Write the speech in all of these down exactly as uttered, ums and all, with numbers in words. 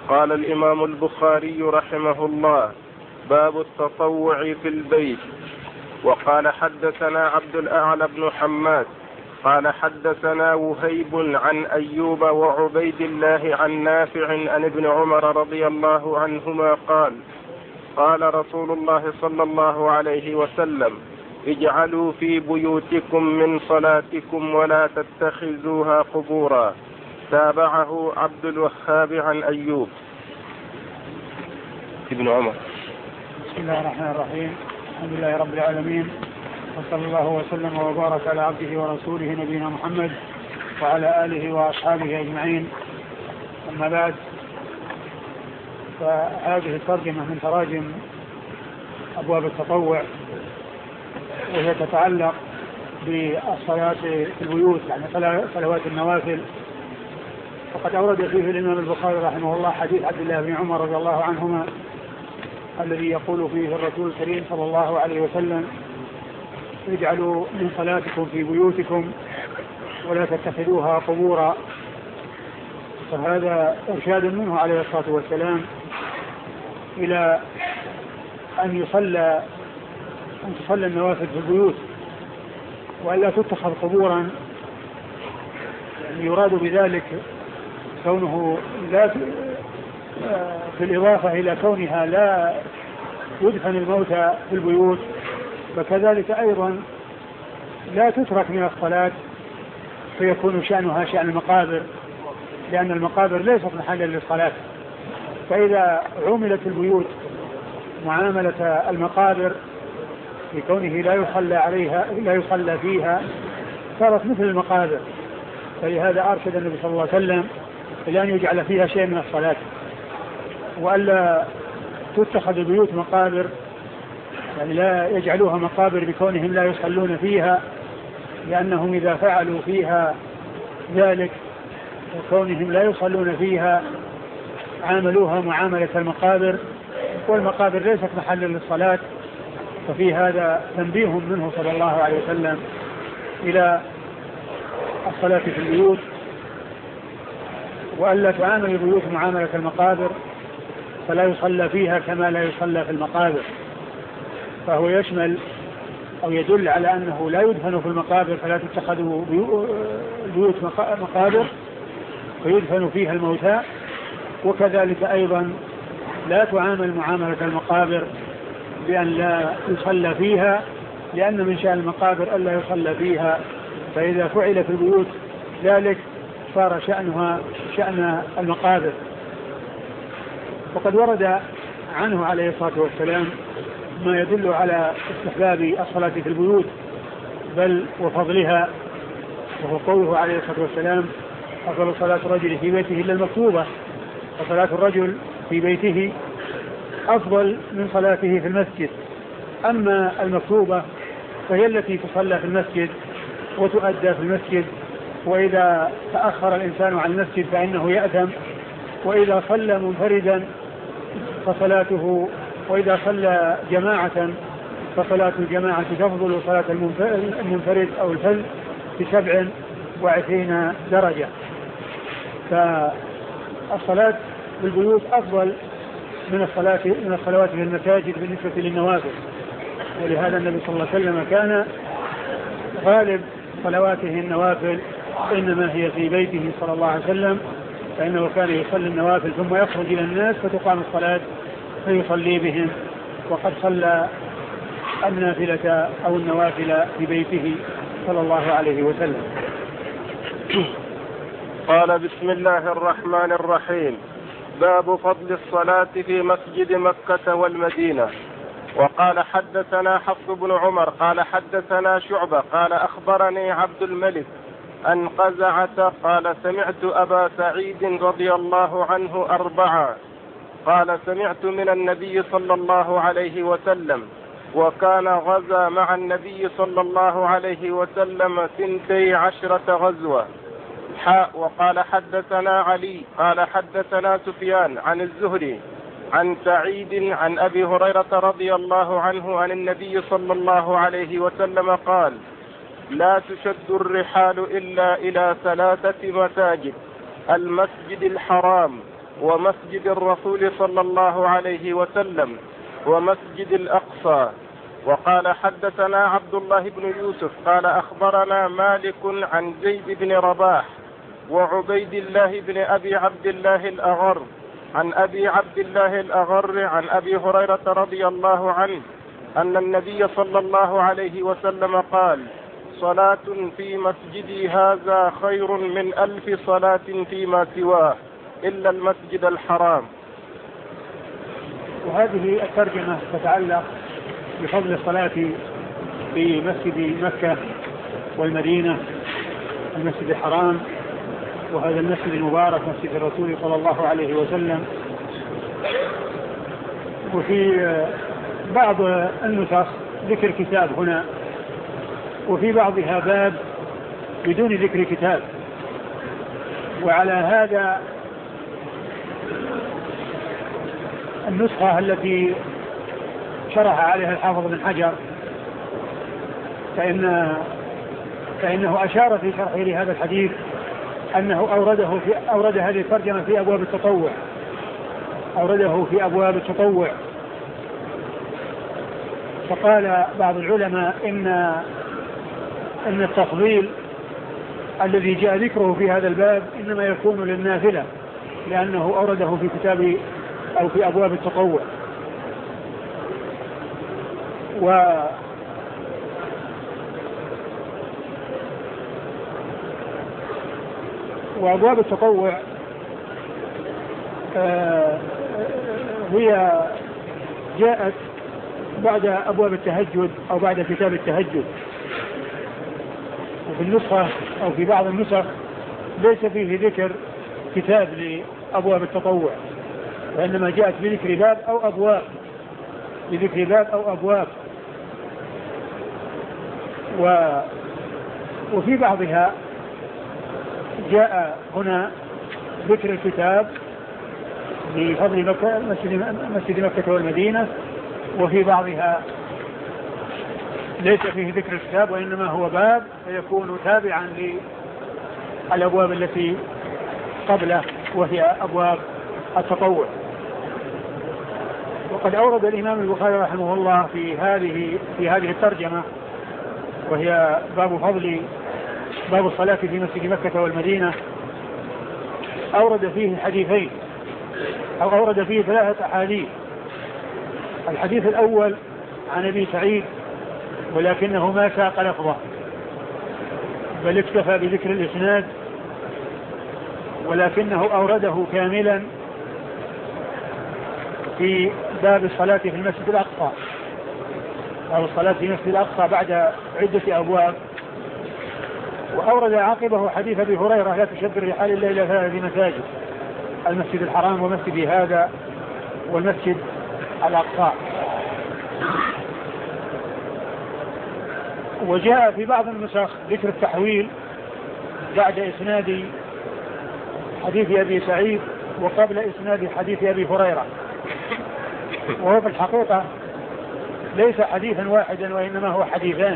قال الإمام البخاري رحمه الله: باب التطوع في البيت. وقال حدثنا عبد الأعلى بن حماد قال حدثنا وهيب عن أيوب وعبيد الله عن نافع عن ابن عمر رضي الله عنهما قال: قال رسول الله صلى الله عليه وسلم: اجعلوا في بيوتكم من صلاتكم ولا تتخذوها قبورا. تابعه عبد الوهاب عن أيوب. ابن عمر. بسم الله الرحمن الرحيم. الحمد لله رب العالمين، وصلى الله وسلم وبارك على عبده ورسوله نبينا محمد وعلى آله وأصحابه أجمعين. أما بعد، فهذه الترجمة من تراجم أبواب التطوع، وهي تتعلق بالصلاة في البيوت، يعني صلوات النوافل. وقد أورد فيه الإمام البخاري رحمه الله حديث عبد الله بن عمر رضي الله عنهما الذي يقول فيه الرسول الكريم صلى الله عليه وسلم: اجعلوا من صلاتكم في بيوتكم ولا تتخذوها قبورا. فهذا إرشاد منه عليه الصلاة والسلام إلى أن يصلى أن تصلى النوافل في البيوت وألا تتخذ قبورا. يعني يراد بذلك كونه لا في الإضافة إلى كونها لا يدفن الموتى في البيوت، فكذلك أيضا لا تترك من الصلاة فيكون شأنها شأن المقابر، لأن المقابر ليست محلا للصلاة. فإذا عملت البيوت معاملة المقابر لكونه لا يصلى عليها لا يصلى فيها صارت مثل المقابر. فلهذا أرشد النبي صلى الله عليه وسلم إلى أن يجعل فيها شيء من الصلاة، وألا تتخذ البيوت مقابر، يعني لا يجعلوها مقابر بكونهم لا يصلون فيها، لأنهم إذا فعلوا فيها ذلك وكونهم لا يصلون فيها عاملوها معاملة المقابر، والمقابر ليست محلا للصلاة. ففي هذا تنبيه منه صلى الله عليه وسلم إلى الصلاة في البيوت، وألا تعامل البيوت معاملة المقابر، فلا يصلى فيها كما لا يصلى في المقابر. فهو يشمل أو يدل على أنه لا يدفن في المقابر، فلا تتخذوا البيوت مقابر ويدفن فيها الموتى، وكذلك أيضا لا تعامل معاملة المقابر بأن لا يصلى فيها، لأن من شأن المقابر ألا يصلى فيها. فإذا فعل في البيوت ذلك صار شأنها شأن المقابر. وقد ورد عنه عليه الصلاة والسلام ما يدل على استحباب الصلاة في البيوت بل وفضلها، وهو قوله عليه الصلاة والسلام: أفضل صلاة الرجل في بيته إلا المكتوبة. وصلاة الرجل في بيته أفضل من صلاته في المسجد. أما المكتوبة فهي التي تصلى في المسجد وتؤدى في المسجد، وإذا تأخر الإنسان عن المسجد فإنه يأثم، وإذا صلى منفردا فصلاته وإذا صلى جماعة فصلاة الجماعة تفضل صلاة المنفرد أو الفذ بسبع وعشرين درجة. فالصلاة بالبيوت أفضل من الصلاة من الصلوات في المساجد بالنسبة للنوافل. ولهذا النبي صلى الله عليه وسلم كان غالب صلواته النوافل إنما هي في بيته صلى الله عليه وسلم، فإنه كان يصلي النوافل ثم يخرج إلى الناس فتقام الصلاة فيصلي بهم. وقد صلى النافلة أو النوافل في بيته صلى الله عليه وسلم. قال: بسم الله الرحمن الرحيم. باب فضل الصلاة في مسجد مكة والمدينة. وقال حدثنا حفص بن عمر قال حدثنا شعبة قال أخبرني عبد الملك أن قزعة قال سمعت أبا سعيد رضي الله عنه أربعا قال سمعت من النبي صلى الله عليه وسلم وكان غزا مع النبي صلى الله عليه وسلم ثنتي عشرة غزوة. حاء. وقال حدثنا علي قال حدثنا سفيان عن الزهري عن سعيد عن أبي هريرة رضي الله عنه عن النبي صلى الله عليه وسلم قال: لا تشد الرحال إلا إلى ثلاثة مساجد: المسجد الحرام ومسجد الرسول صلى الله عليه وسلم ومسجد الأقصى. وقال حدثنا عبد الله بن يوسف قال أخبرنا مالك عن زيد بن رباح وعبيد الله بن أبي عبد الله الأغر عن أبي عبد الله الأغر عن أبي هريرة رضي الله عنه أن النبي صلى الله عليه وسلم قال: صلاة في مسجدي هذا خير من ألف صلاة فيما سواه إلا المسجد الحرام. وهذه الترجمة تتعلق بفضل الصلاة في مسجد مكة والمدينة، المسجد الحرام، وهذا المسجد المبارك مسجد الرسول صلى الله عليه وسلم. وفي بعض النسخ ذكر كتاب هنا، وفي بعضها باب بدون ذكر كتاب. وعلى هذا النسخة التي شرح عليها الحافظ بن حجر فإن فإنه أشار في شرحه لهذا الحديث أنه أورده في أورد هذه الترجمة في أبواب التطوع، أورده في أبواب التطوع. فقال بعض العلماء إن أن التفضيل الذي جاء ذكره في هذا الباب إنما يكون للنافلة، لأنه أورده في كتاب أو في أبواب التطوع. و وأبواب التطوع آه هي جاءت بعد أبواب التهجد أو بعد كتاب التهجد. وفي النسخة أو في بعض النسخ ليس فيه ذكر كتاب لأبواب التطوع، وإنما جاءت بذكر باب أو أبواب، بذكر باب أو أبواب. و وفي بعضها جاء هنا ذكر الكتاب بفضل مكة مسجد مكة والمدينة، وفي بعضها ليس فيه ذكر الكتاب وإنما هو باب فيكون تابعا للأبواب التي قبله وهي أبواب التطوع. وقد أورد الإمام البخاري رحمه الله في هذه في هذه الترجمة، وهي باب فضل باب الصلاة في مسجد مكة والمدينة، أورد فيه حديثين أو أورد فيه ثلاثة أحاديث. الحديث الأول عن أبي سعيد ولكنه ما ساق لفظه بل اكتفى بذكر الإسناد، ولكنه أورده كاملا في باب الصلاة في المسجد الأقصى، باب الصلاة في المسجد الأقصى بعد عدة أبواب. وأورد عقبه حديث أبي هريرة: لا تشد الرحال إلا إلى ثلاث مساجد، المسجد الحرام ومسجد هذا والمسجد الأقصى. وجاء في بعض النسخ ذكر التحويل بعد إسناد حديث أبي سعيد وقبل إسناد حديث أبي هريرة، وهو في الحقيقة ليس حديثا واحدا وإنما هو حديثان،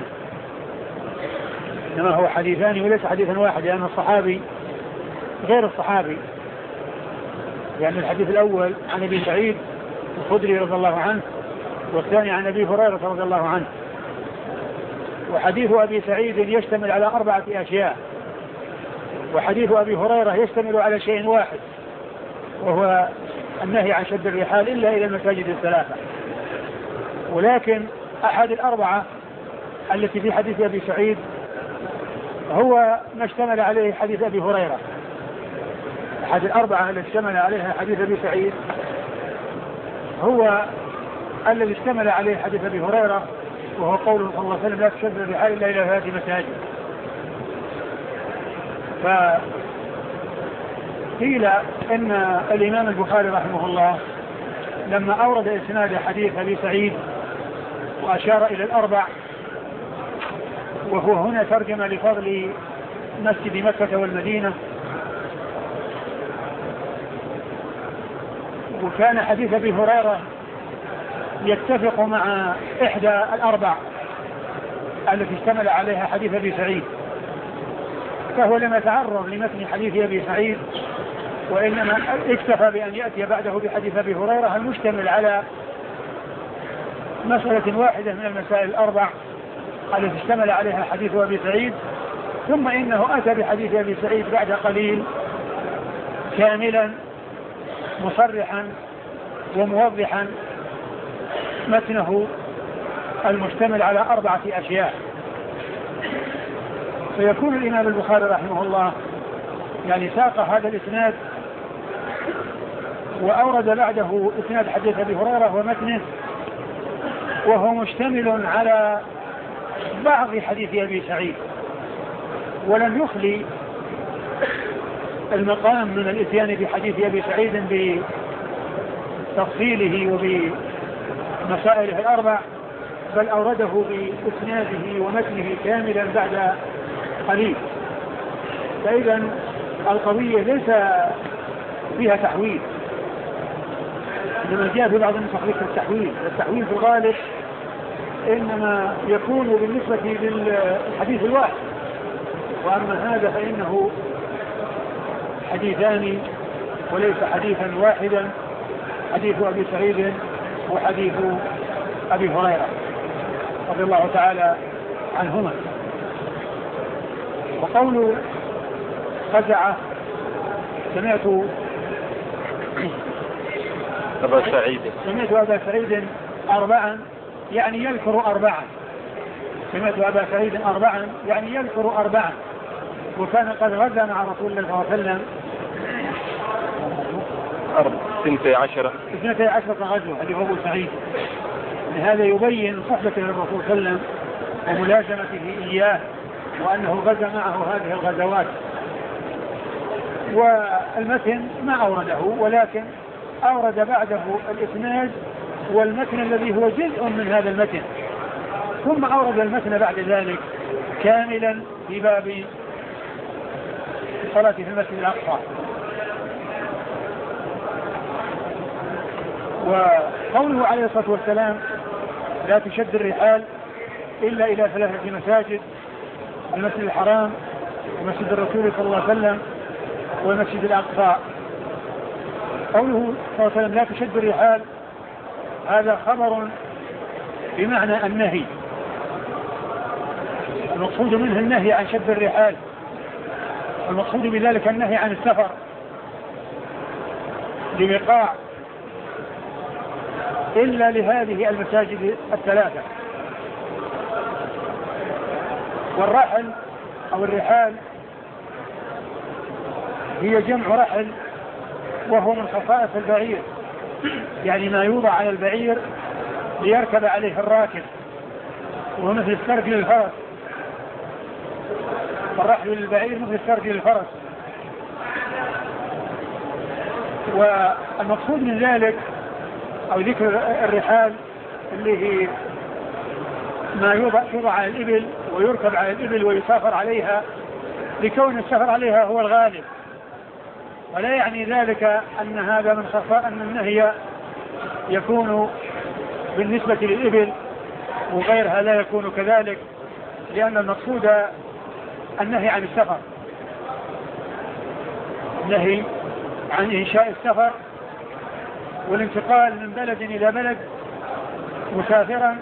إنما هو حديثان وليس حديثا واحد، لأن الصحابي غير الصحابي. يعني الحديث الأول عن أبي سعيد الخدري رضي الله عنه، والثاني عن أبي هريرة رضي الله عنه. وحديث أبي سعيد يشتمل على أربعة أشياء، وحديث أبي هريرة يشتمل على شيء واحد، وهو النهي عن شد الرحال إلا إلى المساجد الثلاثة. ولكن أحد الأربعة التي في حديث أبي سعيد هو ما اشتمل عليه حديث أبي هريرة. أحد الأربعة التي اشتمل عليها حديث أبي سعيد هو الذي اشتمل عليه حديث أبي هريرة، وهو قوله صلى الله عليه وسلم: لا تشد الرحال إلا إلى ثلاث مساجد. فقيل إن الإمام البخاري رحمه الله لما أورد إسناد حديث أبي سعيد وأشار إلى الأربع، وهو هنا ترجم لفضل مسجد مكة والمدينة، وكان حديث أبي هريرة يتفق مع إحدى الأربع التي اشتمل عليها حديث أبي سعيد، فهو لما تعرض لمتن حديث أبي سعيد وإنما اكتفى بأن يأتي بعده بحديث أبي هريرة المشتمل على مسألة واحدة من المسائل الأربع التي اشتمل عليها حديث أبي سعيد، ثم إنه أتى بحديث أبي سعيد بعد قليل كاملا مصرحا وموضحا متنه المشتمل على أربعة أشياء. فيكون الإمام البخاري رحمه الله يعني ساق هذا الإسناد وأورد بعده إسناد حديث أبي هريرة ومتنه، وهو مشتمل على بعض حديث أبي سعيد، ولم يخلي المقام من الإتيان بحديث أبي سعيد بتفصيله وبمسائله الأربع، بل أورده بإسناده ومتنه كاملا بعد قليل. فإذا القضية ليس فيها تحويل، إنما جاء في بعض النسخ ذكر التحويل، والتحويل في الغالب إنما يكون بالنسبة للحديث الواحد، وأما هذا فإنه حديثان وليس حديثا واحدا، حديث أبي سعيد وحديث أبي هريرة رضي الله تعالى عنهما. وقول خزعة سمعت أبا سعيد سمعت أبا سعيد أربعا يعني يذكر أربعا سمعت أبا سعيد أربعا يعني يذكر أربعا وكان قد غزا مع رسول الله صلى الله عليه وسلم اثنتي عشرة اثنتي عشرة غزوة اللي هو أبو سعيد. لهذا يبين صحبته للرسول صلى الله عليه وسلم وملازمته إياه، وأنه غزا معه هذه الغزوات. والمتن ما أورده، ولكن أورد بعده الإسناد والمتن الذي هو جزء من هذا المتن، ثم أورد المتن بعد ذلك كاملا في باب الصلاة في المسجد الأقصى. وقوله عليه الصلاة والسلام لا تشد الرحال إلا إلى ثلاثة مساجد: المسجد الحرام ومسجد الرسول صلى الله عليه وسلم والمسجد الأقصى. قوله صلى الله عليه وسلم لا تشد الرحال هذا خبر بمعنى النهي، المقصود منه النهي عن شد الرحال، المقصود بذلك النهي عن السفر لوقاع إلا لهذه المساجد الثلاثة. والرحل أو الرحال هي جمع رحل، وهو من خصائص البعير، يعني ما يوضع على البعير ليركب عليه الراكب، وهو مثل السرج للفرس. الرحل للبعير مثل السرج للفرس. والمقصود من ذلك أو ذكر الرحال اللي هي ما يوضع, يوضع على الإبل ويركب على الإبل ويسافر عليها، لكون السفر عليها هو الغالب، ولا يعني ذلك أن هذا من خصائص أن النهي يكون بالنسبة للإبل وغيرها لا يكون كذلك، لأن المقصود النهي عن السفر، النهي عن إنشاء السفر والانتقال من بلد إلى بلد مسافرا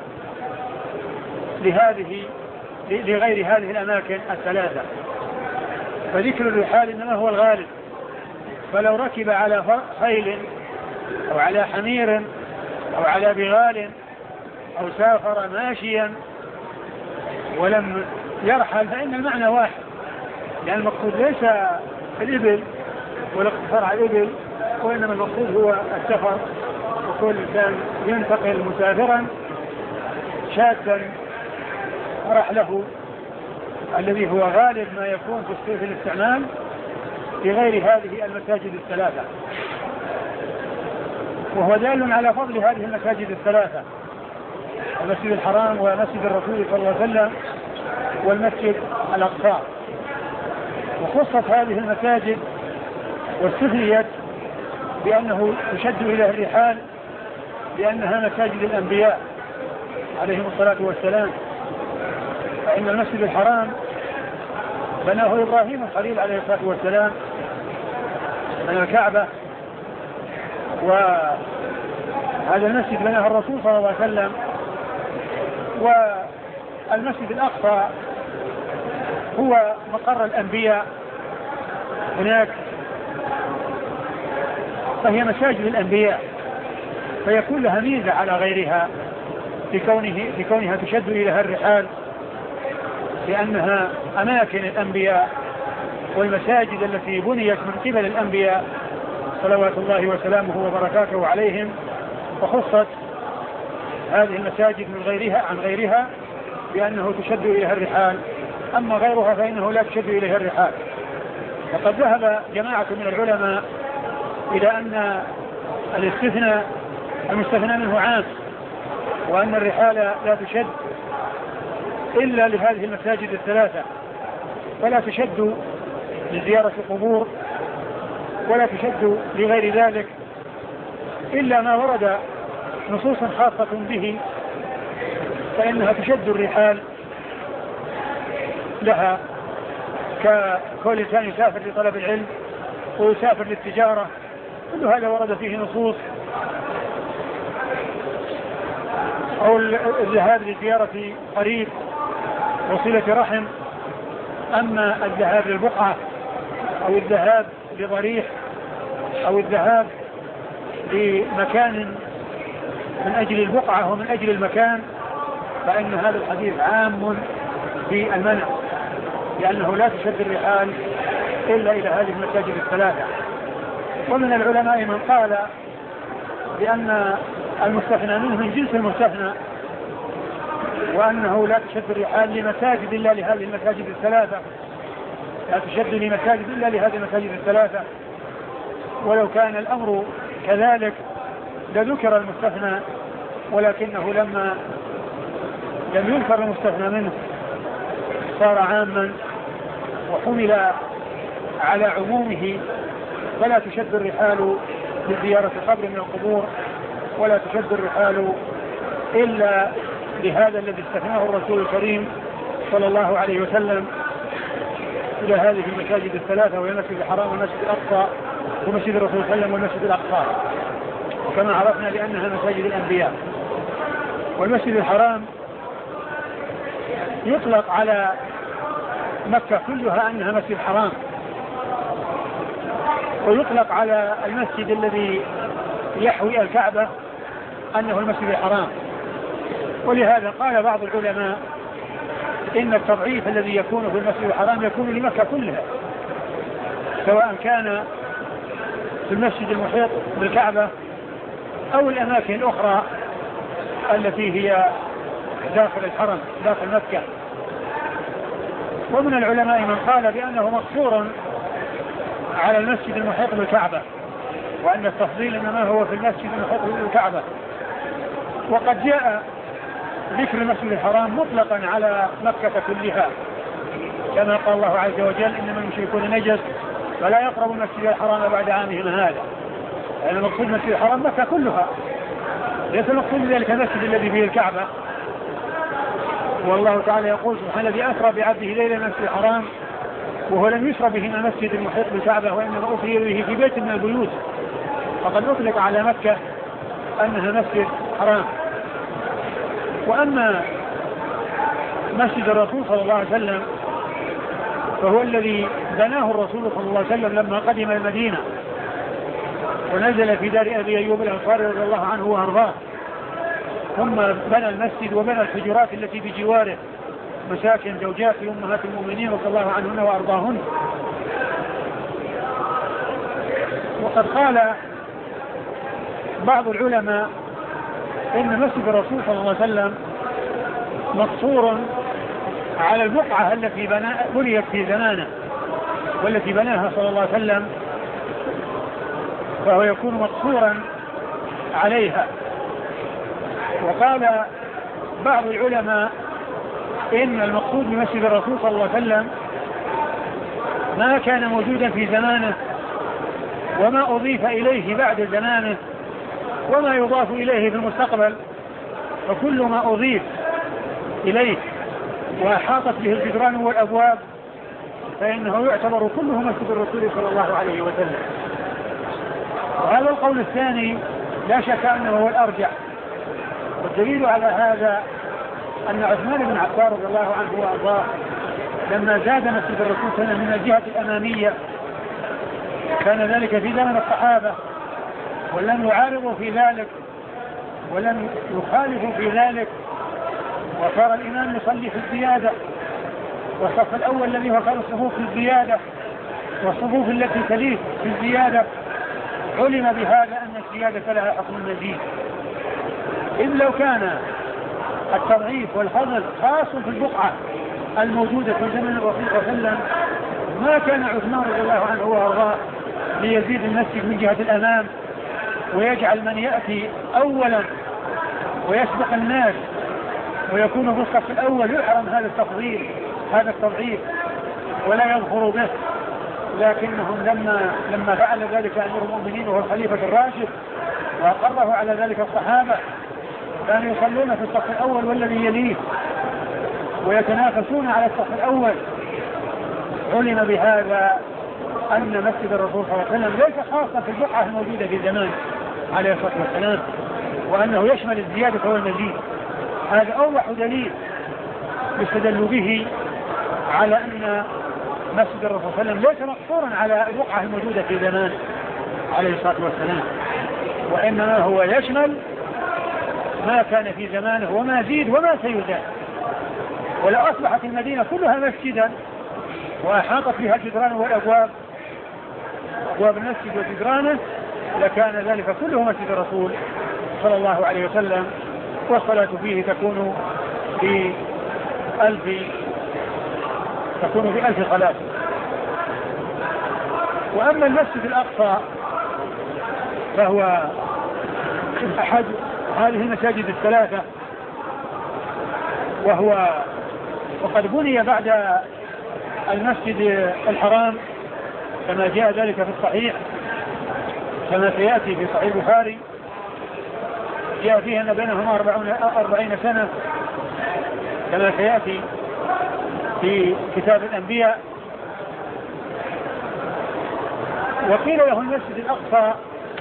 لهذه لغير هذه الأماكن الثلاثة. فذكر الرحال إنما هو الغالب، فلو ركب على خيل أو على حمير أو على بغال أو سافر ماشيا ولم يرحل فإن المعنى واحد، لأن المقصود ليس الإبل والاقتصار على الإبل، وإنما المقصود هو السفر، وكل إنسان ينتقل مسافرا شادا رحله الذي هو غالب ما يكون في الاستعمال في غير هذه المساجد الثلاثة. وهو دال على فضل هذه المساجد الثلاثة: المسجد الحرام ومسجد الرسول صلى الله عليه وسلم والمسجد الأقصى. وخصت هذه المساجد واستثنيت بأنه يشد إلى الرحال لأنها مساجد الأنبياء عليهم الصلاة والسلام. فإن المسجد الحرام بناه إبراهيم الخليل عليه الصلاة والسلام من الكعبة. وهذا المسجد بناه الرسول صلى الله عليه وسلم. والمسجد الأقصى هو مقر الأنبياء هناك، فهي مساجد الأنبياء، فيكون لها ميزة على غيرها في كونه في كونها تشد إليها الرحال، لأنها أماكن الأنبياء والمساجد التي بنيت من قبل الأنبياء صلوات الله وسلامه وبركاته عليهم، وخصت هذه المساجد من غيرها عن غيرها بأنه تشد إليها الرحال، أما غيرها فإنه لا تشد إليها الرحال. وقد ذهب جماعة من العلماء إلى أن الاستثناء المستثنى منه عام، وأن الرحال لا تشد إلا لهذه المساجد الثلاثة، ولا تشد لزيارة القبور، ولا تشد لغير ذلك إلا ما ورد نصوص خاصة به فإنها تشد الرحال لها، ككل إنسان يسافر لطلب العلم ويسافر للتجارة، كل هذا ورد فيه نصوص، أو الذهاب لزيارة قريب وصلة رحم. أما الذهاب للبقعة أو الذهاب لضريح أو الذهاب لمكان من أجل البقعة ومن أجل المكان، فإن هذا الحديث عام في المنع، لأنه لا تشد الرحال إلا إلى هذه المساجد الثلاثة. ومن العلماء من قال بأن المستثنى منه من جنس المستثنى، وأنه لا تشد الرحال لمساجد إلا لهذه المساجد الثلاثة، لا تشد لمساجد إلا لهذه المساجد الثلاثة. ولو كان الأمر كذلك لذكر المستثنى، ولكنه لما لم يذكر المستثنى منه صار عاما وحمل على عمومه، فلا تشد الرحال لزيارة قبر من القبور، ولا تشد الرحال إلا لهذا الذي استثناه الرسول الكريم صلى الله عليه وسلم إلى هذه المساجد الثلاثة، وهي المسجد الحرام والمسجد الأقصى ومسجد الرسول صلى الله عليه وسلم والمسجد الأقصى، وكما عرفنا لأنها مساجد الأنبياء. والمسجد الحرام يطلق على مكة كلها أنها مسجد حرام، ويطلق على المسجد الذي يحوي الكعبة أنه المسجد الحرام. ولهذا قال بعض العلماء إن التضعيف الذي يكون في المسجد الحرام يكون لمكة كلها، سواء كان في المسجد المحيط بالكعبة أو الأماكن الأخرى التي هي داخل الحرم داخل مكة. ومن العلماء من قال بأنه مقصور على المسجد المحيط بالكعبة، وأن التفضيل إنما هو في المسجد المحيط بالكعبة. وقد جاء ذكر المسجد الحرام مطلقا على مكة كلها، كما قال الله عز وجل إنما المشركون نجس فلا يقربوا المسجد الحرام بعد عامهم هذا. يعني المقصود المسجد الحرام مكة كلها، ليس المقصود ذلك المسجد الذي فيه الكعبة. والله تعالى يقول سبحانه الذي أسرى بعبده ليلا من المسجد الحرام وهو لم يسرى به من المسجد المحيط بالكعبة، وإنما أسري به في بيت من البيوت، فقد أطلق على مكة أنها مسجد حرام. وأما مسجد الرسول صلى الله عليه وسلم فهو الذي بناه الرسول صلى الله عليه وسلم لما قدم المدينة ونزل في دار أبي أيوب الأنصاري رضي الله عنه وأرضاه، ثم بنى المسجد وبنى الحجرات التي بجواره مساكن زوجات أمهات المؤمنين رضي الله عنهن وأرضاهن. وقد قال بعض العلماء إن مسجد الرسول صلى الله عليه وسلم مقصور على البقعة التي بنيت في زمانه والتي بناها صلى الله عليه وسلم، فهو يكون مقصورا عليها. وقال بعض العلماء إن المقصود بمسجد الرسول صلى الله عليه وسلم ما كان موجودا في زمانه وما أضيف إليه بعد زمانه وما يضاف إليه في المستقبل، فكل ما أضيف إليه وأحاطت به الجدران والأبواب فإنه يعتبر كله مسجد الرسول صلى الله عليه وسلم. والقول الثاني لا شك أنه هو الأرجح، والدليل على هذا أن عثمان بن عفان رضي الله عنه وأرضاه لما زاد مسجد الرسول صلى الله عليه وسلم من الجهة الأمامية كان ذلك في زمن الصحابة، ولم يعارضوا في ذلك ولم يخالفوا في ذلك، وصار الإمام يصلي في الزيادة، والصف الأول الذي هو خير الصفوف في الزيادة، والصفوف التي تليه في الزيادة، علم بهذا أن الزيادة لها حكم المزيد. إذ لو كان التضعيف والفضل خاص في البقعة الموجودة في زمن الرسول صلى الله عليه وسلم ما كان عثمان رضي الله عنه وارضاه ليزيد المسجد من جهة الأمام ويجعل من يأتي أولا ويسبق الناس ويكون في الصف الأول يحرم هذا التفضيل هذا التضعيف ولا يظهر به. لكنهم لما لما فعل ذلك أمير المؤمنين وهو الخليفة الراشد وأقره على ذلك الصحابة كانوا يصلون في الصف الأول والذي يليه ويتنافسون على الصف الأول. علم بهذا أن مسجد الرسول صلى الله عليه وسلم ليس خاصا في البقعة الموجودة في زمان عليه الصلاة والسلام، وأنه يشمل الزيادة والمزيد. هذا أوضح دليل يستدل به على أن مسجد الرسول صلى الله عليه وسلم ليس مقصورا على البقعة الموجودة في زمان عليه الصلاة والسلام، وإنما هو يشمل ما كان في زمانه وما زيد وما سيزاد. ولو أصبحت المدينة كلها مسجدا وأحاطت بها الجدران والأبواب أبواب المسجد وجدرانه لكان ذلك كله مسجد الرسول صلى الله عليه وسلم، والصلاة فيه تكون بألف تكون بألف صلاة. وأما المسجد الأقصى فهو أحد هذه المساجد الثلاثة، وهو وقد بني بعد المسجد الحرام كما جاء ذلك في الصحيح كما سيأتي في صحيح البخاري، جاء فيه أن بينهما أربعين سنة كما سيأتي في كتاب الأنبياء. وقيل له المسجد الأقصى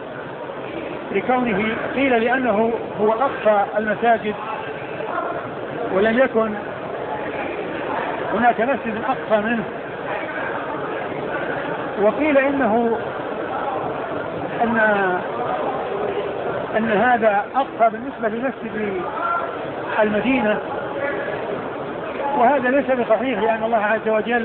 لكونه قيل لأنه هو أقصى المساجد ولم يكن هناك مسجد أقصى منه. وقيل إنه أن أن هذا أقصى بالنسبة لمسجد المدينة، وهذا ليس بصحيح لأن الله عز وجل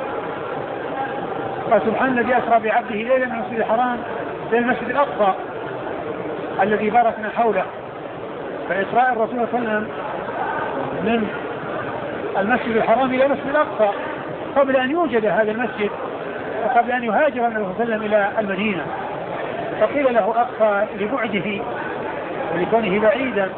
قال سبحان الذي أسرى بعبده ليلا من المسجد الحرام إلى المسجد الأقصى الذي باركنا حوله. فإسراء الرسول صلى الله عليه وسلم من المسجد الحرام إلى المسجد الأقصى قبل أن يوجد هذا المسجد وقبل أن يهاجر النبي صلى الله عليه وسلم إلى المدينة، فقيل له أقصى لبعده ولكونه بعيدا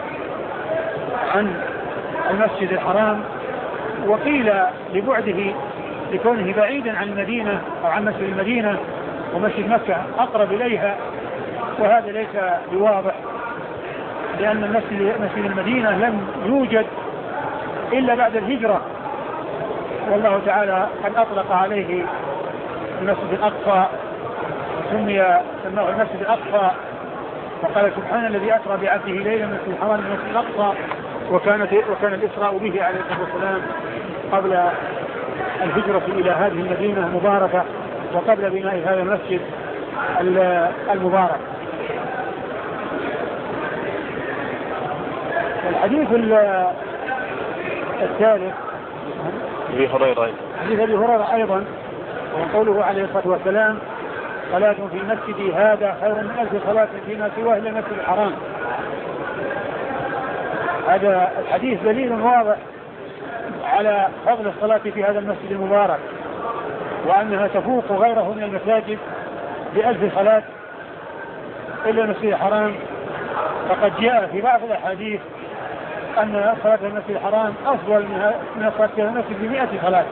عن المسجد الحرام، وقيل لبعده لكونه بعيدا عن المدينة أو عن مسجد المدينة ومسجد مكة أقرب إليها، وهذا ليس بواضح لأن المسجد مسجد المدينة لم يوجد إلا بعد الهجرة، والله تعالى قد أطلق عليه المسجد الأقصى سمي سماه المسجد الأقصى، وقال سبحان الذي أسرى بعبده ليلا من المسجد الحرام المسجد الأقصى، وكانت وكان الإسراء به عليه الصلاة والسلام قبل الهجرة إلى هذه المدينة المباركة وقبل بناء هذا المسجد المبارك. الحديث الثالث أبي هريرة حديث أبي هريرة أيضا وقوله عليه الصلاة والسلام صلاة في مسجدي هذا خير من ألف صلاة فيما سواه إلى المسجد الحرام. هذا الحديث دليل واضح على فضل الصلاة في هذا المسجد المبارك وأنها تفوق غيره من المساجد بألف صلاة إلا المسجد الحرام. فقد جاء في بعض الأحاديث أن صلاة المسجد الحرام أفضل من صلاة المسجد بمئة صلاة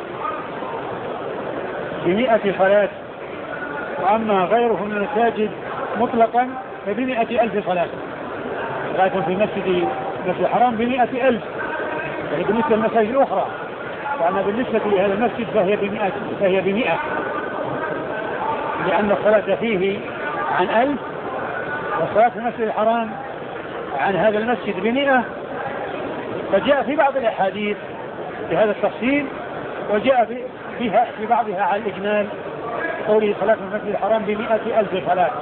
بمئة صلاة وأما غيره من المساجد مطلقا فبمئة ألف صلاة، غاية في مسجد المسجد الحرام بمئة ألف يعني بالنسبة للمساجد الأخرى، وأما بالنسبة لهذا المسجد فهي بمئة فهي بمئة لأن الصلاة فيه عن ألف والصلاة في المسجد الحرام عن هذا المسجد بمئة، فجاء في بعض الأحاديث بهذا التفصيل، وجاء فيها في بعضها على الإجمال قوله صلاة في المسجد الحرام بمئة ألف صلاة،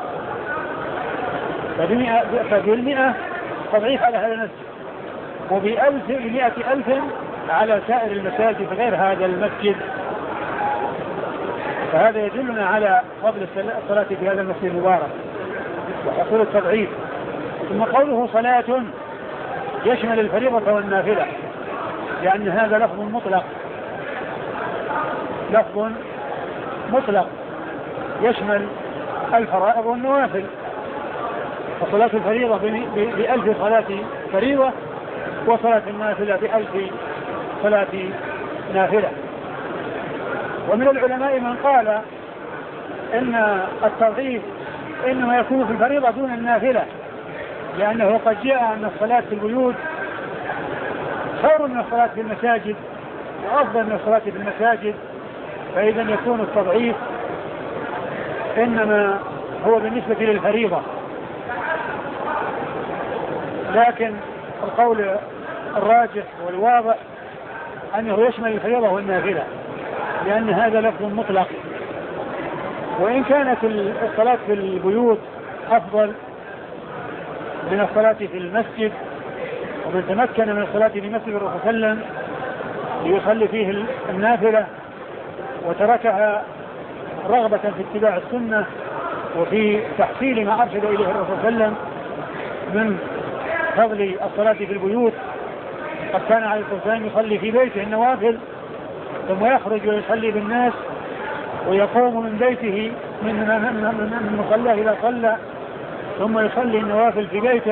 فبالمئة تضعيف على هذا المسجد، وبألف بمئة ألف على سائر المساجد غير هذا المسجد. فهذا يدلنا على فضل الصلاة في هذا المسجد المبارك وحصول التضعيف. ثم قوله صلاة يشمل الفريضة والنافلة، لأن هذا لفظ مطلق، لفظ مطلق يشمل الفرائض والنوافل. فصلاة الفريضة بألف صلاة فريضة، وصلاة النافلة بألف صلاة نافلة. ومن العلماء من قال إن التضعيف إنما يكون في الفريضة دون النافلة، لأنه قد جاء أن الصلاة في البيوت خير من الصلاة في المساجد وأفضل من الصلاة في المساجد، فإذا يكون التضعيف إنما هو بالنسبة للفريضة. لكن القول الراجح والواضح أنه يشمل الفريضة والنافلة، لأن هذا لفظ مطلق. وإن كانت الصلاة في البيوت أفضل من الصلاة في المسجد، ومن تمكن من الصلاة في مسجد الرسول صلى الله عليه وسلم ليصلي فيه النافلة وتركها رغبة في اتباع السنة وفي تحصيل ما أرشد إليه الرسول صلى الله عليه وسلم من فضل الصلاة في البيوت، قد كان عليه الصلاة والسلام يصلي في بيته النوافل ثم يخرج ويصلي بالناس، ويقوم من بيته من من مصلاه إلى صلى ثم يصلي النوافل في بيته.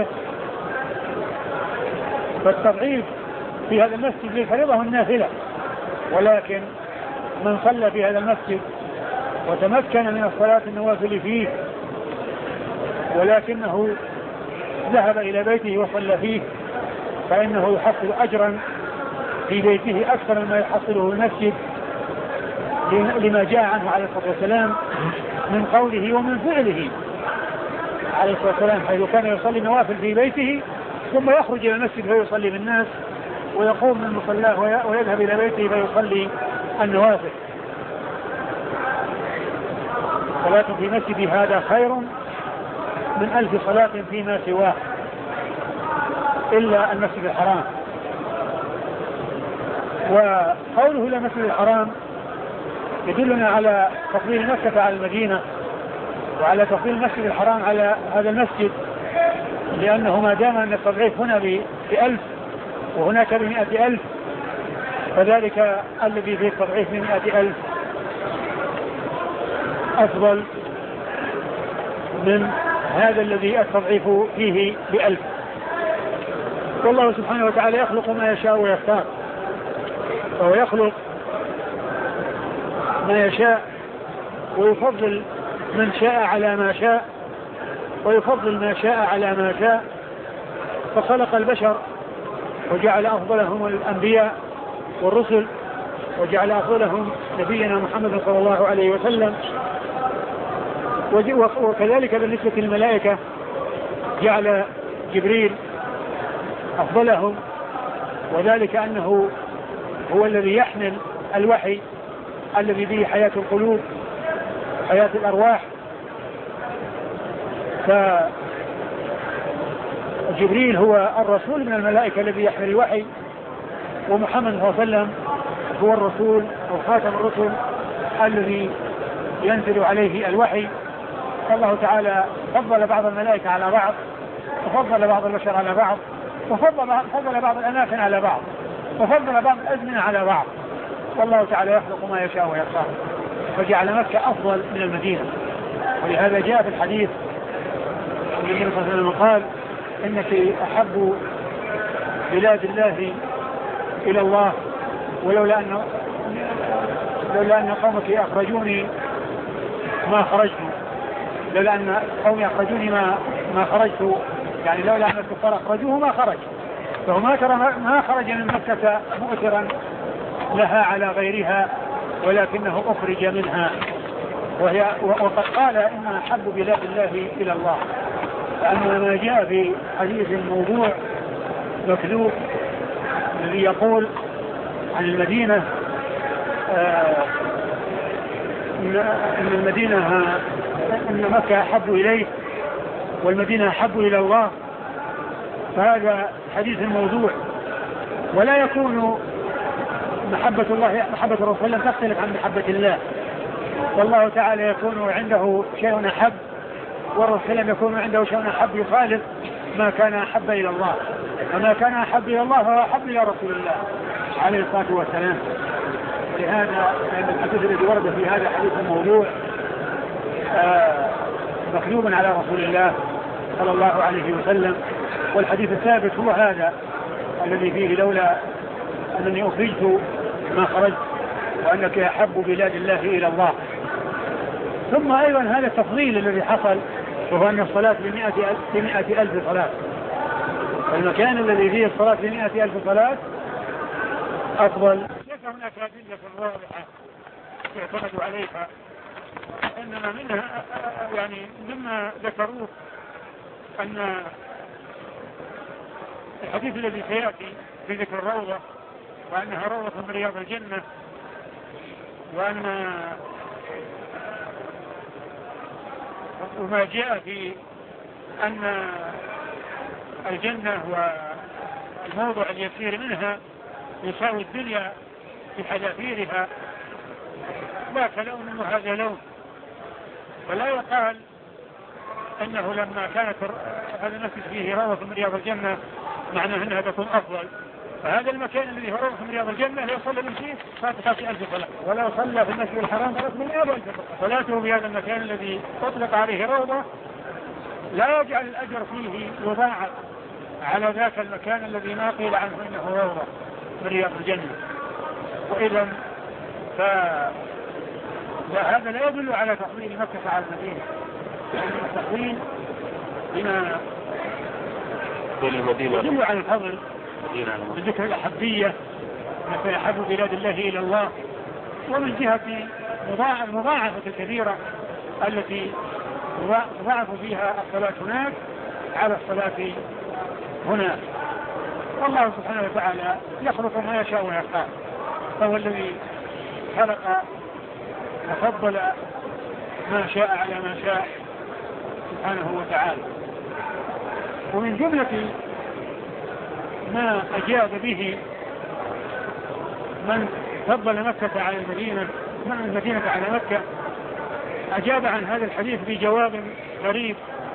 فالتضعيف في هذا المسجد للفريضة والنافلة، ولكن من صلى في هذا المسجد وتمكن من الصلاة النوافل فيه ولكنه ذهب إلى بيته وصلى فيه، فإنه يحصل أجرا في بيته أكثر مما يحصله المسجد، لما جاء عنه عليه الصلاة والسلام من قوله ومن فعله عليه الصلاة والسلام، حيث كان يصلي نوافل في بيته ثم يخرج إلى المسجد فيصلي بالناس، ويقوم من مصلاه ويذهب إلى بيته فيصلي النوافل. صلاة في مسجد هذا خير من ألف صلاة فيما سواه إلا المسجد الحرام. وقوله إلى المسجد الحرام يدلنا على تفضيل مكة على المدينة، وعلى تفضيل المسجد الحرام على هذا المسجد، لأنه ما دام أن التضعيف هنا بألف وهناك بمئة ألف، فذلك الذي فيه التضعيف بمئة ألف أفضل من هذا الذي التضعيف فيه بألف. والله سبحانه وتعالى يخلق ما يشاء ويختار، وهو يخلق ما يشاء ويفضل من شاء على ما شاء، ويفضل ما شاء على ما شاء. فخلق البشر وجعل أفضلهم الأنبياء والرسل، وجعل أفضلهم نبينا محمد صلى الله عليه وسلم. وكذلك بالنسبة للملائكة جعل جبريل أفضلهم، وذلك أنه هو الذي يحمل الوحي الذي به حياة القلوب حياة الأرواح. فجبريل هو الرسول من الملائكة الذي يحمل الوحي، ومحمد صلى الله عليه وسلم هو الرسول وخاتم الرسل الذي ينزل عليه الوحي. فالله تعالى فضل بعض الملائكة على بعض، وفضل بعض البشر على بعض، وفضل بعض الأماكن على بعض، وفضل بعض الأزمنة على بعض. والله تعالى يخلق ما يشاء ويختار، فجعل مكة أفضل من المدينة. ولهذا جاء في الحديث النبي صلى الله عليه وسلم قال إنك أحب بلاد الله إلى الله، ولولا أن لولا أن قومك أخرجوني ما خرجت، لولا أن قومي أخرجوني ما ما خرجت، يعني لولا أن الكفار أخرجوه ما خرج. فهو ما ترى ما خرج من مكة مؤثرا لها على غيرها، ولكنه أخرج منها. وهي وقد قال إن أحب بلاد الله إلى الله، أما ما جاء في حديث الموضوع مكذوب الذي يقول عن المدينة آه إن المدينة إن مكة أحب إليه والمدينة أحب إلى الله، فهذا حديث موضوع. ولا يكون محبة الله محبة الرسول صلى الله عليه وسلم تختلف عن محبة الله، والله تعالى يكون عنده شيء أحب والرسول صلى الله عليه وسلم يكون عنده شيء أحب يخالف ما كان أحب إلى الله، وما كان أحب إلى الله فهو أحب إلى رسول الله عليه الصلاة والسلام. ولهذا لأن الحديث الذي ورد في هذا حديث الموضوع آه مكذوب على رسول الله صلى الله عليه وسلم. والحديث الثابت هو هذا الذي فيه لولا أنني أخرجت ما خرجت وأنك أحب بلاد الله إلى الله. ثم أيضا هذا التفضيل الذي حصل وهو أن الصلاة بمئة ألف, بمئة ألف صلاة، المكان الذي فيه الصلاة بمئة ألف صلاة أفضل. ليس هناك أدلة واضحة يعتمد عليها، إنما منها يعني مما ذكروه أن الحديث الذي سيأتي في ذكر الروضة وأنها روضة من رياض الجنة، وأن وما جاء في أن الجنة والموضع اليسير منها يساوي الدنيا بحذافيرها، ذاك لون وهذا لون. ولا يقال أنه لما كانت هذا المسجد فيه روضة من رياض الجنة معناه أنها تكون أفضل. فهذا المكان الذي هو روضة من رياض الجنة لا يصلى من فيه فاتحة ألف صلاة، ولا صلى في المسجد الحرام ثلاث من ألف صلاته في هذا المكان الذي أطلق عليه روضة لا يجعل الأجر فيه يضاعف على ذاك المكان الذي ما قيل عنه إنه روضة من رياض الجنة. وإذا فهذا لا يدل على تفضيل مكة على المدينة، لأن التفضيل بما يدل على الفضل بذكر الأحبية متى يحب بلاد الله إلى الله، ومن جهة المضاعفة الكبيرة التي تضاعف فيها الصلاة هناك على الصلاة هنا. والله سبحانه وتعالى يخلق ما يشاء ويختار، فهو الذي خلق وفضل ما شاء على ما شاء سبحانه وتعالى. ومن جملة ما أجاب به من فضل مكة على المدينة من المدينة على مكة أجاب عن هذا الحديث بجواب غريب،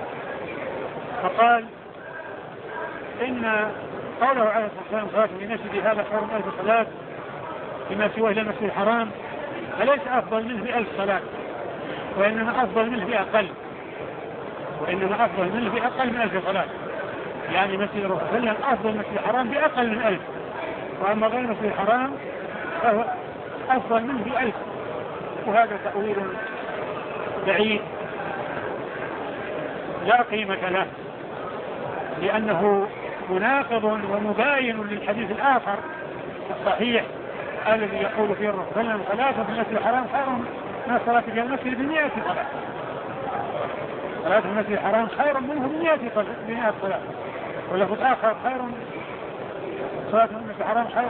فقال إن قوله عليه الصلاة والسلام صلاة في مسجد هذا خير من ألف صلاة فيما سواه إلى المسجد الحرام، فليس أفضل منه بألف صلاة، وإنما أفضل منه بأقل وإنما أفضل منه بأقل من ألف صلاة. يعني مسجد الرسول صلى الله عليه وسلم أفضل مسجد الحرام بأقل من ألف، وأما غير مسجد الحرام فهو أفضل منه بألف. وهذا تأويل بعيد لا قيمة له، لأنه مناقض ومباين للحديث الآخر الصحيح الذي يقول فيه الرسول صلى الله عليه وسلم صلاة في المسجد الحرام خير من الصلاة في المسجد بمئة صلاة. صلاة في المسجد الحرام خير منه بمئة صلاة. ولفظ آخر خير صلاة في المسجد الحرام خير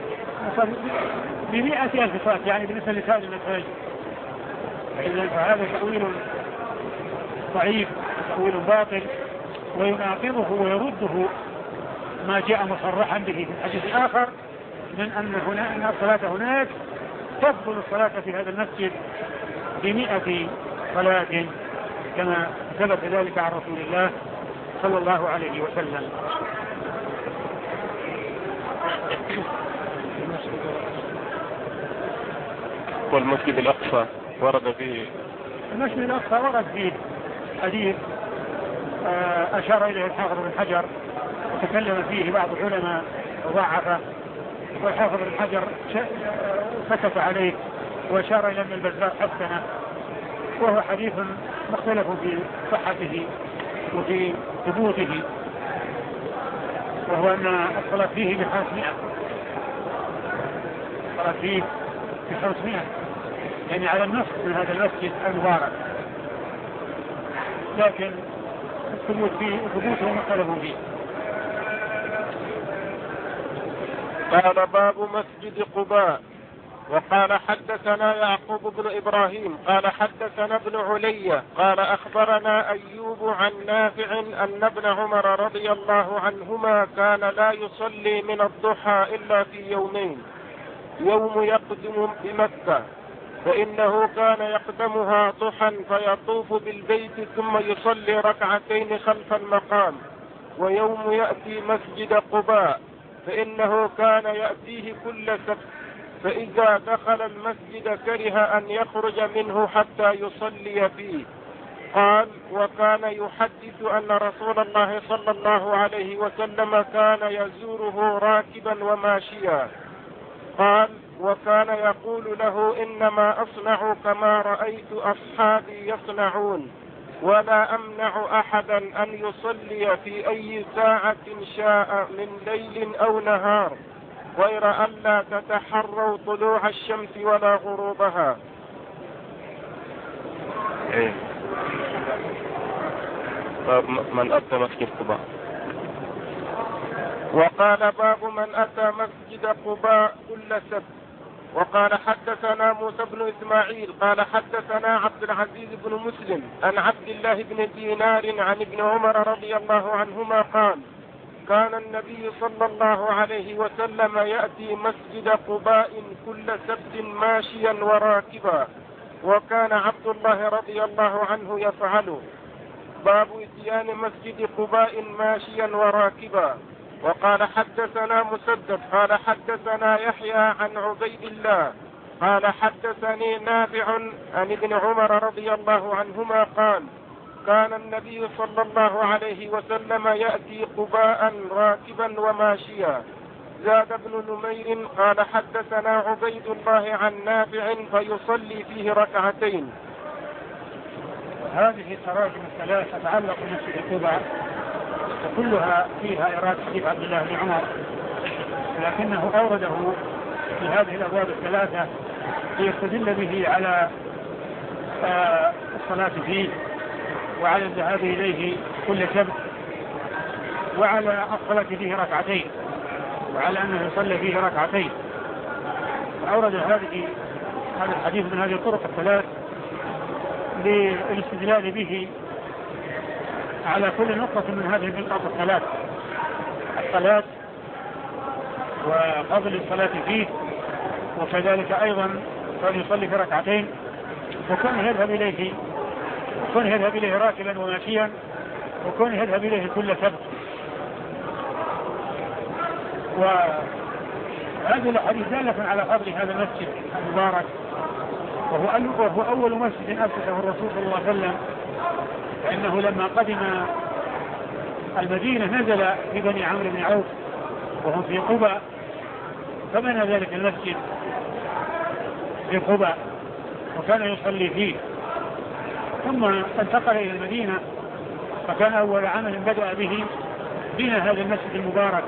بمئة ألف صلاة، يعني بالنسبة لسائر المساجد. فهذا تأويل ضعيف، تأويل باطل، ويناقضه ويرده ما جاء مصرحا به في الحديث الآخر من أن هنا أن الصلاة هناك تفضل الصلاة في هذا المسجد بمئة صلاة كما ثبت ذلك عن رسول الله صلى الله عليه وسلم. والمسجد الأقصى ورد فيه المسجد الأقصى ورد فيه حديث أشار إليه الحافظ بن حجر وتكلم فيه بعض العلماء وضعفه، والحافظ بن حجر سكت عليه وأشار إلى أن البزار حسنه، وهو حديث مختلف في صحته وفي ثبوته، وهو أن الصلاة فيه بخمسمائة الصلاة فيه بخمسمائة يعني على النصف من هذا المسجد المبارك. لكن الثبوت فيه ثبوتهم اختلفوا فيه. قال باب مسجد قباء. وقال حدثنا يعقوب بن إبراهيم قال حدثنا ابن علي قال أخبرنا أيوب عن نافع أن ابن عمر رضي الله عنهما كان لا يصلي من الضحى إلا في يومين: يوم يقدم بمكة فإنه كان يقدمها ضحى فيطوف بالبيت ثم يصلي ركعتين خلف المقام، ويوم يأتي مسجد قباء فإنه كان يأتيه كل سبت، فإذا دخل المسجد كره أن يخرج منه حتى يصلي فيه. قال: وكان يحدث أن رسول الله صلى الله عليه وسلم كان يزوره راكبا وماشيا. قال: وكان يقول له: إنما أصنع كما رأيت أصحابي يصنعون، ولا أمنع أحدا أن يصلي في أي ساعة شاء من ليل أو نهار، غير أن لا تتحروا طلوع الشمس ولا غروبها. إيه. من أتى مسجد قباء. وقال: باب من أتى مسجد قباء كل سبت. وقال حدثنا موسى بن إسماعيل قال حدثنا عبد العزيز بن مسلم عن عبد الله بن دينار عن ابن عمر رضي الله عنهما قال: كان النبي صلى الله عليه وسلم يأتي مسجد قباء كل سبت ماشيا وراكبا، وكان عبد الله رضي الله عنه يفعله. باب اتيان مسجد قباء ماشيا وراكبا. وقال حدثنا مسدد قال حدثنا يحيى عن عبيد الله قال حدثني نافع عن ابن عمر رضي الله عنهما قال: كان النبي صلى الله عليه وسلم يأتي قباء راكبا وماشيا. زاد ابن نمير قال حدثنا عبيد الله عن نافع فيصلي فيه ركعتين. هذه التراجم الثلاث تتعلق بمسجد قباء، وكلها فيها إرادة حديث عبد الله بن عمر، لكنه أورده في هذه الأبواب الثلاثة ليستدل به على آه الصلاة فيه، وعلى الذهاب إليه كل سبت، وعلى الصلاة فيه ركعتين، وعلى أنه يصلي فيه ركعتين. فأورد هذه هذا الحديث من هذه الطرق الثلاث للاستدلال به على كل نقطة من هذه النقاط الثلاث: الصلاة وفضل الصلاة فيه، وكذلك أيضا كان يصلي في ركعتين، وكان يذهب إليه وكان يذهب إليه راكبا وماشيا، وكان يذهب إليه كل سبت. وهذه الحديث دالة على فضل هذا المسجد المبارك، وهو, وهو أول مسجد أسسه الرسول صلى الله عليه وسلم، فإنه لما قدم المدينة نزل في بني عمرو بن عوف وهم في قباء، فبنى ذلك المسجد في قباء وكان يصلي فيه، ثم انتقل إلى المدينة، فكان أول عمل بدأ به بناء هذا المسجد المبارك.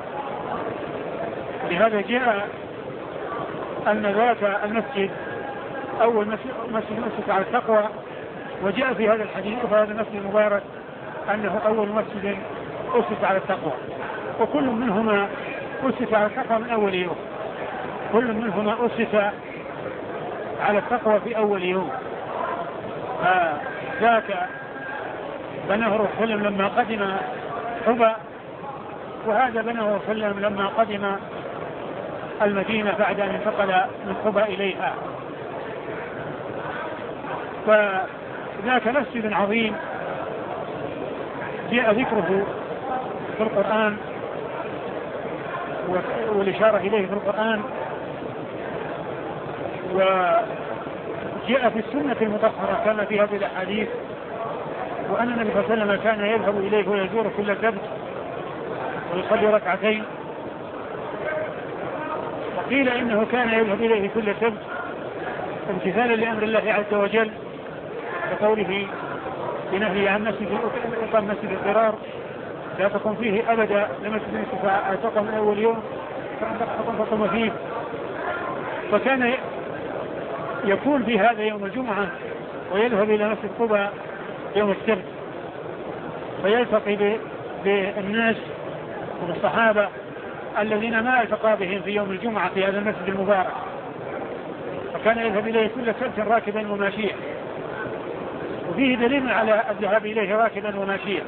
ولهذا جاء أن ذاك المسجد أول مسجد أسس على التقوى، وجاء في هذا الحديث وفي هذا المسجد المبارك أنه أول مسجد أسس على التقوى، وكل منهما أسس على التقوى من أول يوم، كل منهما أسس على التقوى في أول يوم. فذاك بناه الرسول لما قدم قباء، وهذا بناه الرسول لما قدم المدينة بعد أن انتقل من قباء إليها. فذاك مسجد عظيم جاء ذكره في القرآن والإشارة إليه في القرآن، وجاء في السنة المطهرة كما في هذه الأحاديث، وأن النبي صلى الله عليه وسلم كان يذهب إليه ويزور كل سبت ويصلي ركعتين. وقيل إنه كان يذهب إليه كل سبت امتثالا لأمر الله عز وجل، بقوله بنهي عن مسجد الأقام مسجد الضرار لا تقم فيه أبدا لمسجد الشفاعة تقم من أول يوم فقم فيه. فكان يكون في هذا يوم الجمعة ويذهب إلى مسجد قباء يوم السبت، فيلتقي بالناس والصحابة الذين ما التقى بهم في يوم الجمعة في هذا المسجد المبارك، فكان يذهب إليه كل سبت راكبا وماشيا، وفيه دليل على الذهاب إليه راكبا وماشيا،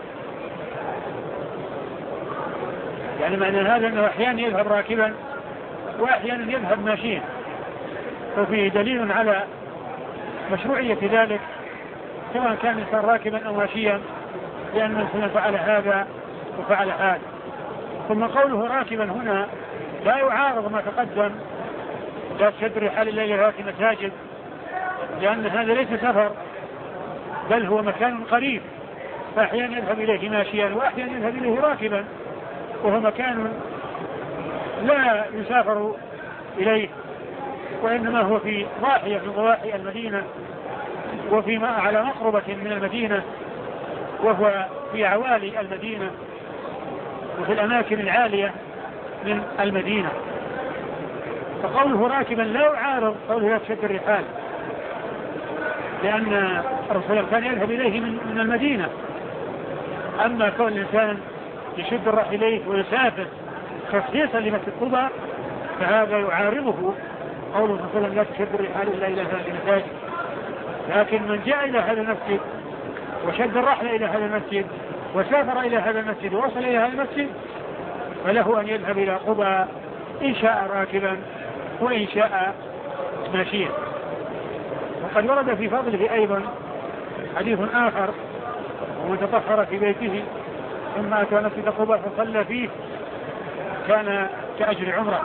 يعني معنى هذا أنه أحيانا يذهب راكبا وأحيانا يذهب ماشيا، وفيه دليل على مشروعية ذلك سواء كان الإنسان راكبا أو ماشيا، لأن الإنسان فعل هذا وفعل هذا. ثم قوله راكبا هنا لا يعارض ما تقدم، لا تشد رحال الليل إلى مساجد، لأن هذا ليس سفر بل هو مكان قريب، فأحيانا يذهب إليه ماشيا وأحيانا يذهب إليه راكبا، وهو مكان لا يسافر إليه، وإنما هو في ضاحية من ضواحي المدينة، وفي على مقربة من المدينة، وهو في عوالي المدينة وفي الأماكن العالية من المدينة. فقوله راكبا لا يعارض قوله لا تشد الرحال، لأن الرسول كان يذهب إليه من المدينة. أما كون الإنسان يشد الرحل إليه ويسافر تخصيصا لمسجد قباء فهذا يعارضه قوله صلى الله عليه وسلم لا تشد الرحال إلا إلى هذه المساجد. لكن من جاء إلى هذا المسجد وشد الرحل إلى هذا المسجد وسافر إلى هذا المسجد ووصل إلى هذا المسجد فله أن يذهب إلى قباء إن شاء راكبا وإن شاء ماشيا. وقد ورد في فضله أيضا حديث آخر: ومن تطهر في بيته ثم أتى مسجد قباء فصلى فيه كان كأجر عمره.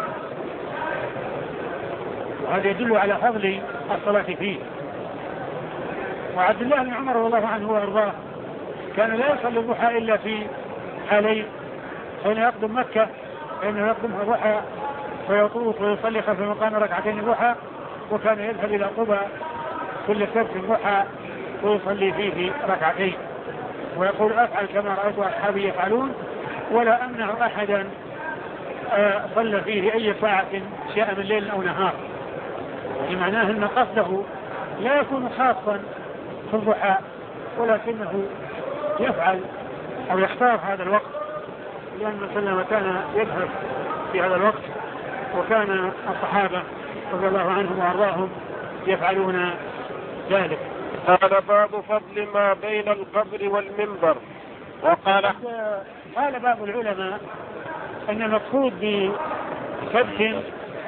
وهذا يدل على فضل الصلاة فيه. وعبد الله بن عمر رضي الله عنه وارضاه كان لا يصلي الضحى إلا في حالين: حين يقدم مكة فإنه يقدمها ضحى فيطوف ويصلي خلف المقام ركعتين ضحى، وكان يذهب إلى قباء كل سبت الضحى ويصلي فيه ركعتين، ويقول أفعل كما رأيت أصحابي يفعلون ولا أمنع أحدا صلى فيه أي ساعة شاء من ليل أو نهار. بمعناه أن قصده لا يكون خاصا في الضحى، ولكنه يفعل أو يختار هذا الوقت، لأن وسلم كان يذهب في هذا الوقت، وكان الصحابة رضي الله عنهم وأرضاهم يفعلون ذلك. هذا باب فضل ما بين القبر والمنبر. وقال قال بعض العلماء أن المقصود بسبت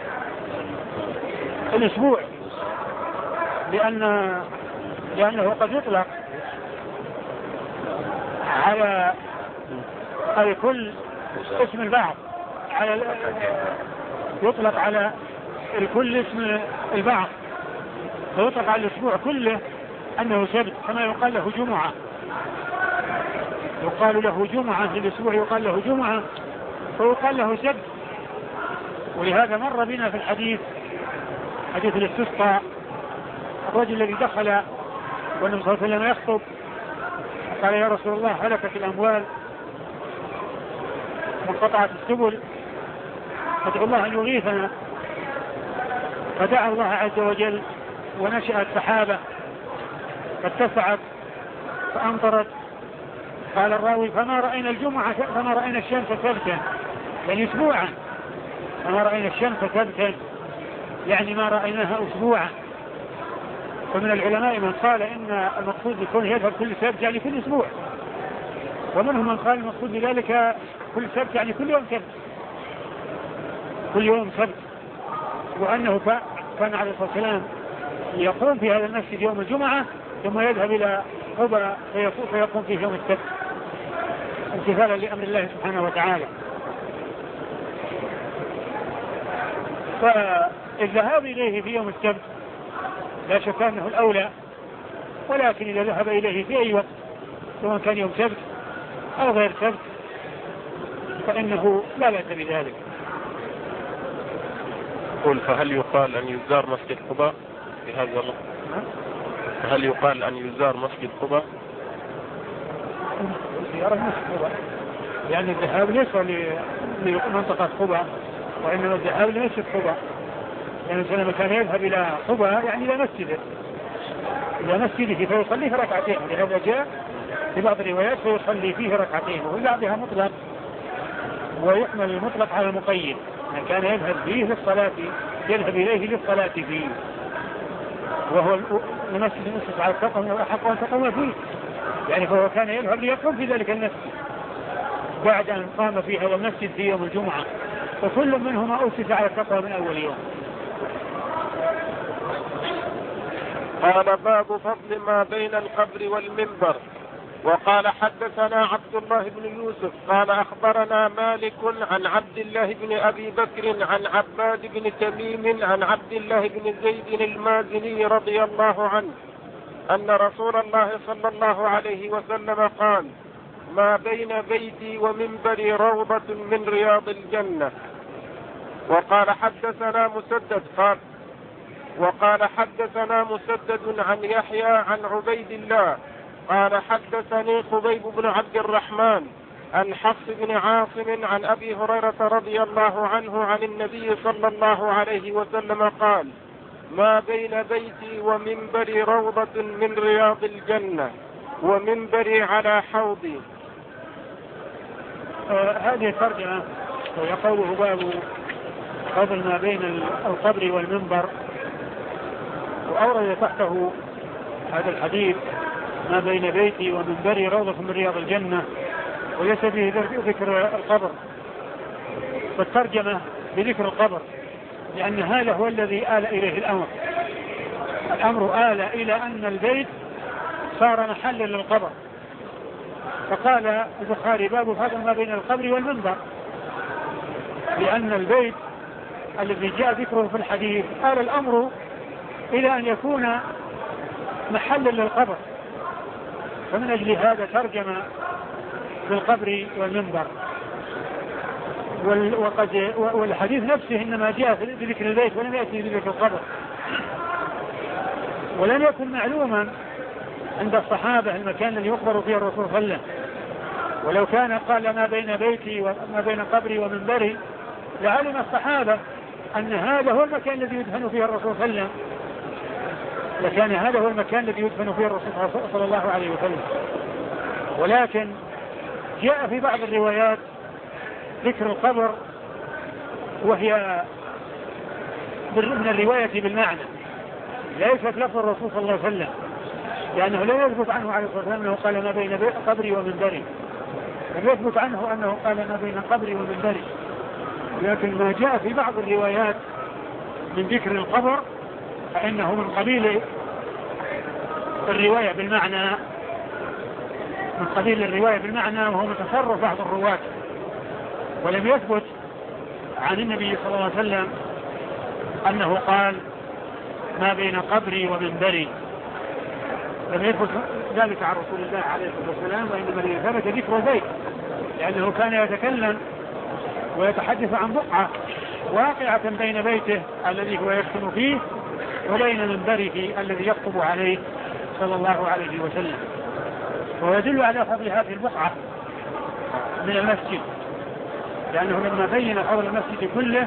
الأسبوع، لأن لأنه قد يطلق على على كل اسم البعض، على يطلق على الكل اسم البعض، فيطلق على الأسبوع كله أنه سبت، كما يقال له جمعة، يقال له جمعة في الأسبوع، يقال له جمعة ويقال له سبت. ولهذا مر بنا في الحديث حديث الاستسقاء الرجل الذي دخل والنبي صلى الله عليه وسلم يخطب قال: يا رسول الله هلكت الأموال وانقطعت السبل فادعو الله أن يغيثنا. فدعا الله عز وجل ونشأت سحابة فاتسعت فأمطرت. قال الراوي: فما رأينا الجمعة فما رأينا الشمس سبتا، يعني أسبوعا، فما رأينا الشمس سبتا يعني ما رأيناها أسبوعا. ومن العلماء من قال إن المقصود بكون يذهب كل سبت يعني كل أسبوع، ومنهم من قال المقصود بذلك كل سبت يعني كل يوم سبت، كل يوم سبت. وأنه كان عليه الصلاة والسلام يقوم في هذا المسجد يوم الجمعة ثم يذهب إلى قباء فيقوم فيه يوم السبت امتثالا لأمر الله سبحانه وتعالى. فالذهاب إليه في يوم السبت لا شك أنه الأولى، ولكن إذا ذهب إليه في أي وقت سواء كان يوم سبت أو غير سبت فإنه لا بأس بذلك. قل: فهل يقال أن يزار مسجد قباء في هذا الوقت؟ فهل يقال أن يزار مسجد قباء؟ زيارة مسجد قباء، يعني الذهاب ليس لمنطقة قباء وإنما الذهاب لمسجد قباء، يعني سلم كان يذهب إلى قباء يعني إلى مسجده إلى مسجده فيصلي في ركعتين، لهذا جاء في بعض الروايات فيصلي فيه ركعتين، وفي بعضها مطلق ويحمل المطلق على المقيد، يعني كان يذهب فيه للصلاة يذهب إليه للصلاة فيه، وهو المسجد المسجد على التقوى وأحق أن تقوم فيه، يعني فهو كان يذهب ليقوم في ذلك المسجد بعد أن قام في هذا المسجد في يوم الجمعة، وكل منهما أسس على التقوى من أول يوم. قال باب فضل ما بين القبر والمنبر. وقال حدثنا عبد الله بن يوسف قال أخبرنا مالك عن عبد الله بن أبي بكر عن عباد بن تميم عن عبد الله بن زيد المازني رضي الله عنه أن رسول الله صلى الله عليه وسلم قال: ما بين بيتي ومنبري روضة من رياض الجنة. وقال حدثنا مسدد قال وقال حدثنا مسدد عن يحيى عن عبيد الله قال حدثني خبيب بن عبد الرحمن عن حفص بن عاصم عن أبي هريرة رضي الله عنه عن النبي صلى الله عليه وسلم قال: ما بين بيتي ومنبري روضة من رياض الجنة ومنبري على حوضي. آه هذه الترجمة ويقوله باب فضل ما بين القبر والمنبر، وأورد تحته هذا الحديث: ما بين بيتي ومنبري روضة من رياض الجنة، وليس فيه ذكر القبر، والترجمة بذكر القبر، لأن هذا هو الذي آل إليه الأمر. الأمر آل إلى أن البيت صار محلا للقبر، فقال البخاري: باب فضل ما بين القبر والمنبر، لأن البيت الذي جاء ذكره في الحديث آل الأمر إلى أن يكون محلا للقبر، فمن أجل هذا ترجم بالقبر والمنبر. وقد والحديث نفسه إنما جاء بذكر البيت ولم يأتي بذكر القبر، ولم يكن معلوما عند الصحابة المكان الذي يقبر فيه الرسول صلى الله عليه وسلم، ولو كان قال ما بين بيتي وما بين قبري ومنبري لعلم الصحابة أن هذا هو المكان الذي يدفن فيه الرسول صلى الله عليه وسلم، لكان هذا هو المكان الذي يدفن فيه الرسول صلى الله عليه وسلم. ولكن جاء في بعض الروايات ذكر القبر، وهي من الرواية بالمعنى، ليست لفظ الرسول صلى الله عليه وسلم، لأنه لا يثبت عنه عليه الصلاة والسلام أنه قال ما بين قبري ومنبري، لم يثبت عنه أنه قال ما بين قبري ومنبري، لكن ما جاء في بعض الروايات من ذكر القبر فإنه من قبيل الرواية بالمعنى من قبيل الرواية بالمعنى وهو متصرف بعض الرواة، ولم يثبت عن النبي صلى الله عليه وسلم أنه قال ما بين قبري ومنبري، لم يثبت ذلك عن رسول الله عليه الصلاة والسلام، وإنما ثبت ذكر البيت، لأنه كان يتكلم ويتحدث عن بقعة واقعة بين بيته الذي هو يسكن فيه وبين منبره الذي يخطب عليه صلى الله عليه وسلم، ويدل على فضل هذه البقعة من المسجد، لأنه لما بين فضل المسجد كله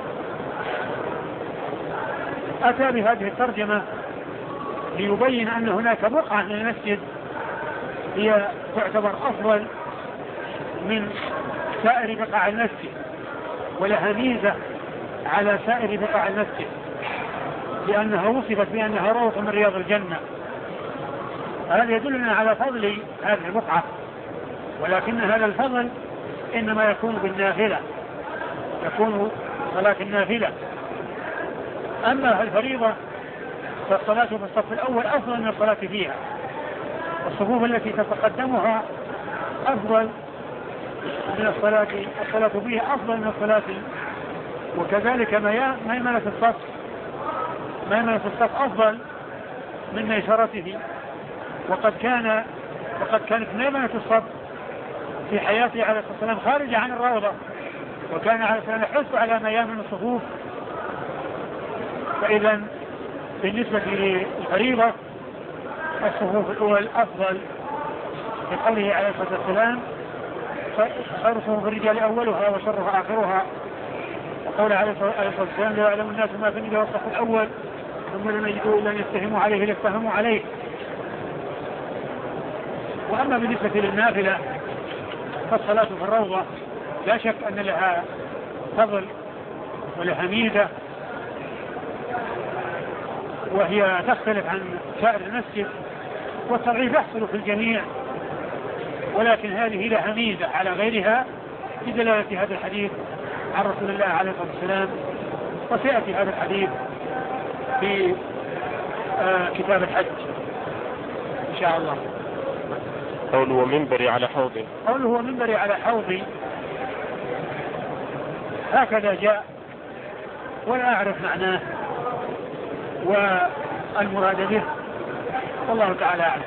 أتى بهذه الترجمة ليبين أن هناك بقعة من المسجد هي تعتبر أفضل من سائر بقاع المسجد، ولها ميزة على سائر بقاع المسجد، لأنها وصفت بأنها روضة من رياض الجنة. هذا يدلنا على فضل هذه البقعة، ولكن هذا الفضل إنما يكون بالنافلة، يكون صلاة النافلة. أما الفريضة فالصلاة في الصف الأول أفضل من الصلاة فيها، والصفوف التي تتقدمها أفضل من الصلاة الصلاة فيها أفضل من الصلاة، وكذلك ميمنة الصف ميمنة الصف أفضل من ميسرته، وقد كان وقد كانت ميمنة الصف في حياته عليه الصلاة والسلام خارجة عن الروضة، وكان عليه الصلاة والسلام يحث على ميامن الصفوف. فإذا بالنسبة للفريضة الصفوف الأول أفضل، لقوله عليه الصلاة والسلام خير صفوف الرجال أولها وشرها آخرها، وقول عليه الصلاة والسلام لا يعلم الناس ما في النبي والصف الأول ثم لم يجدوا إلا أن يستهموا عليه ليستهموا عليه. وأما بالنسبة للنافلة فالصلاة في الروضة لا شك أن لها فضل ولها ميزة، وهي تختلف عن سائر المسجد، والتضعيف يحصل في الجميع، ولكن هذه لها ميزة على غيرها بدلالة هذا الحديث عن رسول الله عليه الصلاة والسلام، وسيأتي هذا الحديث في آه كتاب الحج إن شاء الله. قوله ومنبري على حوضي، قوله ومنبري على حوضي هكذا جاء، ولا أعرف معناه والمراد به، والله تعالى أعلم.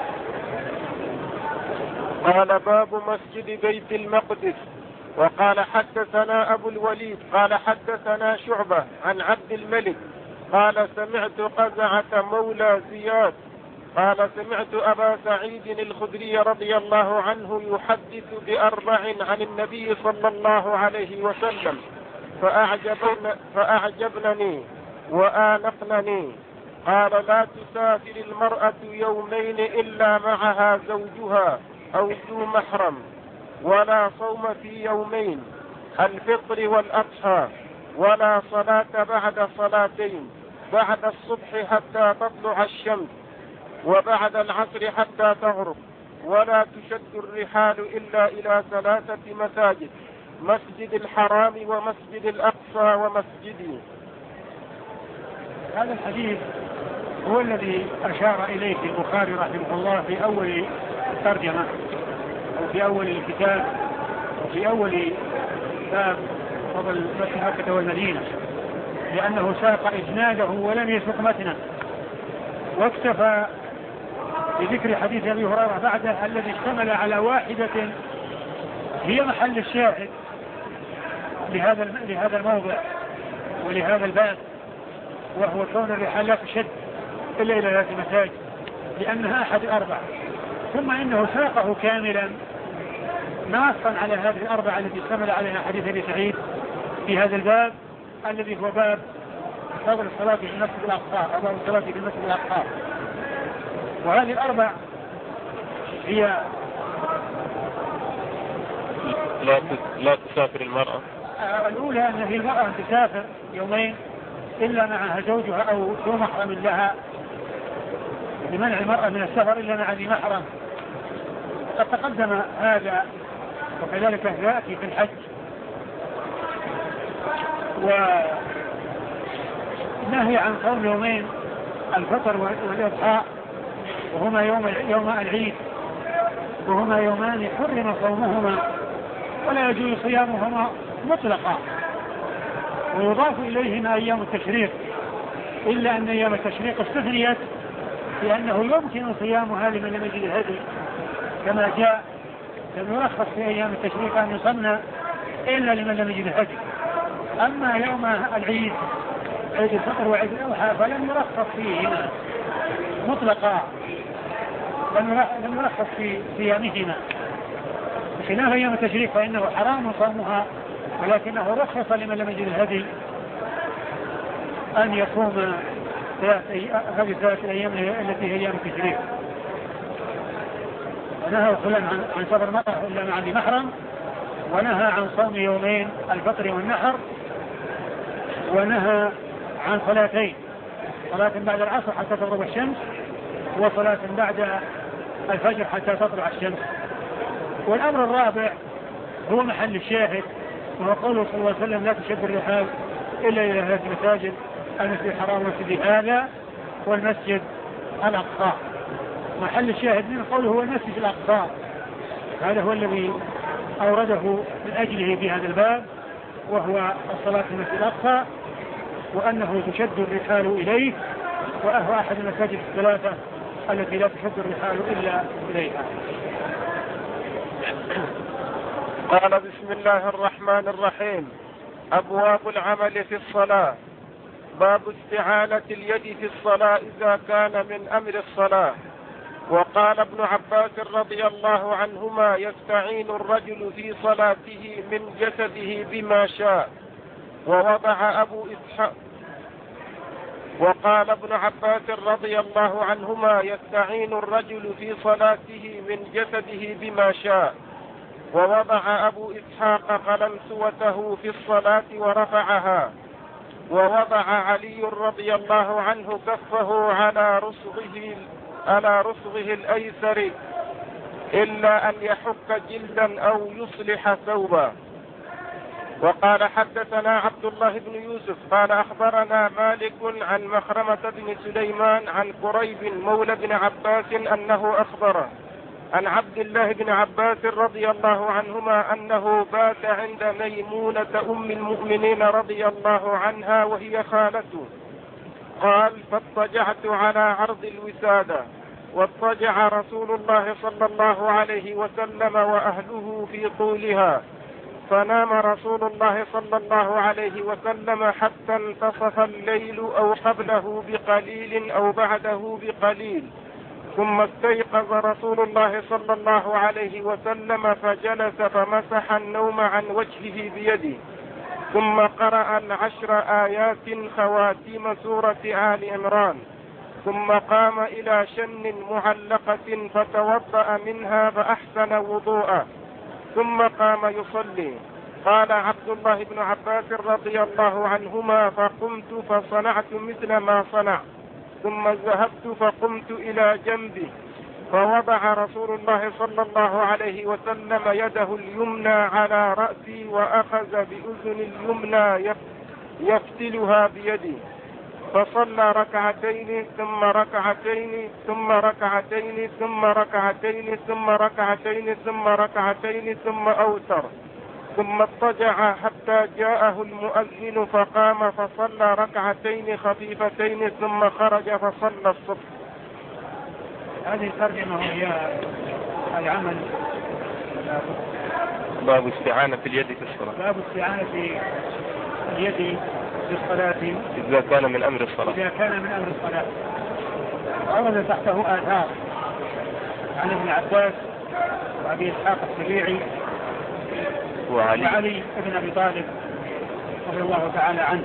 قال باب مسجد بيت المقدس. وقال حدثنا أبو الوليد قال حدثنا شعبة عن عبد الملك قال سمعت قزعة مولى زياد قال سمعت أبا سعيد الخدري رضي الله عنه يحدث بأربع عن النبي صلى الله عليه وسلم فأعجبن فأعجبنني وآنقنني. قال لا تسافر المرأة يومين إلا معها زوجها أو ذو محرم، ولا صوم في يومين الفطر والأضحى، ولا صلاة بعد صلاتين، بعد الصبح حتى تطلع الشمس، وبعد العصر حتى تغرب، ولا تشد الرحال إلا إلى ثلاثة مساجد: مسجد الحرام ومسجد الأقصى ومسجدي. هذا الحديث هو الذي أشار إليه البخاري رحمه الله في أول الترجمة أو في أول الكتاب وفي أول باب فضل مكة والمدينة، لأنه ساق إسناده ولم يسق متنه، واكتفى بذكر حديث أبي هريرة بعده الذي اشتمل على واحدة هي محل الشاهد لهذا لهذا الموضع ولهذا الباب، وهو كون الرحال لا تشد إلا إلى ذات مساجد لأنها أحد أربع، ثم إنه ساقه كاملا ناصا على هذه الأربعة التي اشتمل عليها حديث أبي سعيد في هذا الباب الذي هو باب فضل الصلاة في المسجد الأقصى أو باب الصلاة في المسجد الأقصى. وهذه الأربع هي لا لا تسافر المرأة. الأولى أن هي المرأة أن تسافر يومين إلا معها زوجها أو ذو محرم لها، لمنع المرأة من السفر إلا مع ذي محرم. قد تقدم هذا وكذلك يأتي في الحج. ونهي عن صوم يومين الفطر والإضحى وهما يوم يوم العيد، وهما يومان حرم صومهما ولا يجوز صيامهما مطلقا، ويضاف إليهما أيام التشريق، إلا أن أيام التشريق استثنيت لأنه يمكن صيامها لمن لم يجد الهدي كما جاء، لم يرخص في أيام التشريق أن يصنى إلا لمن لم يجد الهدي. أما يوم العيد عيد الفطر وعيد الأضحى فلم يرخص فيهما مطلقا، لم يرخص في صيامهما، بخلاف أيام التشريق فإنه حرام صومها، ولكنه رخص لمن لم يجد الهدي أن يصوم هذه الثلاث الأيام التي هي أيام التشريق. ونهى فلان عن سفر المرأة إلا مع ذي محرم، ونهى عن صوم يومين الفطر والنحر، ونهى عن صلاتين: صلاة بعد العصر حتى تغرب الشمس، وصلاة بعد الفجر حتى تطلع الشمس. والأمر الرابع هو محل الشاهد، وهو قوله صلى الله عليه وسلم: لا تشد الرحال إلا إلى هذه المساجد: المسجد الحرام والمسجد هذا والمسجد الأقصى. محل الشاهد من قوله هو المسجد الأقصى، هذا هو الذي أورده من أجله في هذا الباب، وهو الصلاة في المسجد الأقصى، وأنه تشد الرحال إليه، وهو أحد المساجد الثلاثة التي لا تشد الرحال إلا إليها. قال: بسم الله الرحمن الرحيم. أبواب العمل في الصلاة. باب استعانة اليد في الصلاة إذا كان من أمر الصلاة. وقال ابن عباس رضي الله عنهما: يستعين الرجل في صلاته من جسده بما شاء. ووضع أبو إسحاق وقال ابن عباس رضي الله عنهما: يستعين الرجل في صلاته من جسده بما شاء. ووضع أبو إسحاق قلنسوته في الصلاة ورفعها. ووضع علي رضي الله عنه كفه على رسغه على رسغه الأيسر إلا أن يحك جلدا أو يصلح ثوبا. وقال حدثنا عبد الله بن يوسف قال أخبرنا مالك عن مخرمة بن سليمان عن قريب مولى بن عباس أنه أخبره عن عبد الله بن عباس رضي الله عنهما أنه بات عند ميمونة أم المؤمنين رضي الله عنها وهي خالته. قال: فاضطجعت على عرض الوسادة، واضطجع رسول الله صلى الله عليه وسلم وأهله في طولها، فنام رسول الله صلى الله عليه وسلم حتى انتصف الليل أو قبله بقليل أو بعده بقليل، ثم استيقظ رسول الله صلى الله عليه وسلم فجلس فمسح النوم عن وجهه بيده، ثم قرأ العشر آيات خواتيم سورة آل عمران، ثم قام إلى شن معلقة فتوضأ منها فأحسن وضوءه، ثم قام يصلي. قال عبد الله بن عباس رضي الله عنهما: فقمت فصنعت مثل ما صنع، ثم ذهبت فقمت إلى جنبه، فوضع رسول الله صلى الله عليه وسلم يده اليمنى على رأسي وأخذ بأذن اليمنى يفتلها بيدي، فصلى ركعتين ثم ركعتين ثم ركعتين ثم ركعتين ثم ركعتين ثم ركعتين ثم أوتر، ثم اضطجع حتى جاءه المؤذن فقام فصلى ركعتين خفيفتين ثم خرج فصلى الصبح. هذه الترجمة هي العمل. باب استعانة اليد في الصلاة. باب استعانة اليد في الصلاة إذا كان من أمر الصلاة. إذا كان من أمر الصلاة. ورد تحته آثار عن ابن عباس وأبي إسحاق السبيعي وعلي, وعلي بن أبي طالب رضي الله تعالى عنه.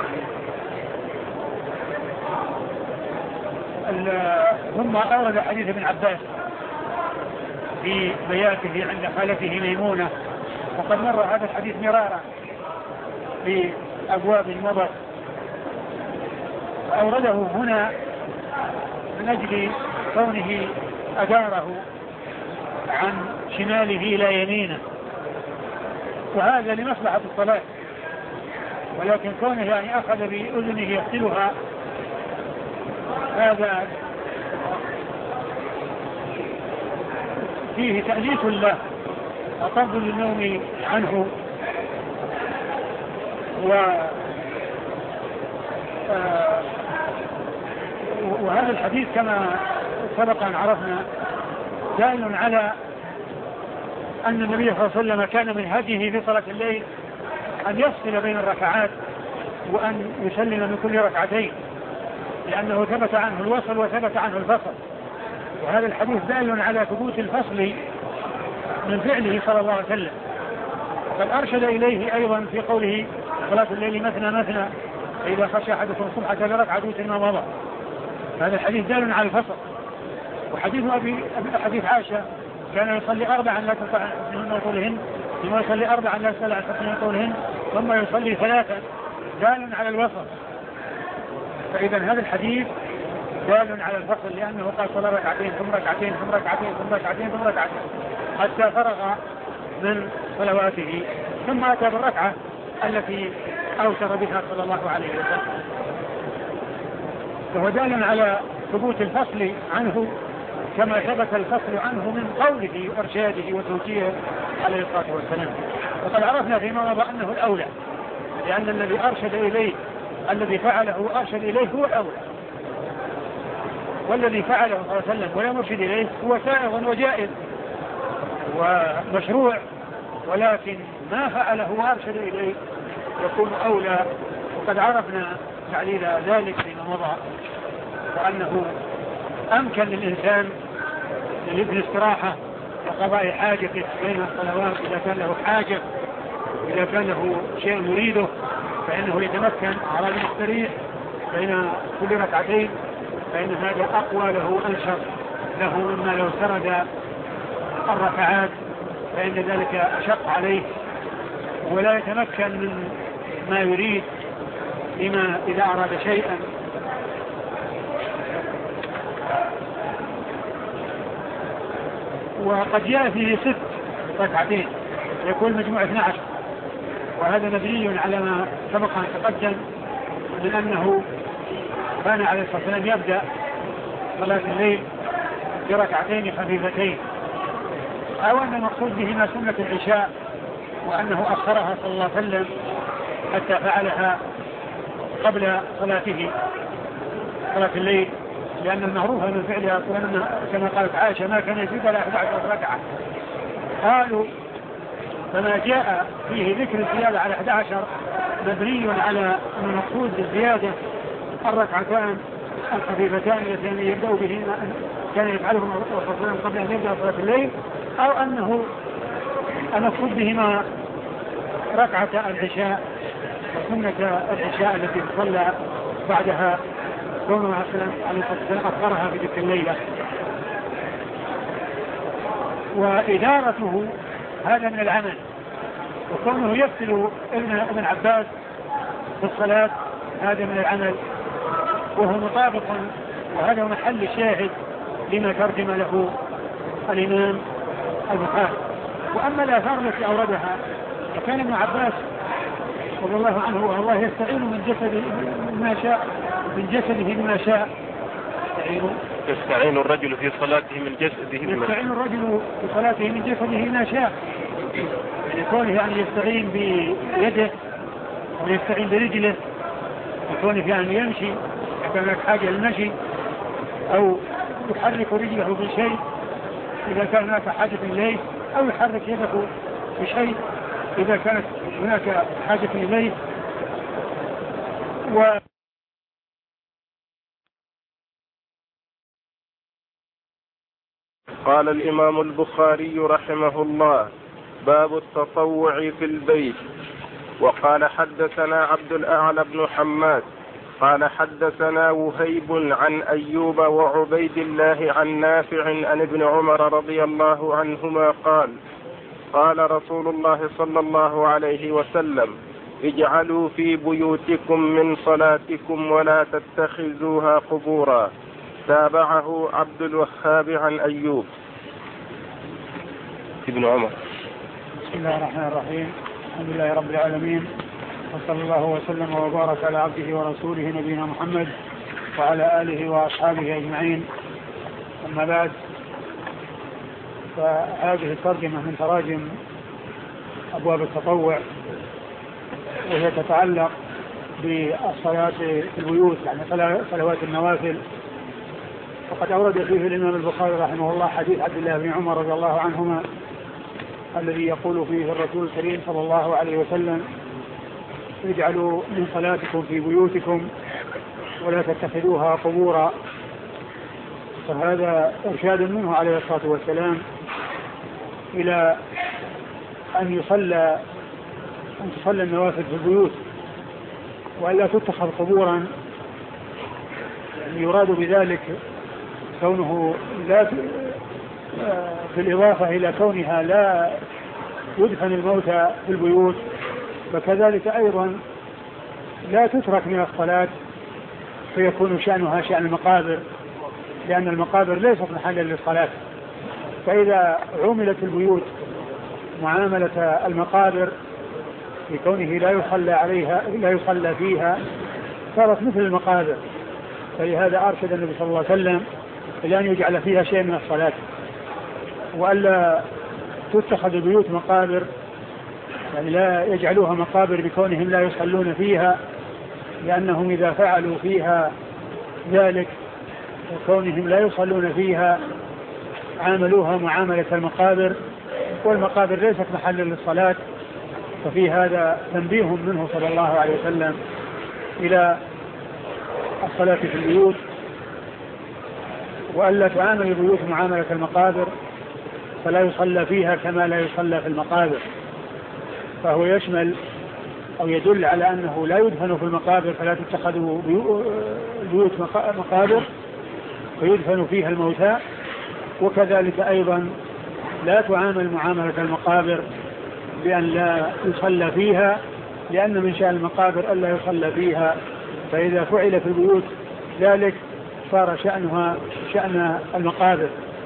ثم أورد حديث ابن عباس في بياته عند خالته ميمونة، وقد مر هذا الحديث مرارا في أبواب مضت، أورده هنا من أجل كونه أداره عن شماله إلى يمينه، وهذا لمصلحة الصلاة، ولكن كونه يعني أخذ بأذنه يغسلها هذا فيه تأليف له وطرد للنوم عنه. و وهذا الحديث كما سبق أن عرفنا دال على أن النبي صلى الله عليه وسلم كان من هديه في صلاة الليل أن يفصل بين الركعات وأن يسلم من كل ركعتين، لأنه ثبت عنه الوصل وثبت عنه الفصل، وهذا الحديث دال على ثبوت الفصل من فعله صلى الله عليه وسلم. قد أرشد إليه أيضا في قوله صلاة الليل مثنى مثنى فإذا خشى أحدكم الصبح فليركع دوت ما مضى. هذا الحديث دال على الفصل. وحديث أبي حديث عائشة كان يصلي أربعا لا تنقطع من طولهن، ثم يصلي أربعا لا تنقطع من طولهن، ثم يصلي ثلاثا، دال على الوصل. فإذا هذا الحديث دال على الفصل، لأنه قال صلى ركعتين ثم ركعتين ثم ركعتين ثم ركعتين ثم ركعتين حتى فرغ من صلواته، ثم أتى بالركعة التي أوتر بها صلى الله عليه وسلم. فهو دال على ثبوت الفصل عنه كما ثبت الفصل عنه من قوله وإرشاده وتوجيهه عليه الصلاة والسلام. وقد عرفنا فيما مضى أنه الأولى، لأن الذي أرشد إليه الذي فعله أرشد إليه هو الأولى، والذي فعله صلى الله عليه وسلم ولا مرشد إليه هو سائغ وجائز ومشروع، ولكن ما فعله وأرشد إليه يكون أولى. وقد عرفنا تعليل ذلك فيما مضى، وأنه أمكن للإنسان للابن استراحة وقضاء حاجته بين الصلوات إذا كان له حاجة، إذا كان له شيء يريده فإنه يتمكن على المستريح بين كل ركعتين فإن هذا أقوى له أنشط له مما لو سرد الركعات، فإن ذلك أشق عليه ولا يتمكن من ما يريد لما إذا أراد شيئا. وقد جاء فيه ست ركعتين يكون مجموع اثني عشر، وهذا مبني على ما سبق أن تقدم من أنه كان عليه الصلاة والسلام يبدأ صلاة الليل بركعتين خفيفتين، أو أن المقصود بهما سنة العشاء وأنه أخرها صلى الله عليه وسلم حتى فعلها قبل صلاته صلاة الليل، لأن المعروف من فعلها كما قالت عائشة ما كان يزيد على أحد عشر ركعة. قالوا فما جاء فيه ذكر الزيادة على أحد عشر مبني على أن المقصود بالزيادة الركعتان الخفيفتان اللتان يبدأ بهما كان يفعلهما الرسول قبل أن يبدأ صلاة الليل، أو أنه المقصود بهما ركعة العشاء وسنة العشاء التي تصلى بعدها كونه عليه الصلاة والسلام أخرها في تلك الليلة. وإدارته هذا من العمل، وكونه يفتل ابن ابن عباس في الصلاة هذا من العمل، وهو مطابق، وهذا محل الشاهد لما ترجم له الإمام البخاري. وأما الآثار التي أوردها فكان ابن عباس رضي الله عنه والله يستعين من جسده بما شاء من جسده بما شاء يستعين الرجل في صلاته من جسده بما يستعين الرجل في صلاته من جسده بما شاء، يكون يعني يستعين بيده ويستعين برجله، يكون يعني يمشي كان لك حاجة للمشي أو يحرك رجله بشيء إذا كان هناك حاجة إليه، أو يحرك يده بشيء إذا كانت هناك حاجة إليه. و قال الإمام البخاري رحمه الله: باب التطوع في البيت. وقال حدثنا عبد الأعلى بن حماد قال حدثنا وهيب عن أيوب وعبيد الله عن نافع عن ابن عمر رضي الله عنهما قال: قال رسول الله صلى الله عليه وسلم: اجعلوا في بيوتكم من صلاتكم ولا تتخذوها قبورا. تابعه عبد الوهاب عن أيوب. ابن عمر. بسم الله الرحمن الرحيم، الحمد لله رب العالمين، وصلى الله وسلم وبارك على عبده ورسوله نبينا محمد وعلى آله وأصحابه أجمعين. أما بعد، فهذه الترجمة من تراجم أبواب التطوع، وهي تتعلق بالصلاة في البيوت، يعني صلوات النوافل. وقد أورد فيه الإمام البخاري رحمه الله حديث عبد الله بن عمر رضي الله عنهما الذي يقول فيه الرسول الكريم صلى الله عليه وسلم: اجعلوا من صلاتكم في بيوتكم ولا تتخذوها قبورا. فهذا إرشاد منه عليه الصلاة والسلام إلى أن يصلى أن تصلى النوافل في البيوت وألا تتخذ قبورا. يراد بذلك كونه لا بالإضافة إلى كونها لا يدفن الموتى في البيوت، فكذلك أيضا لا تترك من الصلاة فيكون شأنها شأن المقابر، لأن المقابر ليست محلا للصلاة. فإذا عملت البيوت معاملة المقابر في كونه لا يصلى عليها لا يصلى فيها صارت مثل المقابر. فلهذا أرشد النبي صلى الله عليه وسلم إلى أن يجعل فيها شيء من الصلاة، وألا تتخذ البيوت مقابر، يعني لا يجعلوها مقابر بكونهم لا يصلون فيها، لأنهم إذا فعلوا فيها ذلك وكونهم لا يصلون فيها عاملوها معاملة المقابر، والمقابر ليست محلا للصلاة. ففي هذا تنبيه منه صلى الله عليه وسلم إلى الصلاة في البيوت، وألا تعامل البيوت معاملة المقابر، فلا يصلى فيها كما لا يصلى في المقابر. فهو يشمل أو يدل على أنه لا يدفن في المقابر فلا تتخذ بيوت مقابر ويدفن فيها الموتى. وكذلك أيضا لا تعامل معاملة المقابر بأن لا يصلى فيها، لأن من شأن المقابر ألا يصلى فيها، فإذا فعل في البيوت ذلك صار شأنها شأن المقابر.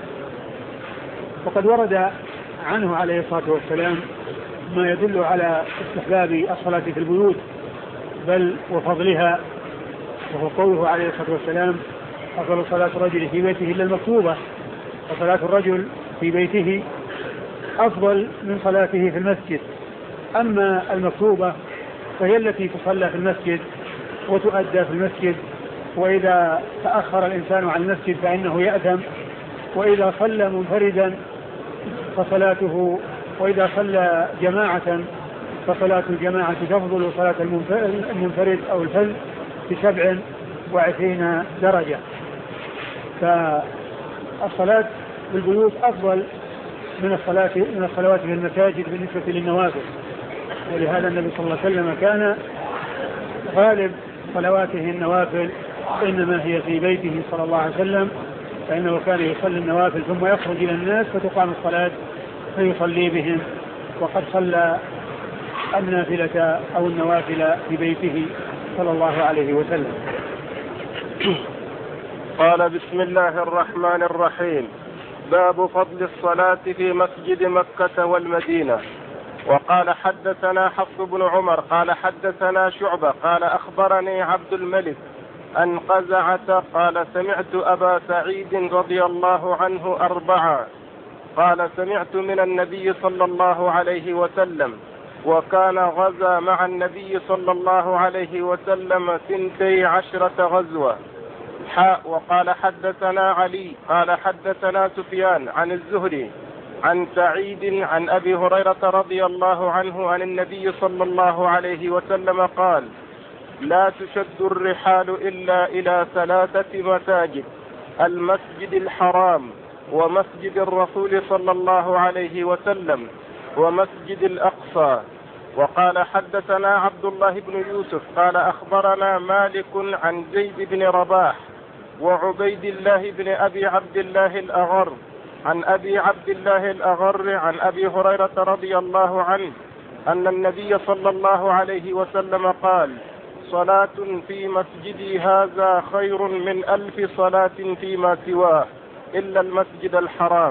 وقد ورد عنه عليه الصلاة والسلام ما يدل على استحباب الصلاة في البيوت بل وفضلها، وهو قوله عليه الصلاة والسلام: أفضل صلاة الرجل في بيته إلا المكتوبة، وصلاة الرجل في بيته أفضل من صلاته في المسجد. أما المكتوبة فهي التي تصلى في المسجد وتؤدى في المسجد، وإذا تأخر الإنسان عن المسجد فإنه يأثم، وإذا صلى منفردا فصلاته، وإذا صلى جماعة فصلاة الجماعة تفضل صلاة المنفرد أو الفذ بسبع وعشرين درجة. فالصلاة في البيوت أفضل من الصلاة من الصلوات في المساجد بالنسبة للنوافل، ولهذا النبي صلى الله عليه وسلم كان غالب صلواته النوافل إنما هي في بيته صلى الله عليه وسلم، فإنه كان يصلي النوافل ثم يخرج إلى الناس فتقام الصلاة فيصلي بهم، وقد صلى النافلة أو النوافل في بيته صلى الله عليه وسلم. قال: بسم الله الرحمن الرحيم. باب فضل الصلاة في مسجد مكة والمدينة. وقال: حدثنا حفص بن عمر قال حدثنا شعبة قال أخبرني عبد الملك أن قزعة قال: سمعت أبا سعيد رضي الله عنه أربعا قال: سمعت من النبي صلى الله عليه وسلم، وكان غزا مع النبي صلى الله عليه وسلم ثنتي عشرة غزوة. حاء. وقال: حدثنا علي قال حدثنا سفيان عن الزهري عن سعيد عن أبي هريرة رضي الله عنه عن النبي صلى الله عليه وسلم قال: لا تشد الرحال إلا إلى ثلاثة مساجد: المسجد الحرام، ومسجد الرسول صلى الله عليه وسلم، ومسجد الأقصى. وقال: حدثنا عبد الله بن يوسف قال أخبرنا مالك عن زيد بن رباح وعبيد الله بن أبي عبد الله الأغر عن أبي عبد الله الأغر عن أبي هريرة رضي الله عنه أن النبي صلى الله عليه وسلم قال: صلاة في مسجدي هذا خير من ألف صلاة فيما سواه إلا المسجد الحرام.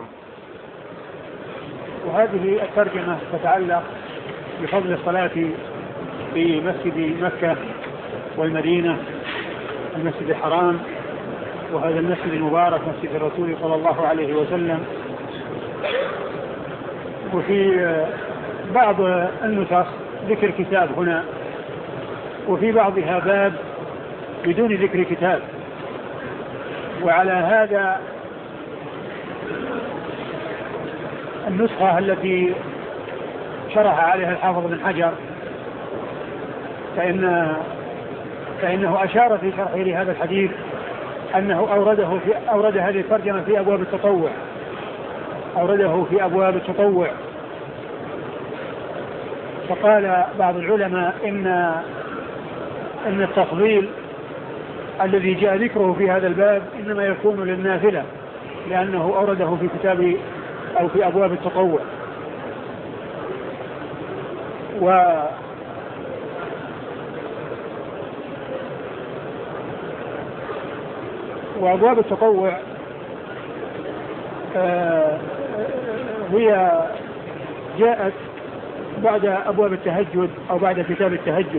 وهذه الترجمة تتعلق بفضل الصلاة في مسجد مكة والمدينة، المسجد الحرام، وهذا المسجد المبارك مسجد الرسول صلى الله عليه وسلم. وفي بعض النسخ ذكر كتاب هنا، وفي بعضها باب بدون ذكر كتاب. وعلى هذا النسخة التي شرح عليها الحافظ بن حجر فإن فإنه أشار في شرحه لهذا الحديث أنه أورده في أورد هذه الترجمة في أبواب التطوع، أورده في أبواب التطوع. فقال بعض العلماء إن إن التفضيل الذي جاء ذكره في هذا الباب إنما يكون للنافلة، لأنه أورده في كتاب أو في أبواب التطوع. و وأبواب التطوع آه هي جاءت بعد أبواب التهجد أو بعد كتاب التهجد.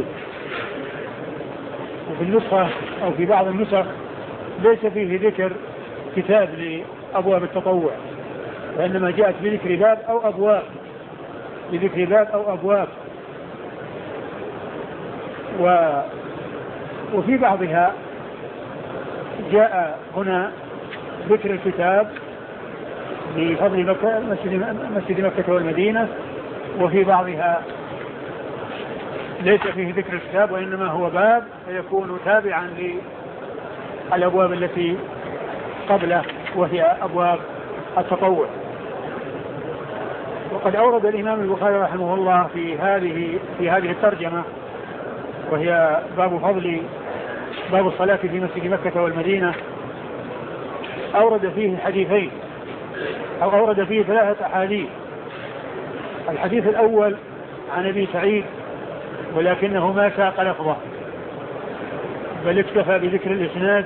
وفي النسخة أو في بعض النسخ ليس فيه ذكر كتاب لأبواب التطوع، وإنما جاءت بذكر باب أو أبواب بذكر باب أو أبواب. و وفي بعضها جاء هنا ذكر الكتاب بفضل مكة مسجد مكة والمدينة، وفي بعضها ليس فيه ذكر الكتاب وإنما هو باب فيكون تابعا للأبواب التي قبله وهي أبواب التطوع. وقد أورد الإمام البخاري رحمه الله في هذه في هذه الترجمة وهي باب فضل باب الصلاة في مسجد مكة والمدينة، أورد فيه حديثين أو أورد فيه ثلاثة أحاديث. الحديث الأول عن أبي سعيد ولكنه ما ساق لفظه بل اكتفى بذكر الإسناد،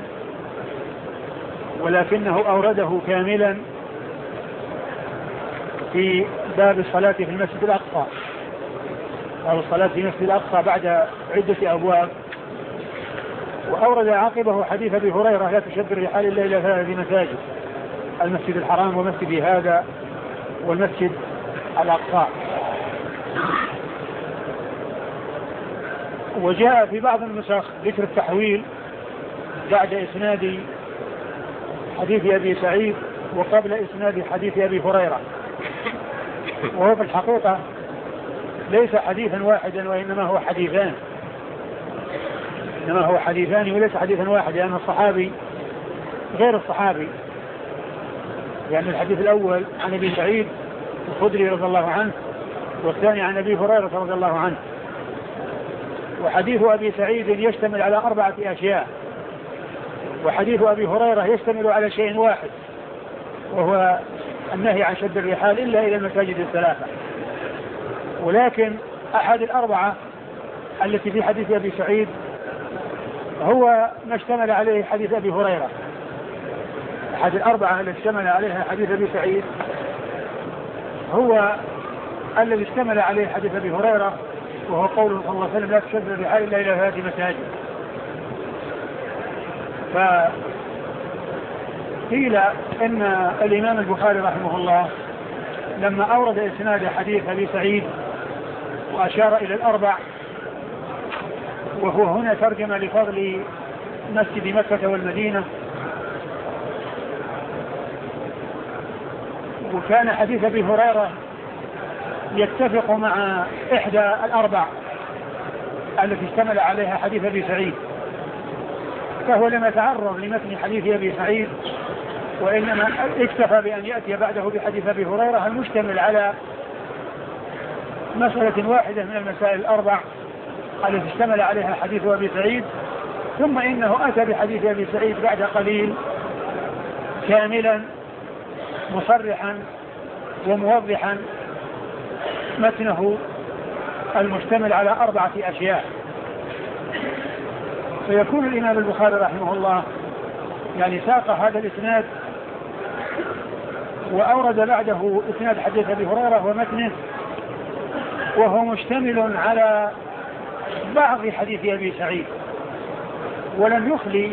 ولكنه أورده كاملا في باب الصلاة في المسجد الأقصى. باب الصلاة في المسجد الأقصى بعد عدة أبواب. وأورد عقبه حديث أبي هريرة لا تشد الرحال إلا إلى ثلاث مساجد: المسجد الحرام ومسجد هذا والمسجد الأقصى. وجاء في بعض النسخ ذكر التحويل بعد إسناد حديث أبي سعيد وقبل إسناد حديث أبي هريرة، وهو في الحقيقة ليس حديثا واحدا وإنما هو حديثان إنما هو حديثان وليس حديثا واحدا، لأن الصحابي غير الصحابي. يعني الحديث الأول عن أبي سعيد الخدري رضي الله عنه، والثاني عن أبي هريرة رضي الله عنه. وحديث أبي سعيد يشتمل على أربعة أشياء، وحديث أبي هريرة يشتمل على شيء واحد وهو النهي عن شد الرحال إلا إلى المساجد الثلاثة. ولكن أحد الأربعة التي في حديث أبي سعيد هو ما اشتمل عليه حديث أبي هريرة. أحد الأربعة التي اشتمل عليها حديث أبي سعيد هو الذي اشتمل عليه حديث أبي هريرة، وهو قوله صلى الله عليه وسلم لا تشد الرحال إلا إلى ثلاث مساجد. فقيل إن الإمام البخاري رحمه الله لما أورد إسناد حديث أبي سعيد وأشار إلى الأربع، وهو هنا ترجم لفضل مسجد مكة والمدينة، وكان حديث أبي هريرة يتفق مع إحدى الأربع التي اشتمل عليها حديث أبي سعيد، فهو لم يتعرض لمتن حديث أبي سعيد، وإنما اكتفى بأن يأتي بعده بحديث أبي هريرة المشتمل على مسألة واحدة من المسائل الأربع التي اشتمل عليها حديث أبي سعيد. ثم إنه أتى بحديث أبي سعيد بعد قليل كاملا مصرحا وموضحا متنه المشتمل على أربعة أشياء. فيكون الإمام البخاري رحمه الله يعني ساق هذا الإسناد وأورد بعده إسناد حديث أبي هريرة ومتنه، وهو مشتمل على بعض حديث أبي سعيد، ولم يخلي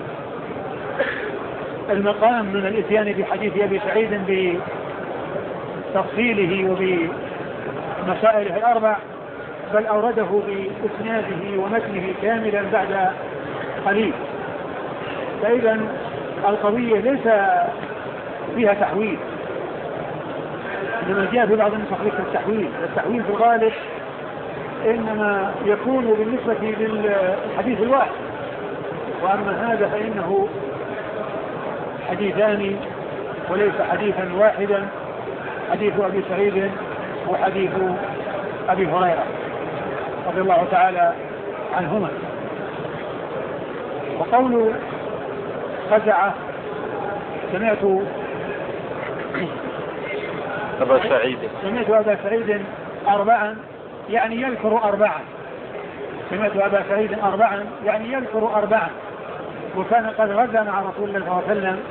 المقام من الإتيان بحديث أبي سعيد بتفصيله وبمسائله الأربع، بل أورده بإسناده ومتنه كاملا بعد قليل. فإذا القضية ليس فيها تحويل، لما جاء في بعض النسخ ذكر التحويل. التحويل في الغالب إنما يكون بالنسبة للحديث الواحد، وأما هذا فإنه حديثان وليس حديثا واحدا، حديث أبي سعيد وحديث أبي هريرة رضي الله تعالى عنهما. وقول خزعة سمعت أبا سعيد سمعت أبا سعيد أربعا يعني يذكر أربعا سمعت أبا سعيد أربعا يعني يذكر أربعا وكان قد غزا مع رسول الله صلى الله عليه وسلم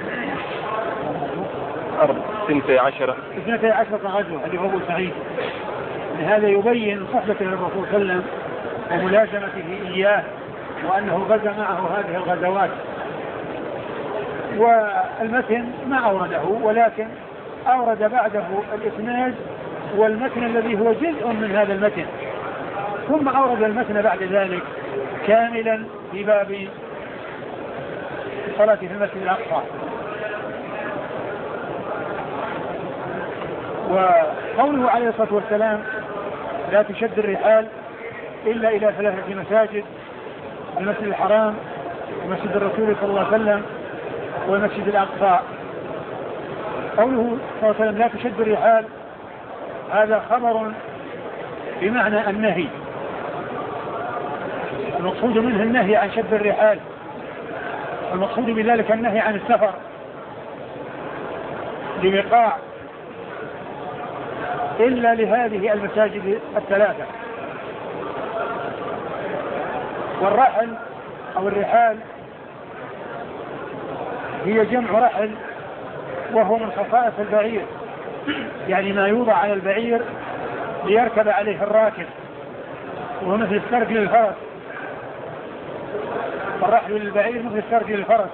اثنتي عشرة اثنتي عشرة غزوة. هذه أبو سعيد. لهذا يبين صحبة الرسول صلى الله عليه وسلم وملازمته إياه، وأنه غزا معه هذه الغزوات. والمتن ما أورده، ولكن أورد بعده الإسناد والمتن الذي هو جزء من هذا المتن، ثم أورد المتن بعد ذلك كاملا في باب الصلاة في المسجد الأقصى. وقوله عليه الصلاة والسلام لا تشد الرحال إلا إلى ثلاثة مساجد: المسجد الحرام ومسجد الرسول صلى الله عليه وسلم والمسجد الأقصى. قوله صلى الله عليه وسلم لا تشد الرحال هذا خبر بمعنى النهي، المقصود منه النهي عن شد الرحال، المقصود بذلك النهي عن السفر لوقاع إلا لهذه المساجد الثلاثة. والرحل أو الرحال هي جمع رحل، وهو من خصائص البعير، يعني ما يوضع على البعير ليركب عليه الراكب، وهو مثل السرج للفرس. الرحل للبعير مثل السرج للفرس.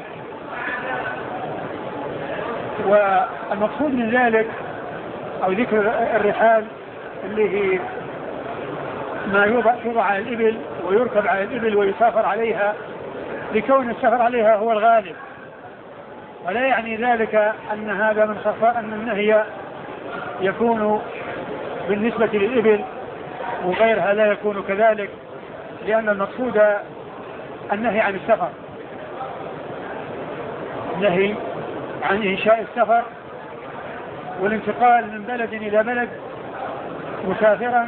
والمقصود من ذلك أو ذكر الرحال اللي هي ما يوضع, يوضع على الإبل ويركب على الإبل ويسافر عليها، لكون السفر عليها هو الغالب، ولا يعني ذلك أن هذا من خصائص أن النهي يكون بالنسبة للإبل وغيرها لا يكون كذلك، لأن المقصود النهي عن السفر، النهي عن إنشاء السفر والانتقال من بلد إلى بلد مسافرا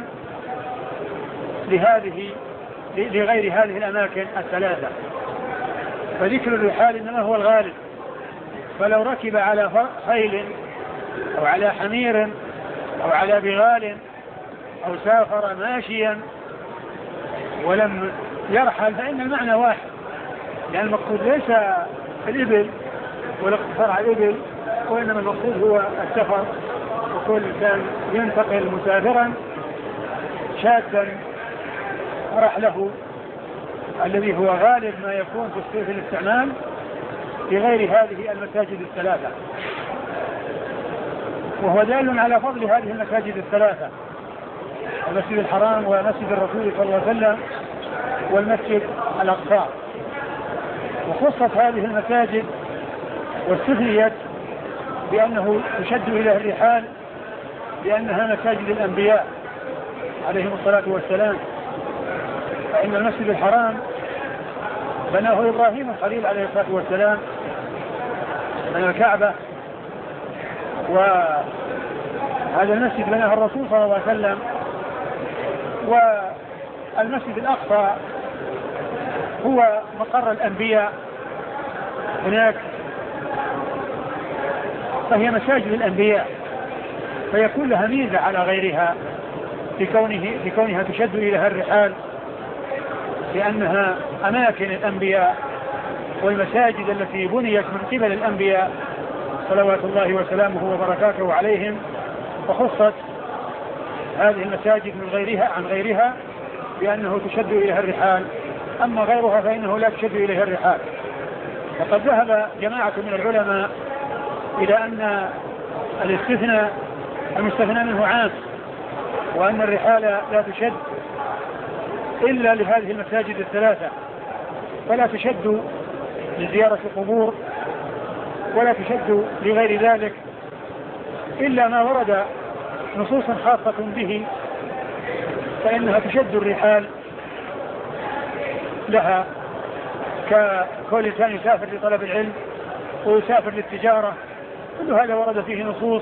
لهذه لغير هذه الأماكن الثلاثة. فذكر الرحال إنما هو الغالب، فلو ركب على خيل أو على حمير أو على بغال أو سافر ماشيا ولم يرحل فإن المعنى واحد، لأن المقصود ليس الإبل والاقتصار على الإبل، وإنما المقصود هو السفر، وكل إنسان ينتقل مسافرا شادا رحله الذي هو غالب ما يكون في الاستعمال في غير هذه المساجد الثلاثة. وهو دال على فضل هذه المساجد الثلاثة، المسجد الحرام ومسجد الرسول صلى الله عليه وسلم والمسجد الأقصى. وخصت هذه المساجد واستثنيت بأنه يشد إلى الرحال لأنها مساجد الأنبياء عليهم الصلاة والسلام. فإن المسجد الحرام بناه إبراهيم الخليل عليه الصلاة والسلام من الكعبة، وهذا المسجد بناه الرسول صلى الله عليه وسلم. والمسجد الأقصى هو مقر الأنبياء هناك، فهي مساجد الأنبياء، فيكون لها ميزة على غيرها في كونه في كونها تشد إليها الرحال، لأنها أماكن الأنبياء والمساجد التي بنيت من قبل الأنبياء صلوات الله وسلامه وبركاته عليهم، وخصت هذه المساجد من غيرها عن غيرها بأنه تشد إليها الرحال، أما غيرها فإنه لا تشد إليها الرحال. وقد ذهب جماعة من العلماء إلى أن الاستثناء المستثنى منه عام، وأن الرحال لا تشد إلا لهذه المساجد الثلاثة، فلا تشد لزيارة القبور ولا تشد لغير ذلك إلا ما ورد نصوص خاصة به، فإنها تشد الرحال لها، ككل إنسان يسافر لطلب العلم ويسافر للتجارة، كل هذا ورد فيه نصوص،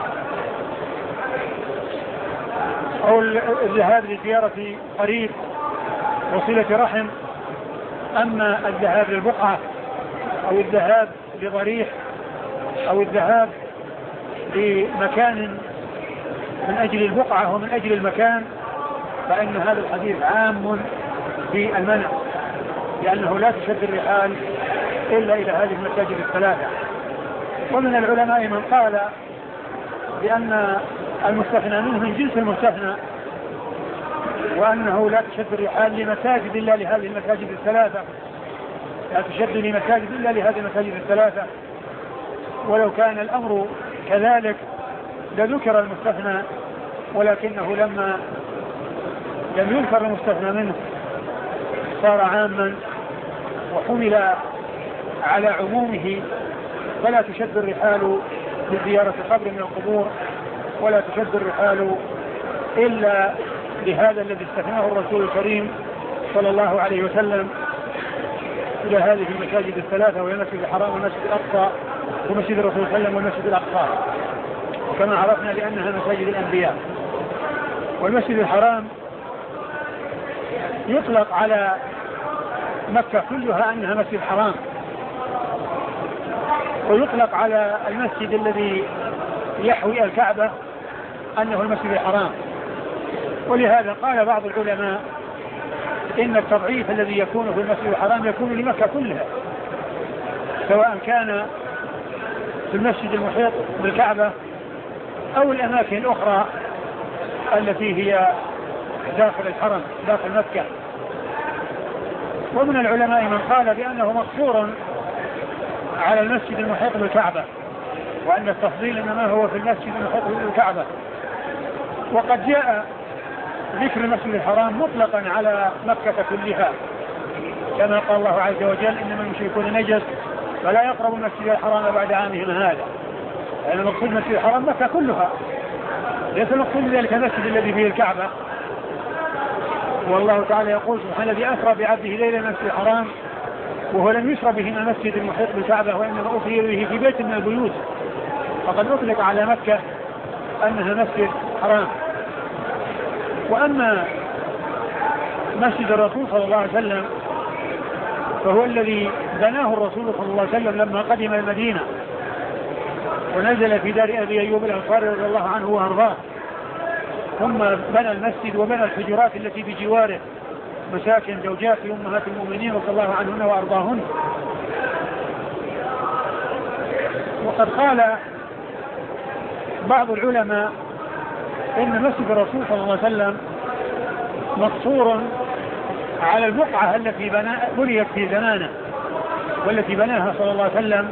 أو الذهاب لزيارة قريب وصلة رحم. أما الذهاب للبقعة أو الذهاب لضريح أو الذهاب لمكان من أجل البقعة ومن أجل المكان، فإن هذا الحديث عام في المنع، لأنه لا تشد الرحال إلا إلى هذه المساجد الثلاثة. ومن العلماء من قال بأن المستثنى منه من جنس المستثنى، وأنه لا تشد الرحال لمساجد إلا لهذه المساجد الثلاثة، لا تشد لمساجد إلا لهذه المساجد الثلاثة. ولو كان الأمر كذلك لذكر المستثنى، ولكنه لما لم يذكر المستثنى منه صار عاما وحمل على عمومه، فلا تشد الرحال لزيارة قبر من القبور، ولا تشد الرحال إلا لهذا الذي استثناه الرسول الكريم صلى الله عليه وسلم إلى هذه المساجد الثلاثة، وهي المسجد الحرام والمسجد الأقصى ومسجد الرسول صلى الله عليه وسلم والمسجد الأقصى، كما عرفنا لأنها مساجد الأنبياء. والمسجد الحرام يطلق على مكة كلها أنها مسجد حرام، ويطلق على المسجد الذي يحوي الكعبة أنه المسجد الحرام. ولهذا قال بعض العلماء إن التضعيف الذي يكون في المسجد الحرام يكون لمكة كلها، سواء كان في المسجد المحيط بالكعبة أو الأماكن الأخرى التي هي داخل الحرم داخل مكة. ومن العلماء من قال بأنه مقصور على المسجد المحيط بالكعبة، وأن التفضيل إنما هو في المسجد المحيط بالكعبة. وقد جاء ذكر المسجد الحرام مطلقا على مكة كلها، كما قال الله عز وجل إنما المشركون نجس فلا يقربوا المسجد الحرام بعد عامهم هذا. يعني المقصود المسجد الحرام مكة كلها، ليس المقصود ذلك المسجد الذي فيه الكعبة. والله تعالى يقول سبحان الذي أسرى بعبده ليلا من المسجد الحرام وهو لم يسرى به من المسجد المحيط بالكعبة وإنما أسري به في بيت من البيوت، فقد أطلق على مكة أنها مسجد حرام. وأما مسجد الرسول صلى الله عليه وسلم فهو الذي بناه الرسول صلى الله عليه وسلم لما قدم المدينة ونزل في دار أبي أيوب الأنصاري رضي الله عنه وأرضاه، ثم بنى المسجد وبنى الحجرات التي بجواره مساكن زوجات أمهات المؤمنين رضي الله عنهن وأرضاهن. وقد قال بعض العلماء إن مسجد الرسول صلى الله عليه وسلم مقصور على البقعة التي بنيت في زمانه والتي بناها صلى الله عليه وسلم،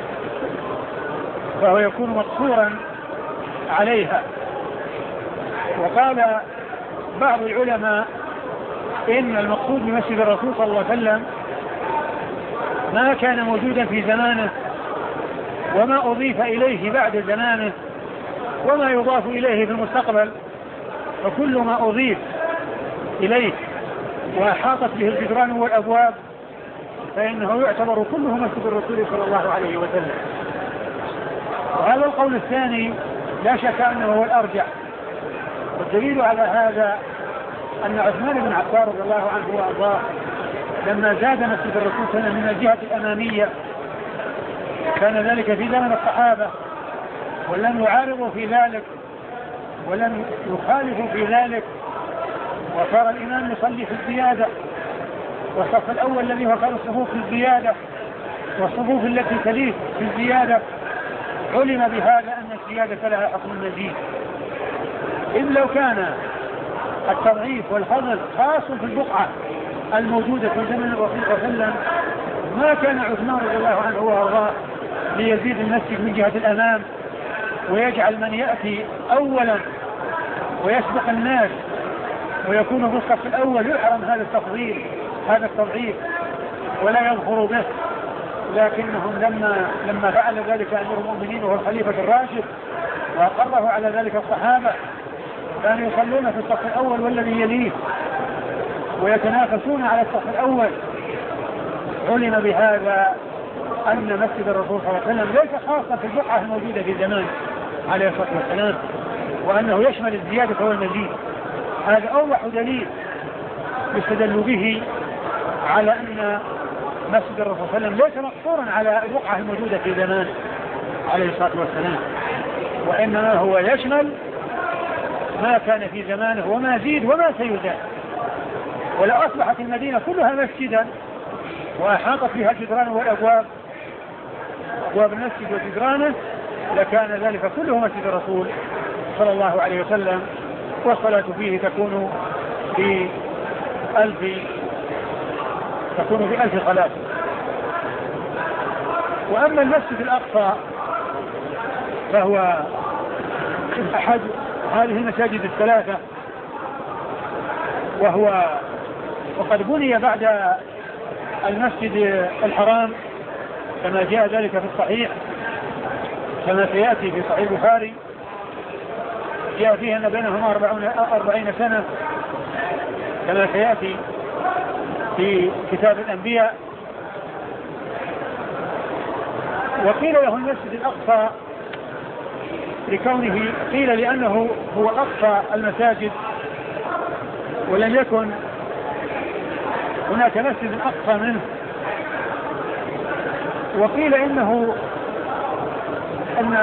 فهو يكون مقصورا عليها. وقال بعض العلماء إن المقصود بمسجد الرسول صلى الله عليه وسلم ما كان موجودا في زمانه وما أضيف إليه بعد زمانه وما يضاف إليه في المستقبل، وكل ما أضيف إليه وأحاطت به الجدران والأبواب فإنه يعتبر كله مسجد الرسول صلى الله عليه وسلم. وهذا القول الثاني لا شك أنه هو الأرجح، والدليل على هذا أن عثمان بن عفان رضي الله عنه وأرضاه لما زاد مسجد الرسول صلى الله عليه وسلم من الجهة الأمامية كان ذلك في زمن الصحابة ولم يعارضوا في ذلك ولم يخالفوا في ذلك، وصار الإمام يصلي في الزيادة، والصف الأول الذي هو كان الصفوف في الزيادة والصفوف التي تليه في الزيادة، علم بهذا أن الزيادة لها حكم المزيد. إذ لو كان التضعيف والفضل خاص في البقعة الموجودة في زمن الرسول صلى الله عليه وسلم ما كان عثمان رضي الله عنه وارضاه ليزيد المسجد من جهة الأمام ويجعل من يأتي أولا ويسبق الناس ويكون في الصف الأول يحرم هذا التفضيل هذا التضعيف ولا يظهر به. لكنهم لما لما فعل ذلك أمير المؤمنين وهو الخليفة الراشد وأقره على ذلك الصحابة كانوا يصلون في الصف الأول والذي يليه ويتنافسون على الصف الأول. علم بهذا أن مسجد الرسول صلى الله عليه وسلم ليس خاصا في البقعة الموجودة في زمان عليه الصلاة والسلام، وأنه يشمل الزيادة والمزيد. هذا أوضح دليل يستدل به على أن مسجد الرسول صلى الله عليه وسلم ليس مقصورا على البقعة الموجودة في زمان عليه الصلاة والسلام، وإنما هو يشمل ما كان في زمانه وما زيد وما سيزاد. ولو أصبحت المدينة كلها مسجدا وأحاطت بها الجدران والأبواب أبواب المسجد وجدرانه لكان ذلك كله مسجد الرسول صلى الله عليه وسلم، والصلاة فيه تكون بألف تكون بألف صلاة. وأما المسجد الأقصى فهو أحد هذه المساجد الثلاثة، وهو وقد بني بعد المسجد الحرام كما جاء ذلك في الصحيح كما سيأتي في صحيح البخاري، جاء فيه أن بينهما أربعين سنة كما سيأتي في كتاب الأنبياء. وقيل له المسجد الأقصى لكونه قيل لأنه هو أقصى المساجد ولم يكن هناك مسجد أقصى منه. وقيل إنه أن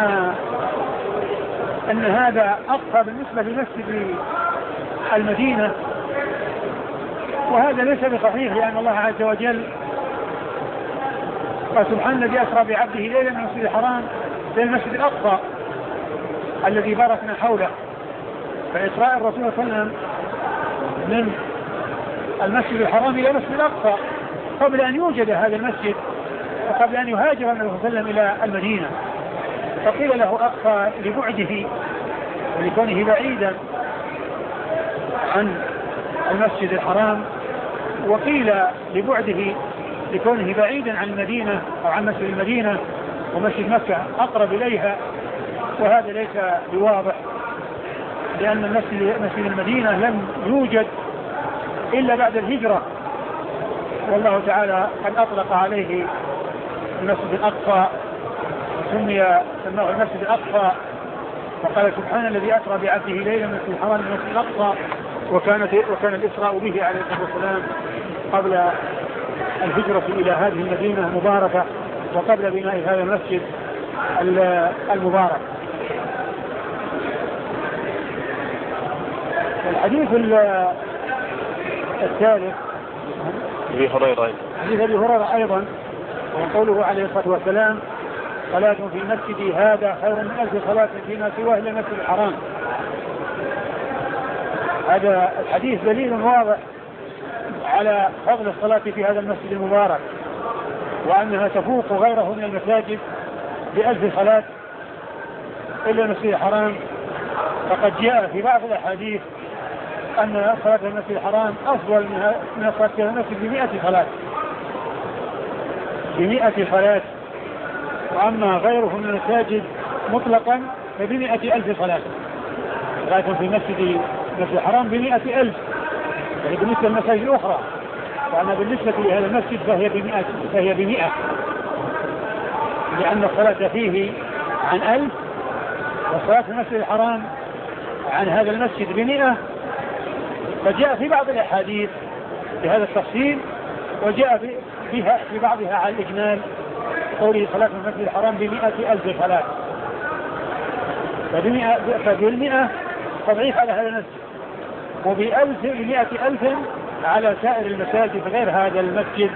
أن هذا أقصى بالنسبة لمسجد المدينة، وهذا ليس بصحيح، لأن الله عز وجل قال سبحان الذي أسرى بعبده ليلا من المسجد الحرام إلى المسجد الأقصى الذي باركنا حوله. فإسراء الرسول صلى الله عليه وسلم من المسجد الحرام إلى المسجد الأقصى قبل أن يوجد هذا المسجد وقبل أن يهاجر النبي صلى الله عليه وسلم إلى المدينة، فقيل له أقصى لبعده ولكونه بعيدا عن المسجد الحرام، وقيل لبعده لكونه بعيدا عن المدينة أو عن مسجد المدينة، ومسجد مكة أقرب إليها، وهذا ليس بواضح، لأن مسجد المدينة لم يوجد إلا بعد الهجرة، والله تعالى قد أطلق عليه المسجد الأقصى وسمي سماه المسجد الأقصى، وقال سبحان الذي أسرى بعبده ليلا من المسجد الحرام إلى المسجد الأقصى، وكانت وكان الإسراء به عليه الصلاة والسلام قبل الهجرة إلى هذه المدينة المباركة وقبل بناء هذا المسجد المبارك. الحديث الثالث أبي هريرة حديث أبي هريرة أيضا، وقوله عليه الصلاة والسلام صلاة في مسجدي هذا خير من ألف صلاة فيما سواه إلى المسجد الحرام. هذا الحديث دليل واضح على فضل الصلاة في هذا المسجد المبارك، وأنها تفوق غيره من المساجد بألف صلاة إلا المسجد الحرام. فقد جاء في بعض الأحاديث أن صلاة المسجد الحرام أفضل من صلاة المسجد بمئة صلاة بمئة صلاة وأما غيره من المساجد مطلقا فبمئة ألف صلاة، لكن في مسجد المسجد الحرام بمئة ألف، يعني بالنسبة للمساجد الأخرى، وأما بالنسبة لهذا المسجد فهي بمئة فهي بمئة لأن الصلاة فيه عن ألف، وصلاة المسجد الحرام عن هذا المسجد بمئة. فجاء في بعض الأحاديث بهذا التفصيل، وجاء بها في بعضها على الإجمال، قوله صلاة المسجد الحرام بمئة ألف صلاة، فبالمئة تضعيف على هذا المسجد، وبألف بمئة ألف على سائر المساجد غير هذا المسجد.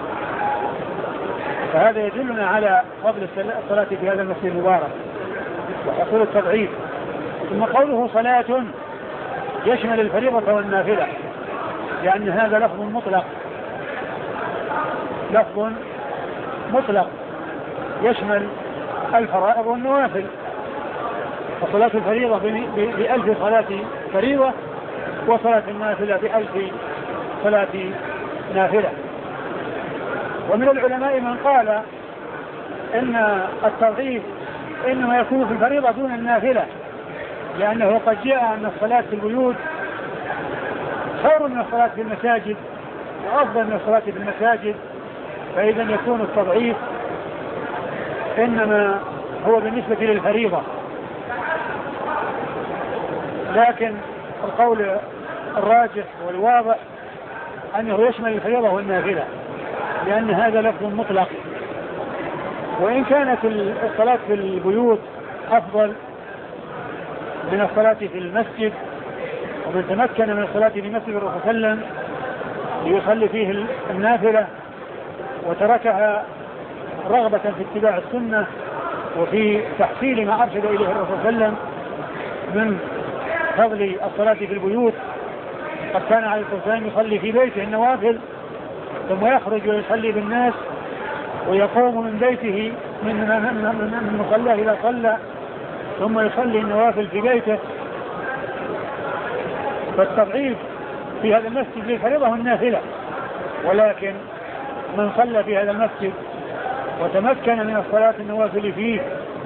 فهذا يدلنا على فضل الصلاة في هذا المسجد المبارك وحصول التضعيف. ثم قوله صلاة يشمل الفريضة والنافلة، لأن هذا لفظ مطلق لفظ مطلق يشمل الفرائض والنوافل، فصلاة الفريضة بألف صلاة فريضة، وصلاة النافلة بألف صلاة نافلة. ومن العلماء من قال إن التضعيف إنما يكون في الفريضة دون النافلة، لأنه قد جاء أن الصلاة في البيوت خير من الصلاة في المساجد وأفضل من الصلاة في المساجد، فإذا يكون التضعيف إنما هو بالنسبة للفريضة. لكن القول الراجح والواضح أنه يشمل الفريضة والنافلة، لأن هذا لفظ مطلق. وإن كانت الصلاة في البيوت أفضل من الصلاة في المسجد، ومن تمكن من الصلاة في مسجد الرسول صلى الله عليه وسلم ليصلي فيه النافلة وتركها رغبة في اتباع السنة وفي تحصيل ما أرشد إليه الرسول صلى الله عليه وسلم من فضل الصلاة في البيوت. قد كان عليه الصلاة والسلام يصلي في بيته النوافل ثم يخرج ويصلي بالناس، ويقوم من بيته من من مصلاه إلى صلى ثم يصلي النوافل في بيته. فالتضعيف في هذا المسجد للفريضة والنافلة، ولكن من صلى في هذا المسجد وتمكن من الصلاة النوافل فيه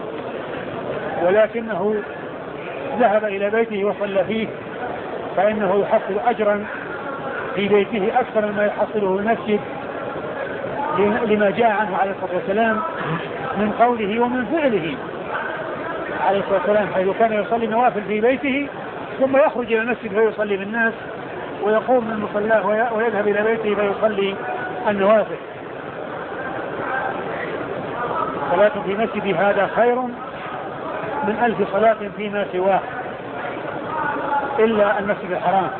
ولكنه ذهب إلى بيته وصلى فيه فإنه يحصل أجرا في بيته أكثر مما يحصله المسجد، لما جاء عنه عليه الصلاة والسلام من قوله ومن فعله عليه الصلاة والسلام، حيث كان يصلي نوافل في بيته ثم يخرج إلى المسجد فيصلي بالناس، ويقوم من مصلاه ويذهب إلى بيته فيصلي النوافل. صلاة في مسجد هذا خير من ألف صلاة فيما سواه إلا المسجد الحرام.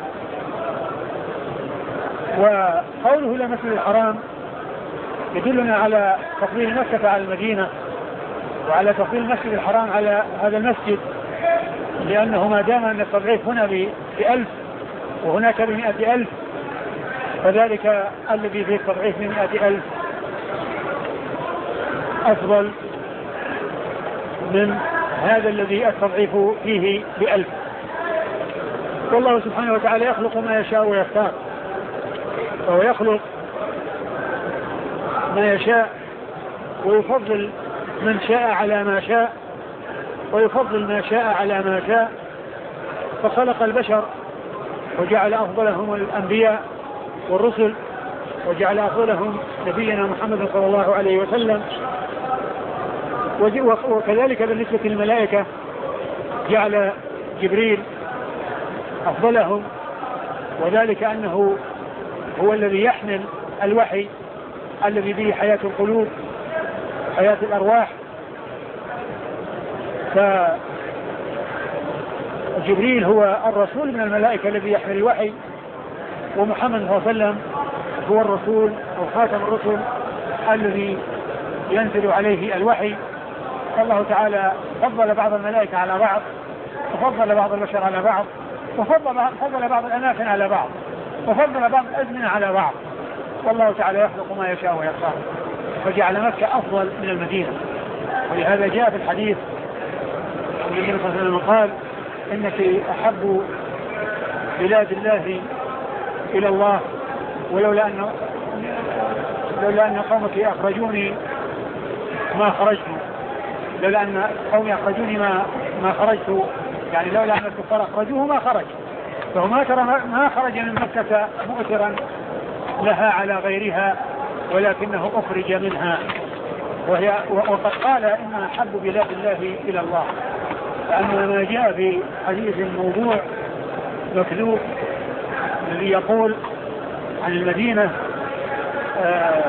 وقوله إلى المسجد الحرام يدلنا على تفضيل مكة على المدينة، وعلى تفضيل المسجد الحرام على هذا المسجد، لأنه ما دام أن التضعيف هنا بألف وهناك بمئة ألف، فذلك الذي فيه التضعيف بمئة ألف أفضل من هذا الذي التضعيف فيه بألف. والله سبحانه وتعالى يخلق ما يشاء ويختار، فهو يخلق ما يشاء ويفضل من شاء على ما شاء، ويفضل ما شاء على ما شاء. فخلق البشر وجعل أفضلهم الأنبياء والرسل، وجعل أفضلهم نبينا محمد صلى الله عليه وسلم. وكذلك بالنسبة للملائكة جعل جبريل أفضلهم، وذلك أنه هو الذي يحمل الوحي الذي به حياة القلوب حياة الأرواح. فجبريل هو الرسول من الملائكة الذي يحمل الوحي، ومحمد صلى الله عليه وسلم هو الرسول أو خاتم الرسل الذي ينزل عليه الوحي. فالله تعالى فضل بعض الملائكة على بعض، وفضل بعض البشر على بعض، وفضل بعض الأماكن على بعض، وفضل بعض الأزمنة على بعض. والله تعالى يخلق ما يشاء ويختار، فجعل مكة أفضل من المدينة. ولهذا جاء في الحديث النبي صلى الله عليه وسلم قال: إنك أحب بلاد الله إلى الله، ولولا أن لولا أن قومك أخرجوني ما خرجت، لولا أن قومي أخرجوني ما ما خرجت، يعني لولا أن الكفار أخرجوه ما خرج. فهو ما ترى ما خرج من مكة مؤثرا لها على غيرها، ولكنه أخرج منها. وهي وقد قال: إن أحب بلاد الله إلى الله. فأما ما جاء في حديث الموضوع مكذوب الذي يقول عن المدينة آه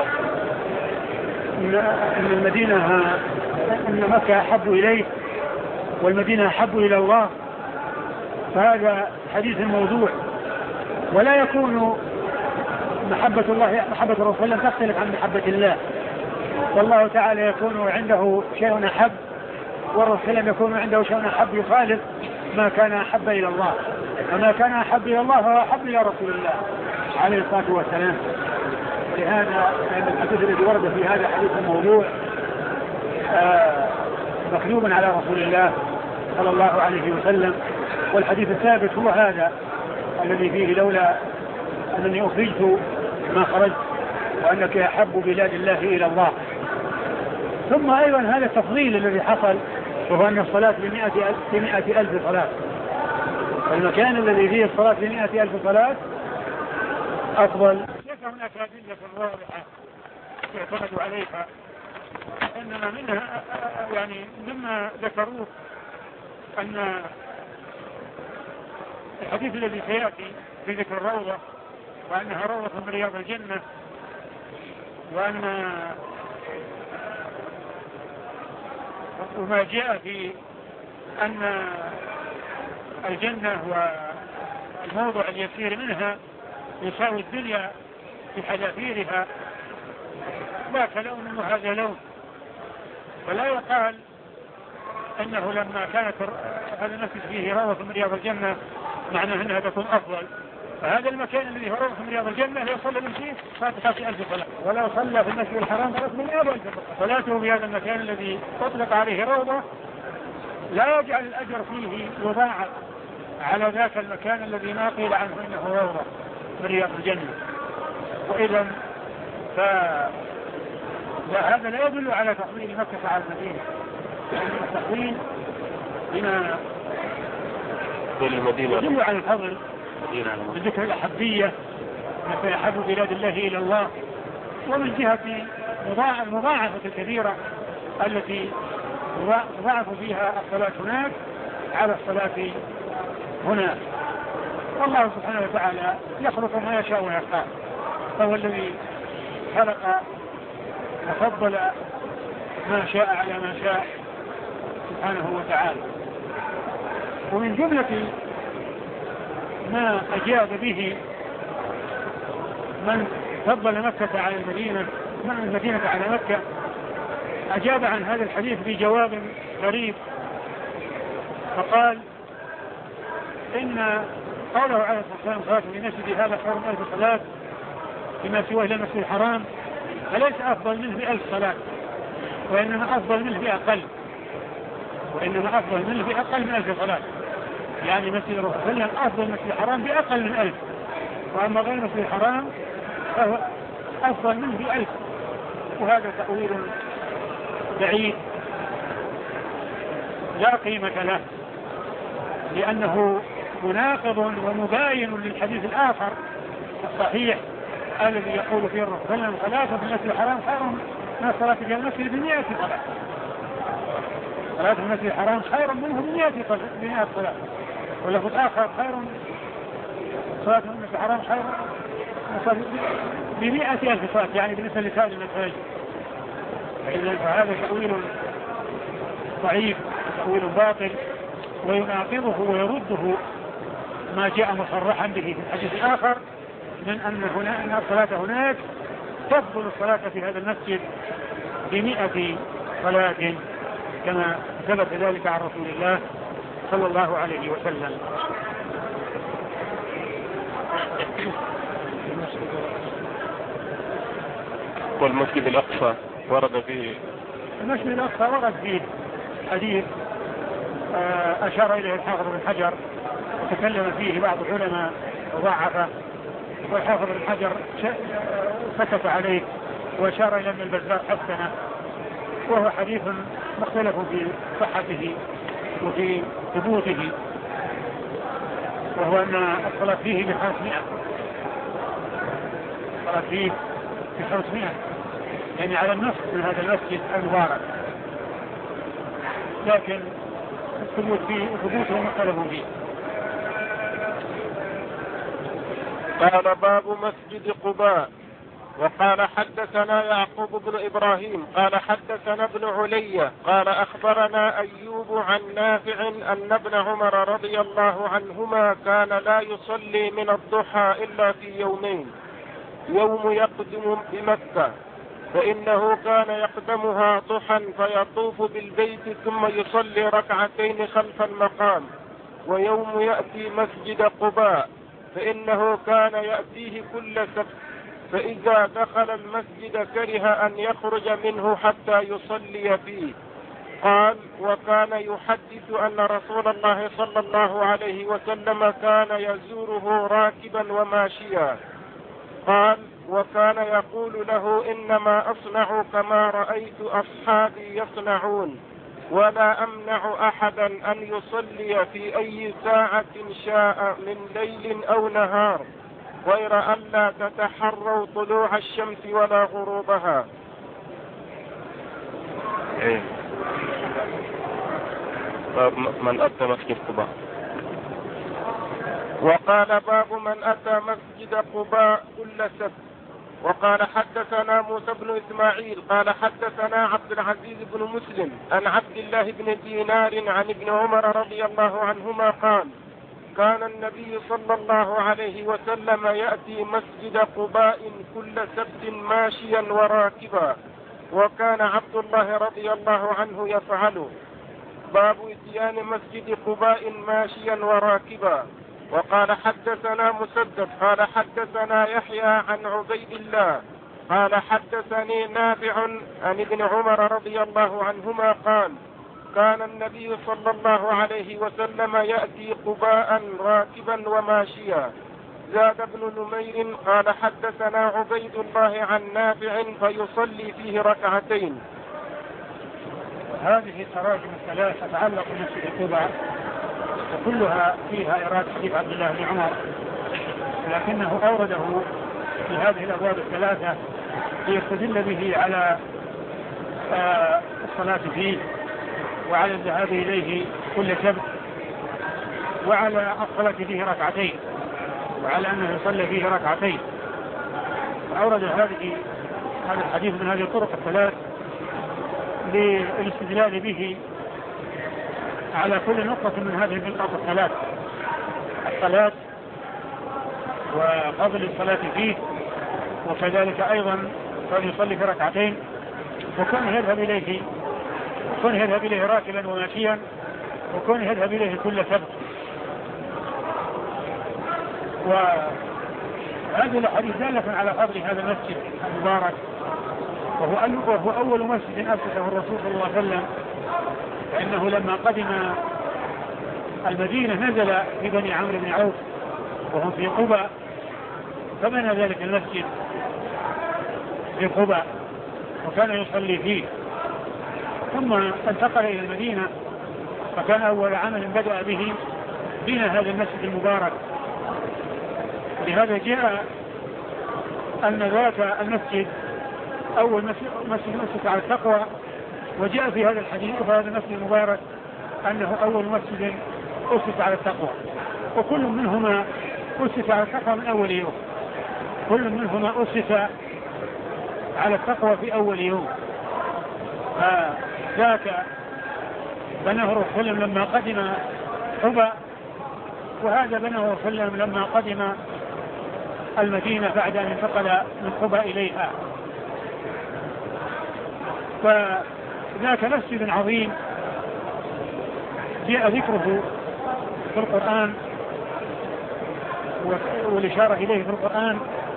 إن المدينة إن مكة أحب إليه والمدينة أحب إلى الله، فهذا حديث موضوع. ولا يكون محبة الله محبة الرسول لم تختلف عن محبة الله، والله تعالى يكون عنده شيء أحب، والرسول يكون عنده شيء أحب يخالف ما كان أحب إلى الله، وما كان أحب إلى الله فهو أحب إلى رسول الله عليه الصلاة والسلام. لهذا فإن الحديث الذي ورد في هذا حديث موضوع آه مكذوب على رسول الله صلى الله عليه وسلم. والحديث الثابت هو هذا الذي فيه: لولا أنني أخرجت ما خرجت، وأنك أحب بلاد الله إلى الله. ثم أيضا هذا التفضيل الذي حصل، وهو أن الصلاة بمئة ألف صلاة، المكان الذي فيه الصلاة بمئة ألف صلاة أفضل. ليس هناك أدلة واضحة يعتمد عليها، إنما منها يعني مما ذكروه أن الحديث الذي سيأتي في ذكر الروضة، وأنها روضة من رياض الجنة، وأن وما جاء في أن الجنة والموضع اليسير منها يساوي الدنيا في حذافيرها، ذاك لون وهذا لون. ولا يقال أنه لما كانت هذا المسجد فيه روضة من رياض الجنة معناه أنها تكون أفضل. فهذا المكان الذي هو روضة من رياض الجنة يصلى من فيه فاتحة ألف صلاة، ولو صلى في المسجد الحرام ثلاث من ألف صلاته بهذا المكان الذي تطلق عليه روضة لا يجعل الأجر فيه يضاعف على ذاك المكان الذي ما قيل عنه إنه روضة من رياض الجنة. وإذا فهذا لا يدل على تفضيل مكة على المدينة، يعني التفضيل بما يدل على الفضل بذكر الأحبية متى يحب بلاد الله إلى الله، ومن جهة المضاعفة الكبيرة التي تضاعف فيها الصلاة هناك على الصلاة هنا. والله سبحانه وتعالى يخلق ما يشاء ويختار، فهو الذي خلق وفضل ما شاء على ما شاء سبحانه وتعالى. ومن جملة ما أجاب به من فضل مكة على المدينة مع المدينة على مكة، أجاب عن هذا الحديث بجواب غريب، فقال إن قوله عليه الصلاة والسلام صلاة في مسجد هذا خير من ألف صلاة بما سواه إلى المسجد الحرام، فليس أفضل منه بألف صلاة، وإنما أفضل منه بأقل وإنما أفضل منه بأقل من ألف صلاة، يعني مسجد الرسول صلى الله عليه وسلم أفضل مسجد الحرام بأقل من ألف، وأما غير مسجد الحرام فهو أفضل منه بألف. وهذا تأويل بعيد لا قيمة له، لأنه مناقض ومباين للحديث الآخر الصحيح الذي يقول فيه الرسول صلى الله عليه وسلم صلاة في المسجد الحرام خير من الصلاة في المسجد بمئة صلاة، صلاة في المسجد الحرام خير منه بمئة صلاة، ولفظ الآخر خير صلاة في المسجد الحرام خير بمئة ألف صلاة، يعني بالنسبة لسائر المساجد. فهذا تأويل ضعيف، تأويل باطل، ويناقضه ويرده ما جاء مصرحا به في الحديث الآخر من أن هنا أن الصلاة هناك تفضل الصلاة في هذا المسجد بمئة صلاة كما ثبت ذلك عن رسول الله صلى الله عليه وسلم. والمسجد الأقصى ورد فيه المسجد الأقصى ورد فيه حديث أشار إليه الحافظ بن حجر وتكلم فيه بعض العلماء وضعفه، والحافظ بن حجر سكت عليه وأشار إلى أن البزار حسنه، وهو حديث مختلف في صحته وفي ثبوته، وهو أن الصلاة فيه بخمسمائة الصلاة فيه بخمسمائة يعني على النصف من هذا المسجد المبارك، لكن الثبوت فيه ثبوته مختلف فيه. قال باب مسجد قباء. وقال حدثنا يعقوب بن إبراهيم قال حدثنا ابن علي قال أخبرنا أيوب عن نافع أن ابن عمر رضي الله عنهما كان لا يصلي من الضحى إلا في يومين، يوم يقدم بمكة فإنه كان يقدمها ضحى فيطوف بالبيت ثم يصلي ركعتين خلف المقام، ويوم يأتي مسجد قباء فإنه كان يأتيه كل سبت، فإذا دخل المسجد كره أن يخرج منه حتى يصلي فيه. قال وكان يحدث أن رسول الله صلى الله عليه وسلم كان يزوره راكبا وماشيا. قال وكان يقول له إنما أصنع كما رأيت أصحابي يصنعون، ولا أمنع أحدا أن يصلي في أي ساعة شاء من ليل أو نهار، غير أن لا تتحروا طلوع الشمس ولا غروبها. إيه. من أتى مسجد قباء. وقال باب من أتى مسجد قباء كل سبت. وقال حدثنا موسى بن إسماعيل قال حدثنا عبد العزيز بن مسلم عن عبد الله بن دينار عن ابن عمر رضي الله عنهما قال كان النبي صلى الله عليه وسلم يأتي مسجد قباء كل سبت ماشيا وراكبا، وكان عبد الله رضي الله عنه يفعله. باب اتيان مسجد قباء ماشيا وراكبا. وقال حدثنا مسدد قال حدثنا يحيى عن عبيد الله قال حدثني نافع عن ابن عمر رضي الله عنهما قال كان النبي صلى الله عليه وسلم يأتي قباء راكبا وماشيا. زاد ابن نمير قال حدثنا عبيد الله عن نافع فيصلي فيه ركعتين. هذه التراجم الثلاث تتعلق بمسجد قباء وكلها فيها إرادة حديث عبد الله بن عمر، لكنه أورده في هذه الأبواب الثلاثة ليستدل به على الصلاة فيه وعلى الذهاب إليه كل سبت وعلى الصلاة فيه ركعتين. وعلى أنه يصلي فيه ركعتين. فأورد هذه هذا الحديث من هذه الطرق الثلاث للاستدلال به على كل نقطة من هذه النقاط الثلاث: الصلاة وفضل الصلاة فيه، وكذلك أيضا كان يصلي في ركعتين، وكان يذهب إليه وكان يذهب إليه راكبا وماشيا، وكان يذهب إليه كل سبت. وهذه الحديث دالة على فضل هذا المسجد المبارك، وهو وهو أول مسجد أسسه الرسول صلى الله عليه وسلم، فإنه لما قدم المدينة نزل في بني عمرو بن عوف وهم في قباء، فبنى ذلك المسجد في قباء وكان يصلي فيه، ثم انتقل إلى المدينة، فكان أول عمل بدأ به بناء هذا المسجد المبارك. لهذا جاء أن ذاك المسجد أول مسجد أسس على التقوى، وجاء في هذا الحديث في هذا المسجد المبارك أنه أول مسجد أسس على التقوى، وكل منهما أسس على التقوى من أول يوم، كل منهما أسس على التقوى في أول يوم. فذاك بناه الرسول لما قدم قباء، وهذا بناه الرسول لما قدم المدينة بعد أن انتقل من قباء إليها. فذاك مسجد عظيم جاء ذكره في القرآن والإشارة إليه في القرآن،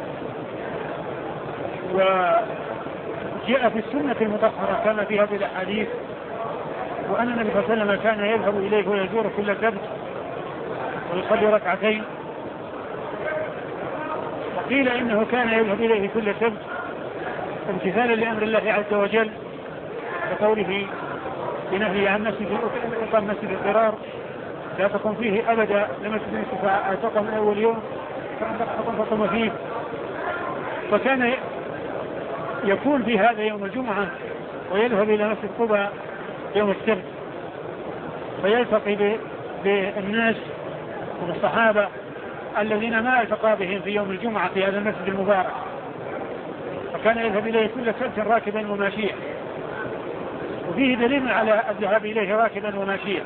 وجاء في السنة المطهرة كما في هذه الأحاديث، وأن النبي صلى الله عليه وسلم كان يذهب إليه ويزور كل سبت ويصلي ركعتين، وقيل إنه كان يذهب إليه كل سبت امتثالا لأمر الله عز وجل وقوله بنهي عن مسجد إقام مسجد الضرار لا تقوم فيه أبدا لمسجد استطاع تقوم من أول يوم فقم فيه. فكان يكون في هذا يوم الجمعة ويذهب إلى مسجد قباء يوم السبت، فيلتقي بالناس والصحابة الذين ما التقى بهم في يوم الجمعة في هذا المسجد المبارك، فكان يذهب إليه كل سبت راكبا وماشيا، وفيه دليل على الذهاب إليه راكبا وماشيا،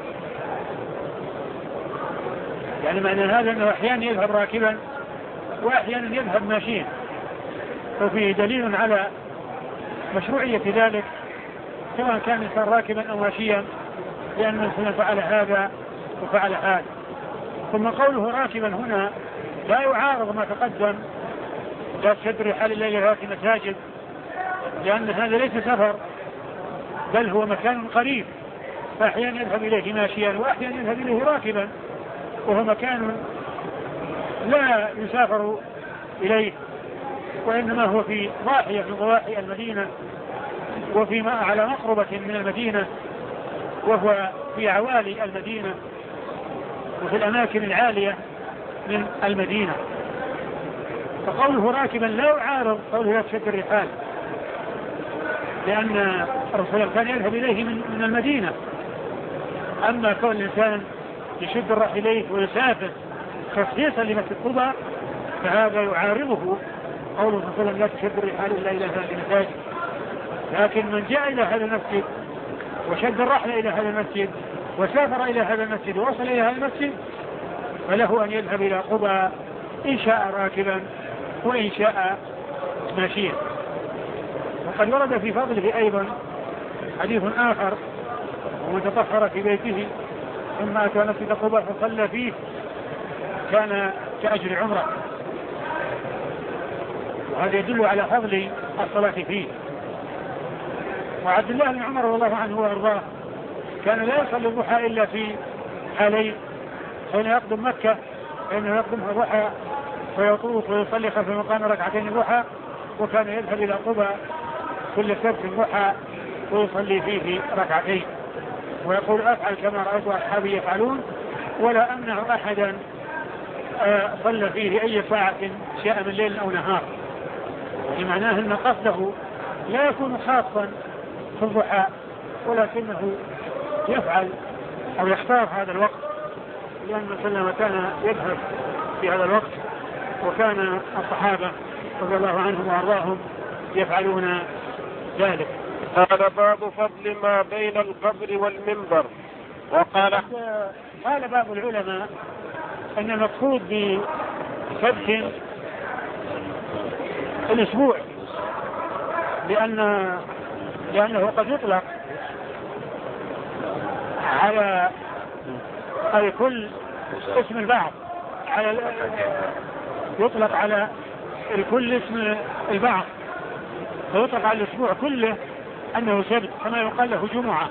يعني معنى هذا أنه أحيانا يذهب راكبا وأحيانا يذهب ماشيا، وفيه دليل على مشروعية ذلك سواء كان الإنسان راكبا أو ماشيا، لأن الإنسان فعل هذا وفعل هذا. ثم قوله راكبا هنا لا يعارض ما تقدم، لا تشد رحال الليل إلى مساجد، لأن هذا ليس سفر بل هو مكان قريب، فأحيانا يذهب إليه ماشيا وأحيانا يذهب إليه راكبا، وهو مكان لا يسافر إليه، وإنما هو في ضاحية من ضواحي المدينة، وفي على مقربة من المدينة، وهو في عوالي المدينة وفي الأماكن العالية من المدينة. فقوله راكبا لا يعارض قوله لا تشد الرحال، لأن الرسول كان يذهب إليه من المدينة. أما كون الإنسان يشد الرحل إليه ويسافر خصيصا لمسجد قباء فهذا يعارضه قوله صلى الله عليه وسلم لا تشد الرحال إلا إلى ثلاث مساجد. لكن من جاء إلى هذا المسجد وشد الرحل إلى هذا المسجد وسافر إلى هذا المسجد ووصل إلى هذا المسجد فله أن يذهب إلى قباء إن شاء راكبا وإن شاء ماشيا. وقد ورد في فضله أيضا حديث آخر: ومن تطهر في بيته ثم أتى مسجد قباء فصلى فيه كان كأجر عمره. وهذا يدل على فضل الصلاة فيه. وعبد الله بن عمر رضي الله عنه وارضاه كان لا يصلي الضحى إلا في حالين: حين يقدم مكة فإنه يقدم الضحى فيطوف ويصلي خلف مقام ركعتين الضحى، وكان يذهب إلى قباء كل سبت الضحى ويصلي فيه ركعتين، ويقول أفعل كما رأيت أصحابي يفعلون ولا أمنع أحدا صلى فيه أي ساعة شاء من ليل أو نهار. لمعناه أن قصده لا يكون خاصا في الضحى، ولكنه يفعل أو يختار هذا الوقت، لأن صلى الله كان يذهب في هذا الوقت، وكان الصحابة رضي الله عنهم وأرضاهم يفعلون ذلك. هذا باب فضل ما بين القبر والمنبر. وقال قال بعض العلماء أن المقصود بسبت الأسبوع، لأن لأنه قد يطلق على أي كل اسم البعض، على يطلق على الكل اسم البعض، فيطلق على الأسبوع كله أنه سبت، كما يقال له جمعة،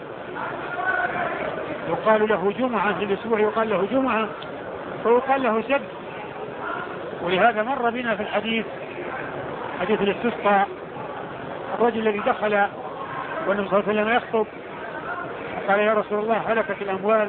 يقال له جمعة للأسبوع، يقال له جمعة فيقال له سبت. ولهذا مر بنا في الحديث حديث الاستسقاء الرجل الذي دخل والنبي صلى الله عليه وسلم يخطب قال يا رسول الله هلكت الأموال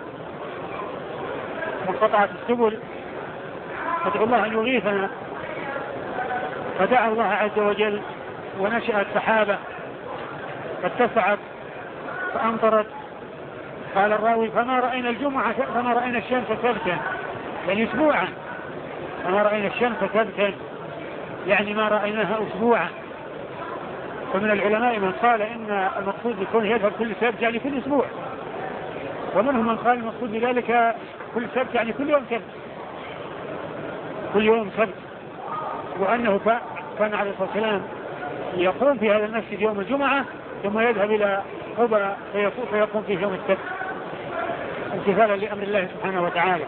وانقطعت السبل فادعو الله أن يغيثنا، فدعا الله عز وجل ونشأت سحابة فاتسعت فأمطرت. قال الراوي فما رأينا الجمعة فما رأينا الشمس سبتا، يعني أسبوعا، فما رأينا الشمس سبتا يعني ما رأيناها أسبوعا. ومن العلماء من قال إن المقصود يكون يذهب كل سبت يعني كل أسبوع، ومنهم من قال المقصود بذلك كل سبت يعني كل يوم سبت، كل يوم سبت، وأنه كان عليه الصلاة والسلام يقوم في هذا المسجد يوم الجمعة ثم يذهب إلى قبى فيقوم فيه يوم السبت امتثالا لأمر الله سبحانه وتعالى.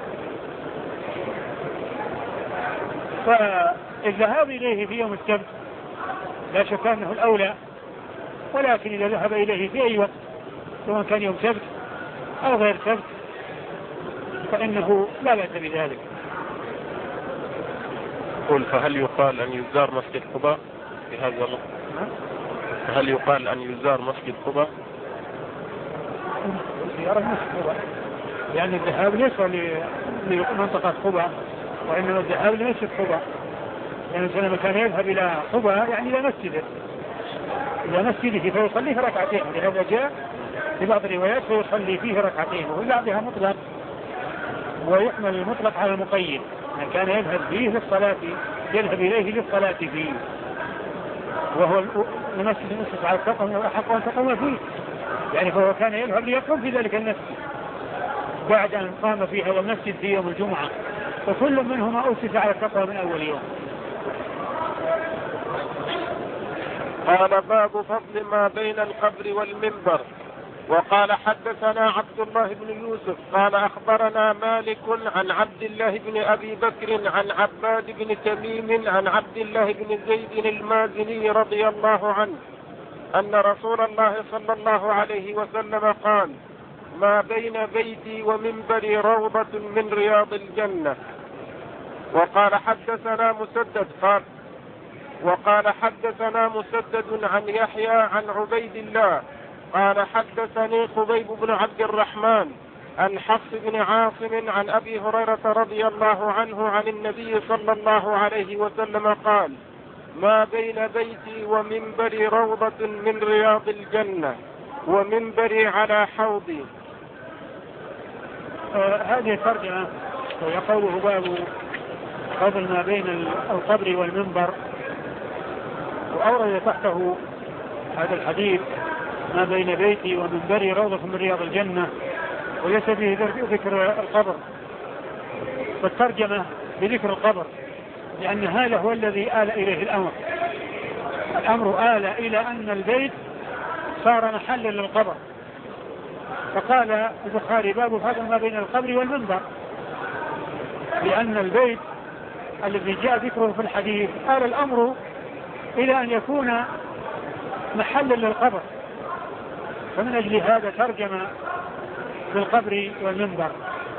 فالذهاب إليه في يوم السبت لا شك أنه الأولى، ولكن إذا ذهب إليه في أي وقت سواء كان يوم سبت أو غير سبت فإنه لا بأس بذلك. قل فهل يقال أن يزار مسجد قباء في هذا الوقت؟ هل يقال أن يزار مسجد قباء؟ زيارة مسجد قباء، يعني الذهاب ليس لمنطقة قباء وإنما الذهاب لمسجد قباء، يعني لما كان يذهب إلى قباء يعني إلى مسجده إلى مسجده فيصلي في ركعتين، لهذا جاء في بعض الروايات فيصلي فيه ركعتين، وفي بعضها مطلق ويحمل المطلق على المقيد، يعني كان يذهب فيه للصلاة يذهب إليه للصلاة فيه، وهو المسجد المسجد على التقوى وأحق أن تقوم فيه، يعني فهو كان يذهب ليقوم في ذلك المسجد بعد أن قام في هذا المسجد في يوم الجمعة، وكل منهما أسس على التقوى من أول يوم. قال باب فضل ما بين القبر والمنبر. وقال حدثنا عبد الله بن يوسف قال أخبرنا مالك عن عبد الله بن أبي بكر عن عباد بن تميم عن عبد الله بن زيد المازني رضي الله عنه أن رسول الله صلى الله عليه وسلم قال ما بين بيتي ومنبري روضة من رياض الجنة. وقال حدثنا مسدد قال وقال حدثنا مسدد عن يحيى عن عبيد الله قال حدثني خبيب بن عبد الرحمن عن حفص بن عاصم عن أبي هريرة رضي الله عنه عن النبي صلى الله عليه وسلم قال ما بين بيتي ومنبري روضة من رياض الجنة ومنبري على حوضي. آه هذه الترجمة ويقوله باب فضل ما بين القبر والمنبر، وأورد تحته هذا الحديث ما بين بيتي ومنبري روضة من رياض الجنة، وليس فيه ذكر القبر، والترجمة بذكر القبر لأن هذا هو الذي آل إليه الأمر. الأمر آل إلى أن البيت صار محلا للقبر، فقال البخاري باب فضل ما بين القبر والمنبر، لأن البيت الذي جاء ذكره في الحديث آل الأمر إلى أن يكون محلا للقبر، فمن أجل هذا ترجم بالقبر والمنبر.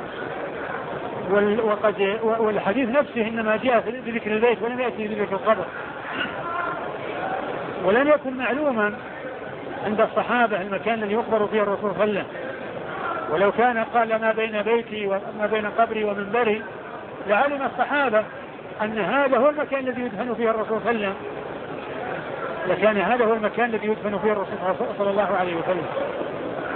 وقد والحديث نفسه إنما جاء بذكر البيت ولم يأتي بذكر القبر، ولم يكن معلوما عند الصحابة المكان الذي يقبر فيه الرسول صلى الله عليه وسلم، ولو كان قال ما بين بيتي وما بين قبري ومنبري لعلم الصحابة أن هذا هو المكان الذي يدفن فيه الرسول صلى الله عليه وسلم، لكان هذا هو المكان الذي يدفن فيه الرسول صلى الله عليه وسلم.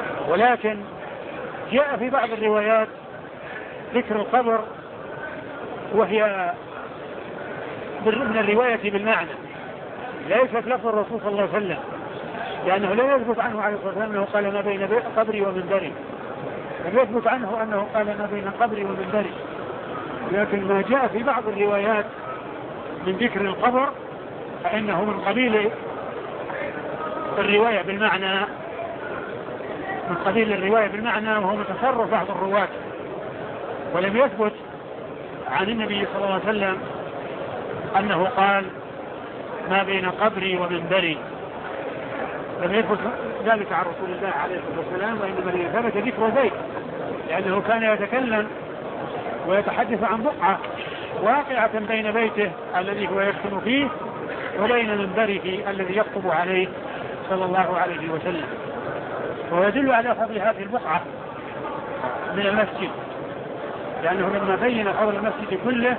ولكن جاء في بعض الروايات ذكر القبر وهي من الرواية بالمعنى، ليست لفظ الرسول صلى الله عليه وسلم، لأنه لا يثبت عنه عليه الصلاة والسلام أنه قال ما بين قبري ومنبري، لم يثبت عنه أنه قال ما بين قبري ومنبري، لكن ما جاء في بعض الروايات من ذكر القبر فإنه من قبيل الرواية بالمعنى، من قبيل الرواية بالمعنى، وهو متصرف بعض الرواة، ولم يثبت عن النبي صلى الله عليه وسلم أنه قال ما بين قبري ومنبري، لم يثبت ذلك عن رسول الله عليه الصلاة والسلام، وإنما ثبت ذكر ذلك لأنه كان يتكلم ويتحدث عن بقعة واقعة بين بيته الذي هو يسكن فيه وبين منبره الذي يخطب عليه صلى الله عليه وسلم، ويدل على فضل هذه البقعة من المسجد، لأنه لما بين فضل المسجد كله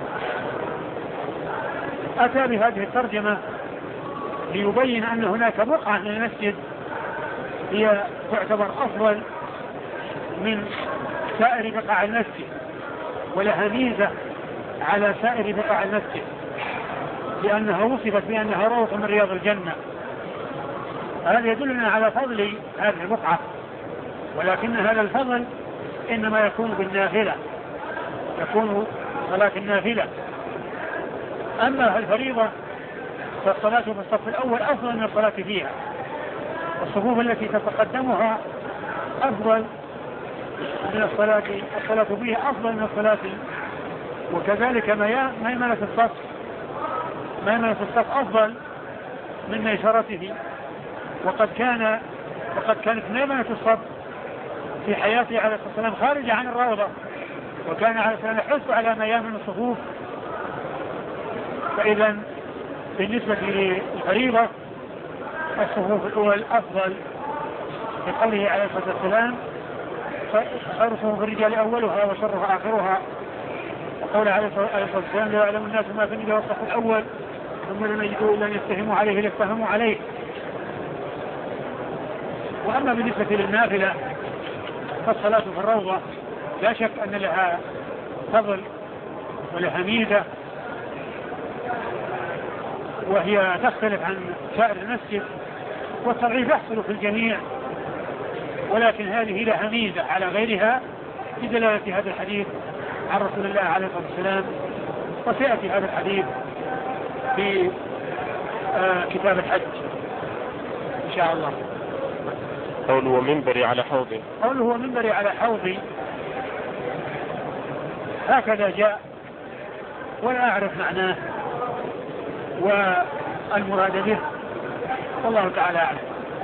أتى بهذه الترجمة ليبين أن هناك بقعة من المسجد هي تعتبر أفضل من سائر بقاع المسجد، ولها ميزة على سائر بقاع المسجد، لأنها وصفت بأنها روضة من رياض الجنة. هذا يدلنا على فضل هذه البقعة، ولكن هذا الفضل إنما يكون بالنافلة، يكون صلاة النافلة. أما الفريضة فالصلاة في الصف الأول أفضل من الصلاة فيها، الصفوف التي تتقدمها أفضل من الصلاة، الصلاة فيها أفضل من الصلاة، وكذلك ميمنة الصف ميمنة الصف أفضل من ميسرته، وقد كان وقد كانت ميمنة الصف في حياته عليه الصلاة والسلام خارجة عن الروضة، وكان عليه الصلاة والسلام يحث على ميامن الصفوف. فإذا بالنسبة للفريضة الصفوف الأول أفضل، بقوله عليه الصلاة والسلام خير صفوف الرجال أولها وشرها آخرها، وقول عليه الصلاة والسلام لا يعلم الناس ما في النجاة والصف الأول ثم لم يجدوا إلا أن يستهموا عليه ليستهموا عليه. وأما بالنسبة للنافلة فالصلاة في الروضة لا شك أن لها فضل ولها ميزة، وهي تختلف عن سائر المسجد، والتضعيف يحصل في الجميع، ولكن هذه لها ميزة على غيرها بدلالة هذا الحديث عن رسول الله عليه الصلاة والسلام، وسيأتي هذا الحديث في آه كتاب الحج إن شاء الله. قوله ومنبري على حوضي، قوله ومنبري على حوضي هكذا جاء، ولا أعرف معناه والمراد به، والله تعالى أعلم.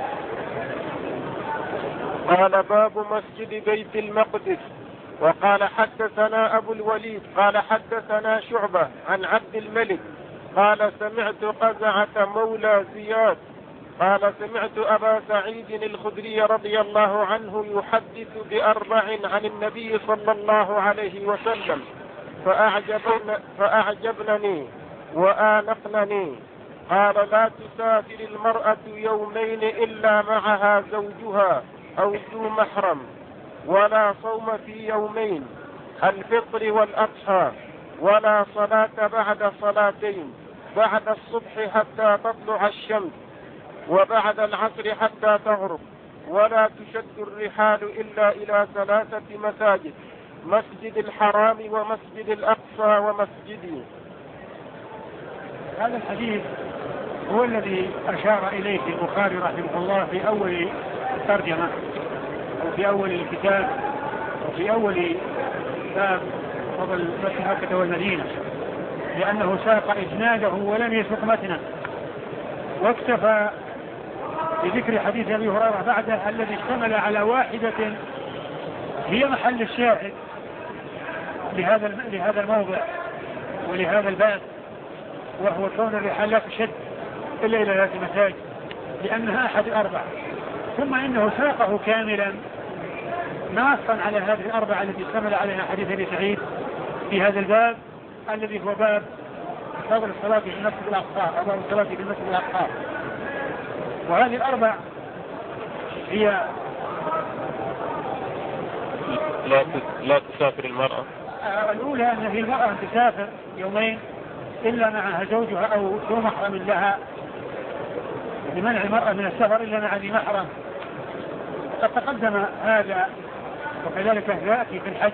قال باب مسجد بيت المقدس. وقال حدثنا أبو الوليد قال حدثنا شعبة عن عبد الملك قال سمعت قزعة مولى زياد قال سمعت أبا سعيد الخدري رضي الله عنه يحدث بأربع عن النبي صلى الله عليه وسلم فأعجبن فأعجبنني وآنقنني. قال لا تسافر المرأة يومين إلا معها زوجها أو ذو محرم، ولا صوم في يومين الفطر والأضحى، ولا صلاة بعد صلاتين، بعد الصبح حتى تطلع الشمس وبعد العصر حتى تغرب، ولا تشد الرحال إلا إلى ثلاثة مساجد: مسجد الحرام ومسجد الأقصى ومسجدي. هذا الحديث هو الذي أشار إليه البخاري رحمه الله في أول الترجمة وفي أول الكتاب وفي أول باب فضل مكة والمدينة، لأنه ساق إسناده ولم يسق متنه، واكتفى بذكر حديث أبي هريرة بعده الذي اشتمل على واحدة هي محل الشاهد لهذا لهذا الموضع ولهذا الباب، وهو كون الرحال لا تشد إلا إلى ذات مساجد لأنها أحد الأربع، ثم إنه ساقه كاملا ناصا على هذه الأربعة التي اشتمل عليها حديث أبي سعيد في هذا الباب الذي هو باب فضل الصلاة في المسجد الأقصى أو باب الصلاة في المسجد الأقصى. وهذه الأربع هي لا لا تسافر المرأة الأولى أن هي المرأة تسافر يومين إلا معها زوجها أو ذو محرم لها، لمنع المرأة من السفر إلا مع ذي محرم. قد تقدم هذا، وكذلك يأتي في الحج.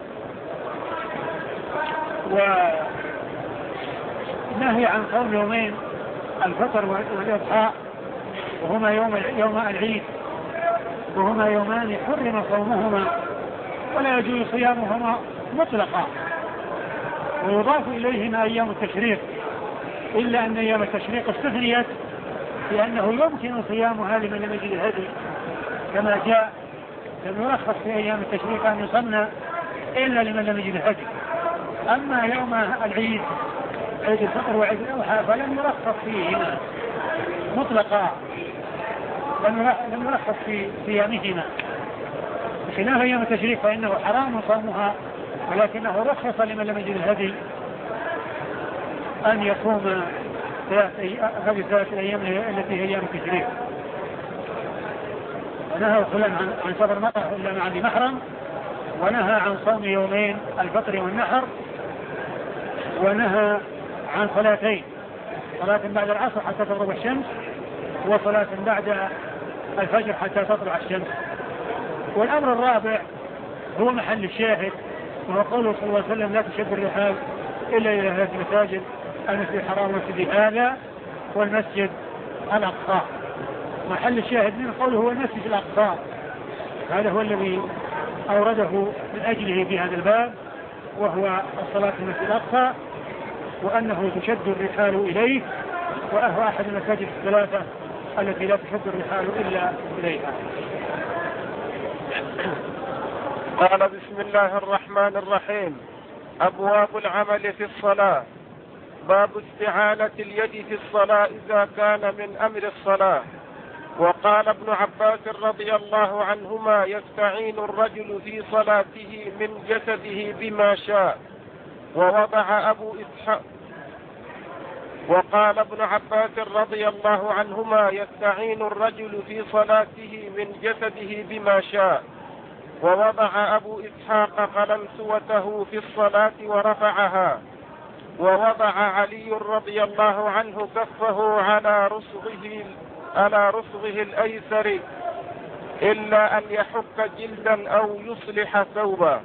ونهي عن صوم يومين الفطر والإضحى، وهما يوم يوم العيد، وهما يومان حرم صومهما ولا يجوز صيامهما مطلقا، ويضاف إليهما أيام التشريق، إلا أن أيام التشريق استثنيت لأنه يمكن صيامها لمن لم يجد الهدي، كما جاء لم يرخص في أيام التشريق أن يصنع إلا لمن لم يجد الهدي. أما يوم العيد عيد الفطر وعيد الأضحى فلم يرخص فيهما مطلقا، لم يرخص في صيامهما، بخلاف أيام التشريق فإنه حرام صومها، ولكنه رخص لمن لم يجد الهدي أن يصوم هذه الثلاث الأيام التي هي أيام التشريق. ونهى فلان عن سفر مرة إلا مع ذي محرم، ونهى عن صوم يومين الفطر والنحر، ونهى عن صلاتين، صلاة بعد العصر حتى تغرب الشمس، وصلاة بعد الفجر حتى تطلع الشمس. والأمر الرابع هو محل الشاهد، وهو قوله صلى الله عليه وسلم لا تشد الرحال إلا إلى هذه المساجد، المسجد الحرام والمسجد هذا والمسجد الأقصى. محل الشاهد من قوله هو المسجد الأقصى، هذا هو الذي أورده من أجله في هذا الباب، وهو الصلاة في المسجد الأقصى، وأنه تشد الرحال إليه، وهو أحد المساجد الثلاثة التي لا تشد الرحال إلا إليها. قال بسم الله الرحمن الرحيم. أبواب العمل في الصلاة. باب استعانة اليد في الصلاة إذا كان من أمر الصلاة. وقال ابن عباس رضي الله عنهما يستعين الرجل في صلاته من جسده بما شاء. ووضع أبو إسحاق وقال ابن عباس رضي الله عنهما يستعين الرجل في صلاته من جسده بما شاء. ووضع أبو إسحاق قلنسوته في الصلاة ورفعها. ووضع علي رضي الله عنه كفه على رسغه على رسغه الأيسر إلا أن يحك جلدا أو يصلح ثوبا.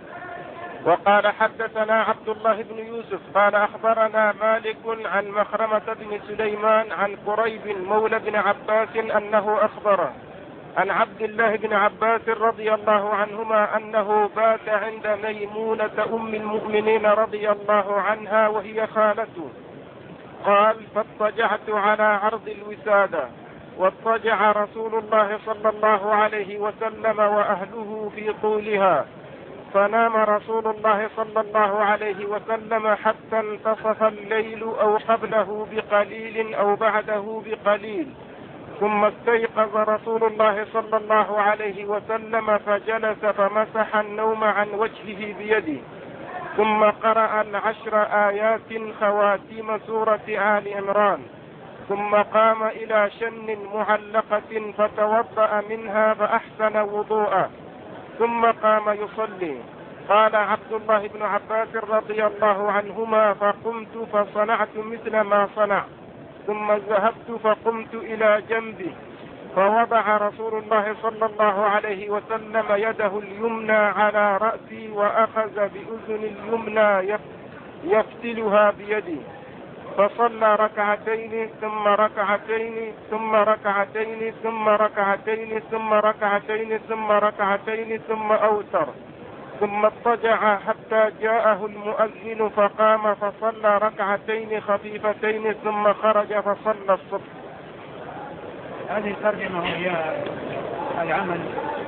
وقال حدثنا عبد الله بن يوسف قال أخبرنا مالك عن مخرمة بن سليمان عن قريب مولى بن عباس أنه أخبره عن عبد الله بن عباس رضي الله عنهما أنه بات عند ميمونة أم المؤمنين رضي الله عنها وهي خالته. قال فاضطجعت على عرض الوسادة، واضطجع رسول الله صلى الله عليه وسلم وأهله في طولها، فنام رسول الله صلى الله عليه وسلم حتى انتصف الليل أو قبله بقليل أو بعده بقليل، ثم استيقظ رسول الله صلى الله عليه وسلم فجلس فمسح النوم عن وجهه بيده، ثم قرأ العشر آيات خواتيم سورة آل عمران، ثم قام إلى شن معلقة فتوضأ منها فأحسن وضوءه، ثم قام يصلي. قال عبد الله بن عباس رضي الله عنهما فقمت فصنعت مثل ما صنع، ثم ذهبت فقمت إلى جنبه فوضع رسول الله صلى الله عليه وسلم يده اليمنى على رأسي وأخذ بأذن اليمنى يفتلها بيدي، فصلى ركعتين ثم ركعتين ثم ركعتين ثم ركعتين ثم ركعتين ثم ركعتين ثم أوتر، ثم اضطجع حتى جاءه المؤذن فقام فصلى ركعتين خفيفتين ثم خرج فصلى الصبح. هذه الترجمة هي العمل.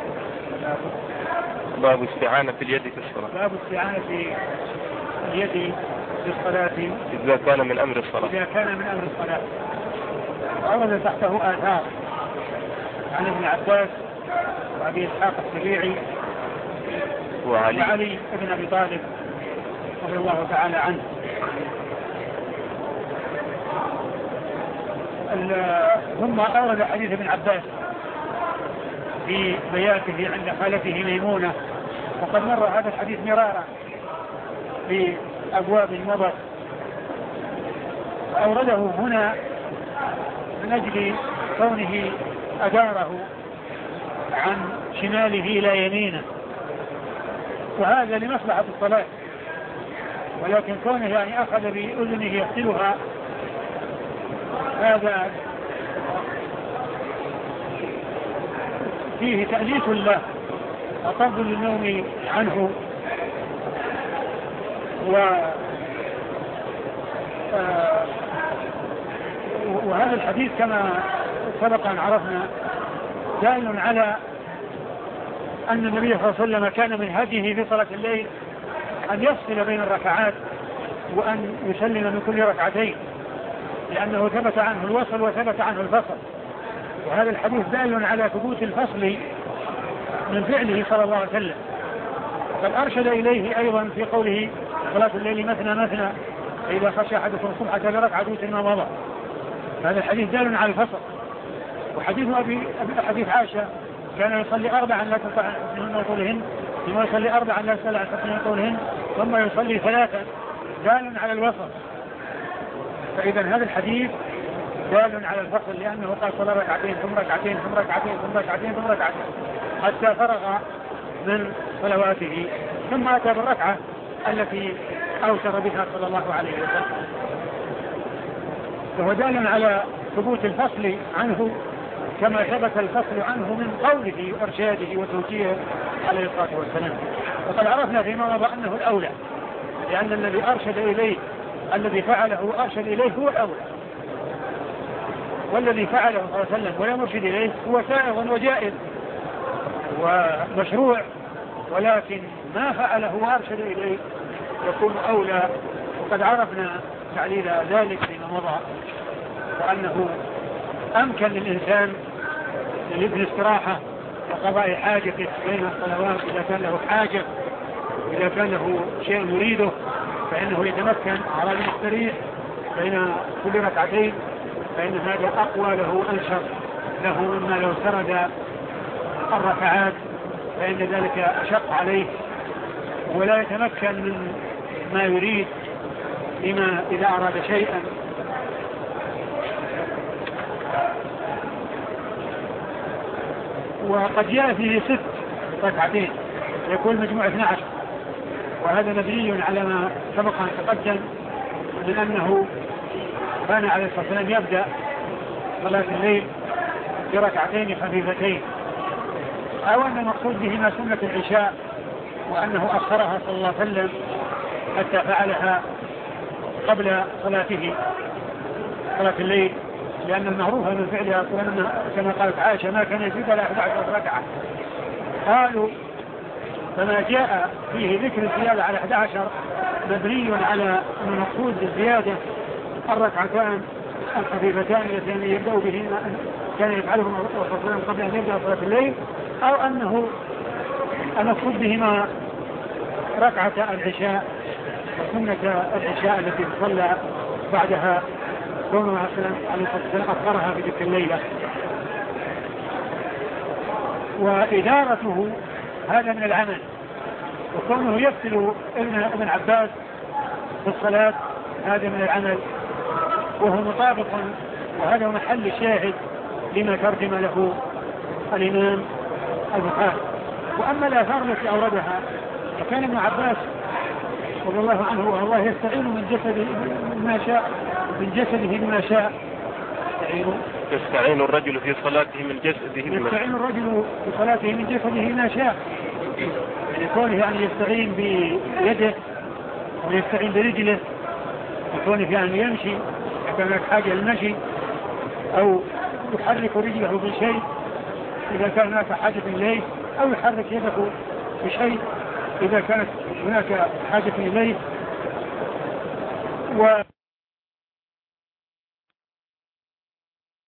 باب استعانة اليد في الصلاة. باب استعانة اليد في الصلاة إذا كان من أمر الصلاة. إذا كان من أمر الصلاة. ورد تحته آثار عن ابن عباس وأبي إسحاق السبيعي وعلي, وعلي بن أبي طالب رضي الله تعالى عنه. ثم أورد حديث ابن عباس في بياته عند خالته ميمونة، وقد مر هذا الحديث مرارا في أبواب مضت، أورده هنا من أجل كونه أداره عن شماله إلى يمينه، وهذا لمصلحة الصلاة، ولكن كونه يعني أخذ بأذنه يغسلها هذا فيه تأليف له وطرد للنوم عنه. و آه وهذا الحديث كما سبق أن عرفنا دال على أن النبي صلى الله عليه وسلم كان من هديه في صلاة الليل أن يفصل بين الركعات وأن يسلم من كل ركعتين، لأنه ثبت عنه الوصل وثبت عنه الفصل، وهذا الحديث دال على ثبوت الفصل من فعله صلى الله عليه وسلم. قد أرشد إليه أيضا في قوله صلاة الليل مثنى مثنى فإذا خشى أحدكم الصبح فليركع دوت ما مضى. هذا الحديث دال على الفصل. وحديث أبي حديث عائشة كان يصلي أربعا لا تستطيع من طولهن، ثم يصلي أربعا لا تستطيع من طولهن، ثم يصلي ثلاثا، دال على الوسط. فإذا هذا الحديث دال على الفصل، لأنه قال صلى ركعتين ثم ركعتين ثم ركعتين ثم ركعتين ثم ركعتين حتى فرغ من صلواته، ثم أتى بالركعة التي أوتر بها صلى الله عليه وسلم. فهو دال على ثبوت الفصل عنه كما ثبت الفصل عنه من قوله وإرشاده وتوجيهه عليه الصلاة والسلام. وقد عرفنا فيما مضى أنه الأولى، لأن الذي أرشد إليه الذي فعله وأرشد إليه هو الأولى، والذي فعله صلى الله عليه وسلم ولا مرشد إليه هو سائغ وجائز ومشروع، ولكن ما فعله وأرشد إليه يكون أولى. وقد عرفنا تعليل ذلك فيما مضى، وأنه أمكن للإنسان لابن استراحة وقضاء حاجته بين الصلوات إذا كان له حاجة، إذا كان له شيء يريده فإنه يتمكن على المستريح بين كل ركعتين، فإن هذا أقوى له أنشط له مما لو سرد الركعات، فإن ذلك أشق عليه ولا يتمكن من ما يريد لما إذا أراد شيئا. وقد جاء فيه ست ركعتين يكون مجموع اثني عشر، وهذا مبني على ما سبق أن تقدم من أنه كان عليه الصلاة والسلام يبدأ صلاة الليل بركعتين خفيفتين، أو أن المقصود بهما سنة العشاء، وأنه أخرها صلى الله عليه وسلم حتى فعلها قبل صلاته صلاة الليل، لأن المعروف من فعلها كما قالت عائشة ما كان يزيد على أحد عشر ركعة. قالوا فما جاء فيه ذكر الزيادة على أحد عشر مبني على أن المقصود بالزيادة الركعتان الخفيفتان اللتان يبدأ بهما كان يفعلهما الرسول صلى الله عليه وسلم قبل أن يبدأ صلاة الليل، أو أنه المقصود بهما ركعة العشاء وسنة العشاء التي تصلى بعدها كونه عليه الصلاة والسلام أخرها في تلك الليلة. وإدارته هذا من العمل، وكونه يفصل ابن ابن عباس في الصلاة هذا من العمل، وهو مطابق، وهذا محل الشاهد لما ترجم له الإمام البخاري. وأما الآثار التي أوردها فكان ابن عباس رضي الله عنه والله يستعين من جسده ما شاء من جسده بما شاء. يستعين الرجل في صلاته من جسده بما شاء. يستعين الرجل في صلاته من جسده ما شاء، يعني كونه يعني يستعين بيده ويستعين برجله، وكونه يعني يمشي إذا كانت حاجة للمشي، أو يحرك رجله بشيء إذا كان هناك حاجة إليه، أو يحرك يده بشيء إذا كانت هناك حاجة إليه. و